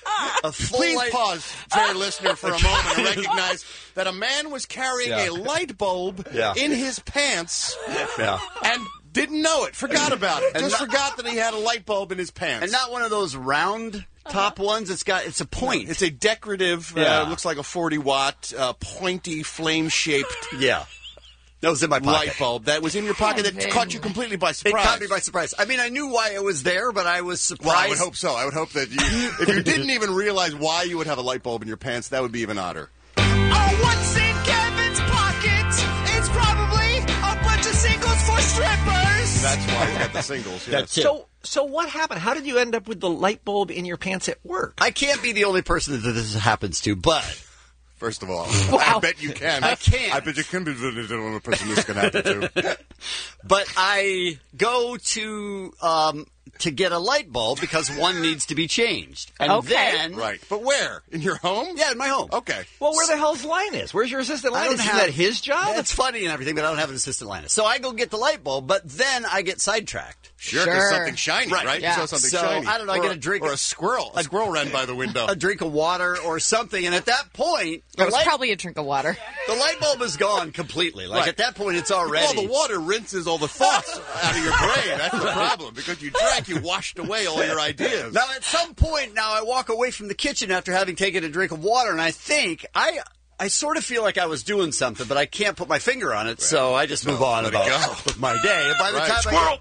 A full Please light- pause, fair listener, for a moment and recognize that a man was carrying Yeah. a light bulb Yeah. in his pants Yeah. and didn't know it, forgot about it, And just not- forgot that he had a light bulb in his pants. And not one of those round top ones. It's got it's a point. It's a decorative, Yeah. uh, looks like a forty watt, uh, pointy, flame-shaped yeah. That was in my pocket. light bulb that was in your pocket that Kevin. caught you completely by It surprise. caught me by surprise. I mean, I knew why it was there, but I was surprised. Well, I would hope so. I would hope that you, if you didn't even realize why you would have a light bulb in your pants, that would be even odder. Oh, what's in Kevin's pocket? It's probably a bunch of singles for strippers. That's why he got the singles. Yes. That's it. So, so what happened? How did you end up with the light bulb in your pants at work? I can't be the only person that this happens to, but First of all, I bet you can. I can. I bet you can be the only person this can happen to. but I go to um, to get a light bulb because one needs to be changed, and Okay. then Right. But where? In your home? yeah, in my home. Okay. Well, where the hell's Linus? Where's your assistant I Linus? don't Isn't have that his job? That's funny and everything, but I don't have an assistant Linus. So I go get the light bulb, but then I get sidetracked. Sure, because Sure. something shiny, right? Right, You yeah. saw something So, shiny. I don't know, I Or get a drink Or of- a squirrel. A squirrel ran by the window. A drink of water or something, and at that point, It the was light, probably a drink of water. the light bulb is gone completely. Like Right. at that point, it's already. Well, the water rinses all the thoughts out of your brain. That's the problem. Because you drank, you washed away all your ideas. Now, at some point, now I walk away from the kitchen after having taken a drink of water, and I think I. I sort of feel like I was doing something, but I can't put my finger on it, so I just move on let it about go. with my day. And by the Right. time Squirrel!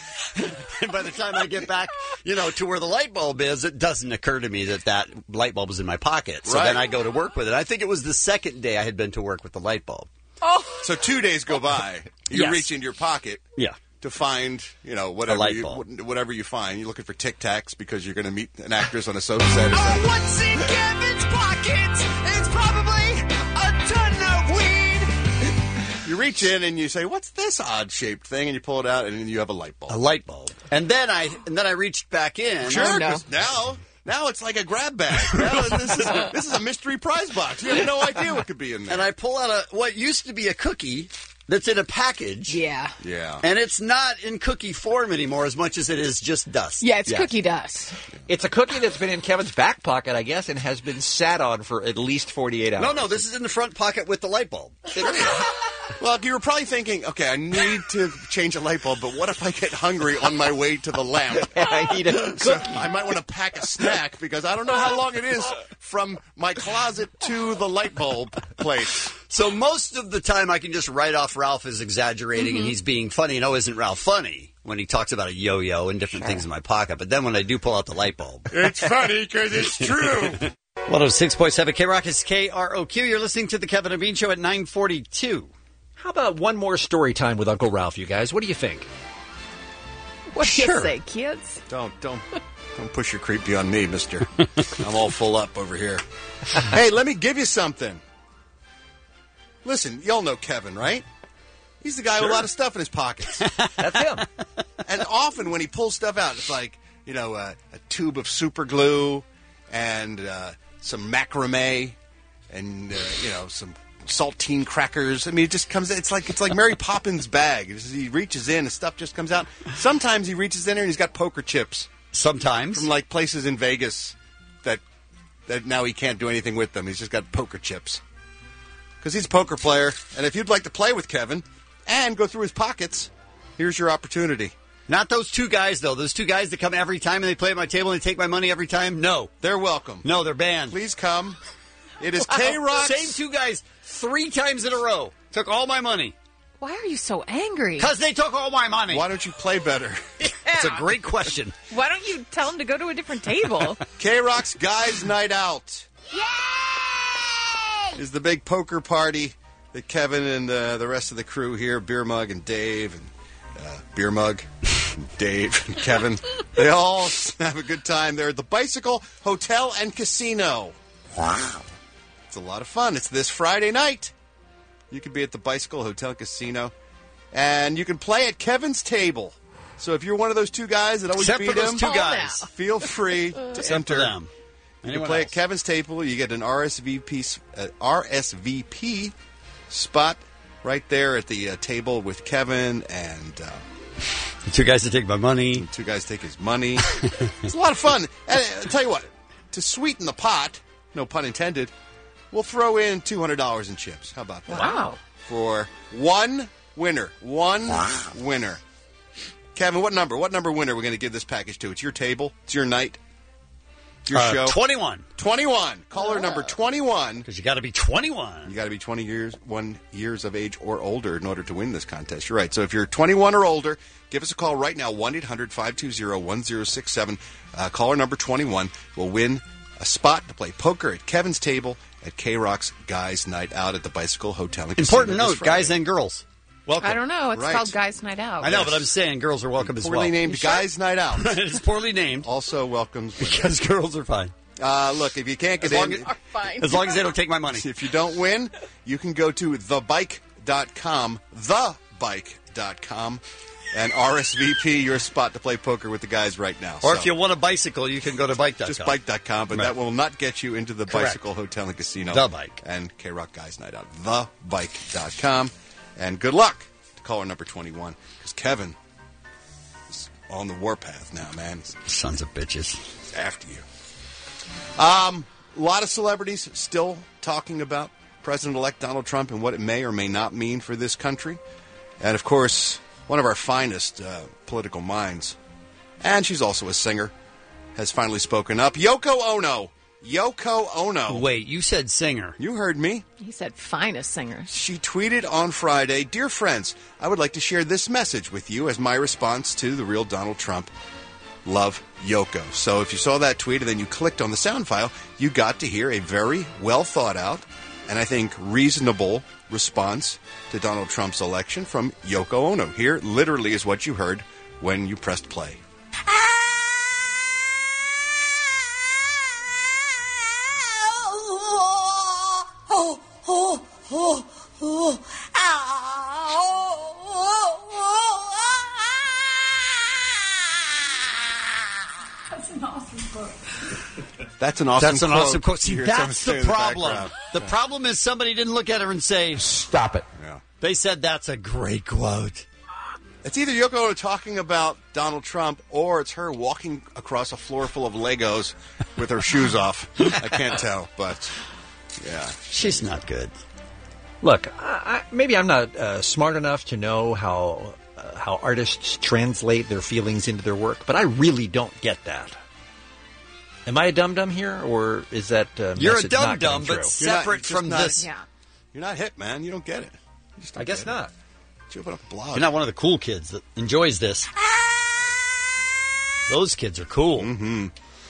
I and by the time I get back, you know, to where the light bulb is, it doesn't occur to me that that light bulb was in my pocket. So Right. then I go to work with it. I think it was the second day I had been to work with the light bulb. Oh, So two days go by. You Yes. reach into your pocket. Yeah. To find, you know, whatever light you, bulb. whatever you find. You're looking for Tic Tacs because you're going to meet an actress on a soap set or Oh, something. what's in Kevin's pocket? It's probably a ton of weed. You reach in and you say, "What's this odd-shaped thing?" And you pull it out, and then you have a light bulb. A light bulb. And then I and then I reached back in. Sure, Oh, no. 'cause now, now it's like a grab bag. Now this is this is a mystery prize box. You have no idea what could be in there. And I pull out a what used to be a cookie that's in a package. yeah. yeah. And it's not in cookie form anymore as much as it is just dust. Yeah, it's Yes. cookie dust. It's a cookie that's been in Kevin's back pocket, I guess, and has been sat on for at least forty-eight hours. No, no, this is in the front pocket with the light bulb. Well, you were probably thinking, okay, I need to change a light bulb, but what if I get hungry on my way to the lamp? I eat a cookie. So I might want to pack a snack because I don't know how long it is from my closet to the light bulb place. So most of the time I can just write off Ralph as exaggerating and he's being funny. No, isn't Ralph funny when he talks about a yo-yo and different things in my pocket? But then when I do pull out the light bulb. It's funny because it's true. one oh six point seven K-Rock is K R O Q. You're listening to the Kevin and Bean Show at nine forty-two. How about one more story time with Uncle Ralph, you guys? What do you think? What do Sure. you say, kids? Don't don't don't push your creepy on me, mister. I'm all full up over here. Hey, let me give you something. Listen, y'all know Kevin, right? He's the guy with a lot of stuff in his pockets. That's him. And often when he pulls stuff out, it's like, you know, uh, a tube of super glue and uh, some macrame and, uh, you know, some saltine crackers. I mean, it just comes. It's like it's like Mary Poppins' bag. It's just, he reaches in, and stuff just comes out. Sometimes he reaches in there and he's got poker chips. Sometimes from like places in Vegas that that now he can't do anything with them. He's just got poker chips because he's a poker player. And if you'd like to play with Kevin and go through his pockets, here's your opportunity. Not those two guys, though. Those two guys that come every time and they play at my table and they take my money every time. No, they're welcome. No, they're banned. Please come. It is Wow. K-Rock. Same two guys three times in a row. Took all my money. Why are you so angry? Because they took all my money. Why don't you play better? It's a great question. Why don't you tell them to go to a different table? K-Rock's Guys Night Out. Yay! Is the big poker party that Kevin and uh, the rest of the crew here, Beer Mug and Dave and uh, Beer Mug, and Dave and Kevin, they all have a good time there at the Bicycle Hotel and Casino. Wow. It's a lot of fun. It's this Friday night. You can be at the Bicycle Hotel and Casino, and you can play at Kevin's table. So if you're one of those two guys that always Except beat for those him, two guys. feel free to Except enter. for them. You can Anyone play else? at Kevin's table. You get an R S V P uh, R S V P spot right there at the uh, table with Kevin and uh, The two guys that take my money. two guys take his money. It's a lot of fun. And uh, I'll tell you what, to sweeten the pot, no pun intended, we'll throw in two hundred dollars in chips. How about that? Wow. For one winner. One winner. Kevin, what number? What number winner are we going to give this package to? It's your table. It's your night. It's your Uh, show. twenty-one. twenty-one. Caller number twenty-one. Because you got to be twenty-one. You got to be twenty years, one years of age or older in order to win this contest. You're right. So if you're twenty-one or older, give us a call right now. one eight hundred five two zero one zero six seven. Uh, caller number twenty-one will win a spot to play poker at Kevin's table at K-Rock's Guys Night Out at the Bicycle Hotel. And Important Casino this note, Friday. guys and girls. Welcome. I don't know. It's Right. called Guys Night Out. I know, but I'm saying girls are welcome as well. Poorly named Guys Night Out. It's poorly named. Also welcomes women. Because girls are fine. Uh, look, if you can't get As long in, as, as long as they don't take my money. if you don't win, you can go to the bike dot com, the bike dot com, and R S V P your spot to play poker with the guys right now. Or So, if you want a bicycle, you can go to bike dot com. just bike dot com, but Right. that will not get you into the Correct. Bicycle Hotel and Casino. The Bike. And K-Rock Guys Night Out. the bike dot com. And good luck to caller number twenty-one, because Kevin is on the warpath now, man. He's Sons of bitches. after you. Um, a lot of celebrities still talking about President-elect Donald Trump and what it may or may not mean for this country. And, of course, one of our finest uh, political minds, and she's also a singer, has finally spoken up. Yoko Ono. Yoko Ono. Wait, you said singer. You heard me. He said finest singers. She tweeted on Friday, "Dear friends, I would like to share this message with you as my response to the real Donald Trump. Love, Yoko." So if you saw that tweet and then you clicked on the sound file, you got to hear a very well thought out and I think reasonable response to Donald Trump's election from Yoko Ono. Here literally is what you heard when you pressed play. Oh, oh, oh, oh, That's an awesome book. That's an awesome That's an quote. awesome quote. See, You hear that's someone the say in problem. background. The problem is somebody didn't look at her and say, Stop it. Yeah. They said that's a great quote. It's either Yoko Ono talking about Donald Trump or it's her walking across a floor full of Legos with her shoes off. I can't tell, but yeah. She's not good. Look, I, I, maybe I'm not uh, smart enough to know how uh, how artists translate their feelings into their work, but I really don't get that. Am I a dum-dum here, or is that uh, You're a message not dum-dum, coming but through? You're not- separate you're just from not- this. Yeah. You're not hip, man. You don't get it. You just don't I guess get it. not. You open up a blog. You're not one of the cool kids that enjoys this. Those kids are cool. Mm-hmm.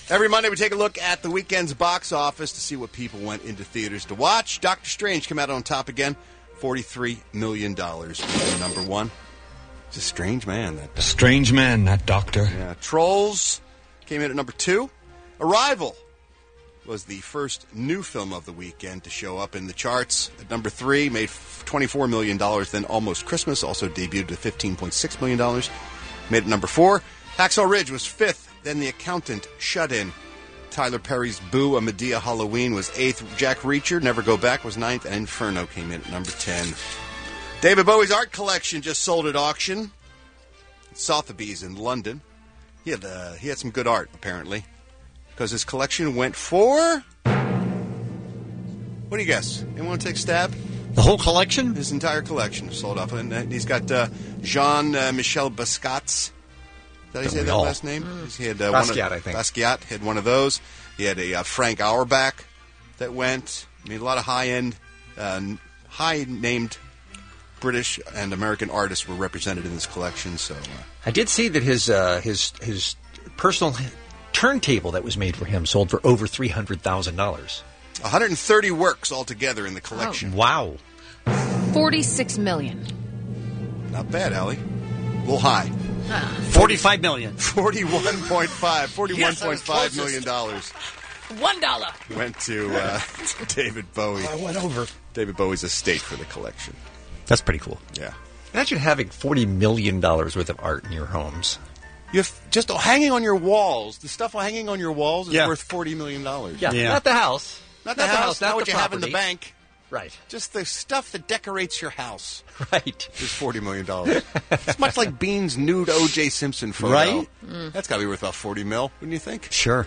Every Monday, we take a look at the weekend's box office to see what people went into theaters to watch. Doctor Strange came out on top again, forty-three million dollars. Number one. He's a strange man, that doctor. Strange man, that doctor. Yeah. Trolls came in at number two. Arrival was the first new film of the weekend to show up in the charts. At number three, made twenty-four million dollars. Then Almost Christmas also debuted at fifteen point six million dollars. Made it number four. Hacksaw Ridge was fifth. Then The Accountant, Shut In. Tyler Perry's Boo, A Medea Halloween was eighth. Jack Reacher, Never Go Back was ninth. And Inferno came in at number ten. David Bowie's art collection just sold at auction. Sotheby's in London. He had, uh, he had some good art, apparently. Because his collection went for... What do you guess? Anyone want to take a stab? The whole collection? His entire collection sold off. And uh, he's got uh, Jean-Michel uh, Basquiat's. Did I say that all. last name? Mm. He had uh, Basquiat, one of, I think. Basquiat had one of those. He had a uh, Frank Auerbach that went. I mean, a lot of high-end, uh, high-named British and American artists were represented in this collection. So uh, I did see that his uh, his his personal turntable that was made for him sold for over three hundred thousand dollars. one hundred thirty works altogether in the collection. Oh. Wow. forty-six million. Not bad, Allie. A little high. Uh, forty-five million. forty-one point five. forty-one point five Yes, million dollars. One dollar. Went to uh, David Bowie. I went over. David Bowie's estate for the collection. That's pretty cool. Yeah. Imagine having forty million dollars worth of art in your homes. You have just hanging on your walls. The stuff hanging on your walls is Yeah. worth forty million dollars. Yeah. Yeah. Not the house. Not the Not the house, house, not not what the you have in the property. bank. Right. Just the stuff that decorates your house. Right. Is forty million dollars. It's much like Bean's nude O J Simpson photo. Right? Mm. That's got to be worth about forty mil, wouldn't you think? Sure.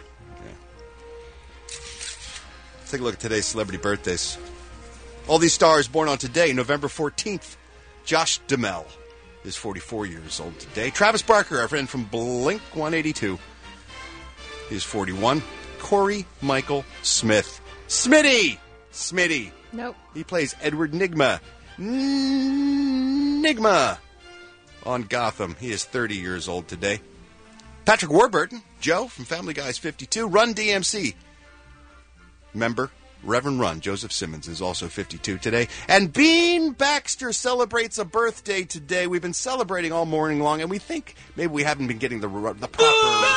Let's take a look at today's celebrity birthdays. All these stars born on today, November fourteenth. Josh Duhamel is forty-four years old today. Travis Barker, our friend from Blink one eighty-two, is forty-one. Corey Michael Smith. Smitty! Smitty. Nope. He plays Edward Nygma. Nygma on Gotham. He is thirty years old today. Patrick Warburton, Joe from Family Guy, is fifty-two. Run D M C member, Reverend Run, Joseph Simmons, is also fifty-two today. And Bean Baxter celebrates a birthday today. We've been celebrating all morning long, and we think maybe we haven't been getting the, the proper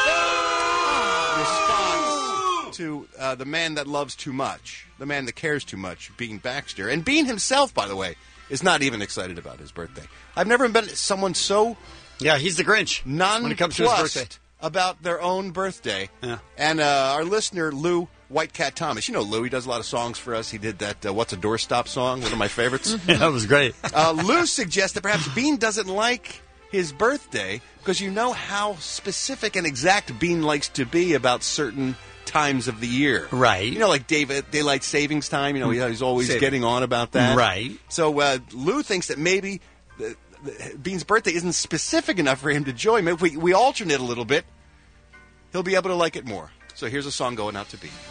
response to uh, the man that loves too much, the man that cares too much, Bean Baxter. And Bean himself, by the way, is not even excited about his birthday. I've never been someone so Yeah, he's the Grinch nonplussed when it comes to his birthday. about their own birthday. Yeah. And uh, our listener, Lou White Cat Thomas, you know Lou, he does a lot of songs for us. He did that uh, What's a Doorstop song, one of my favorites. Yeah, that was great. Uh, Lou suggests that perhaps Bean doesn't like his birthday because you know how specific and exact Bean likes to be about certain times of the year. Right. You know, like David, daylight savings time, you know, he's always Saving. getting on about that. Right. So uh, Lou thinks that maybe the, the, Bean's birthday isn't specific enough for him to enjoy. Maybe if we, we alternate a little bit, he'll be able to like it more. So here's a song going out to Bean.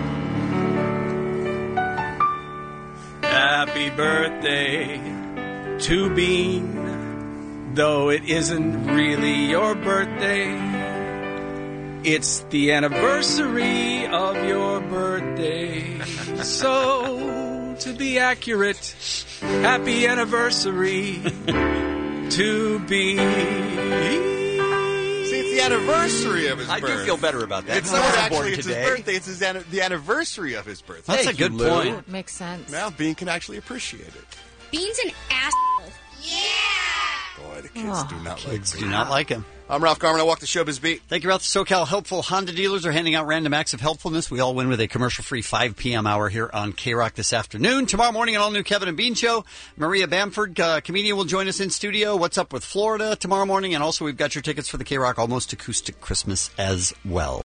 Happy birthday to Bean, though it isn't really your birthday. It's the anniversary of your birthday. So, to be accurate, happy anniversary to Bean. See, it's the anniversary of his I birth. do feel better about that. It's I not wasn't actually born it's today. his birthday. It's his an- the anniversary of his birthday. That's Thank a good you, Lou. point. Makes sense. Now Bean can actually appreciate it. Bean's an asshole. Boy, the kids Oh, do not Kids like do Bean. not like him. I'm Ralph Garman. I walk the showbiz beat. Thank you, Ralph. SoCal Helpful Honda dealers are handing out random acts of helpfulness. We all win with a commercial-free five p.m. hour here on K-Rock this afternoon. Tomorrow morning, an all-new Kevin and Bean show. Maria Bamford, uh, comedian, will join us in studio. What's Up with Florida tomorrow morning. And also, we've got your tickets for the K-Rock Almost Acoustic Christmas as well.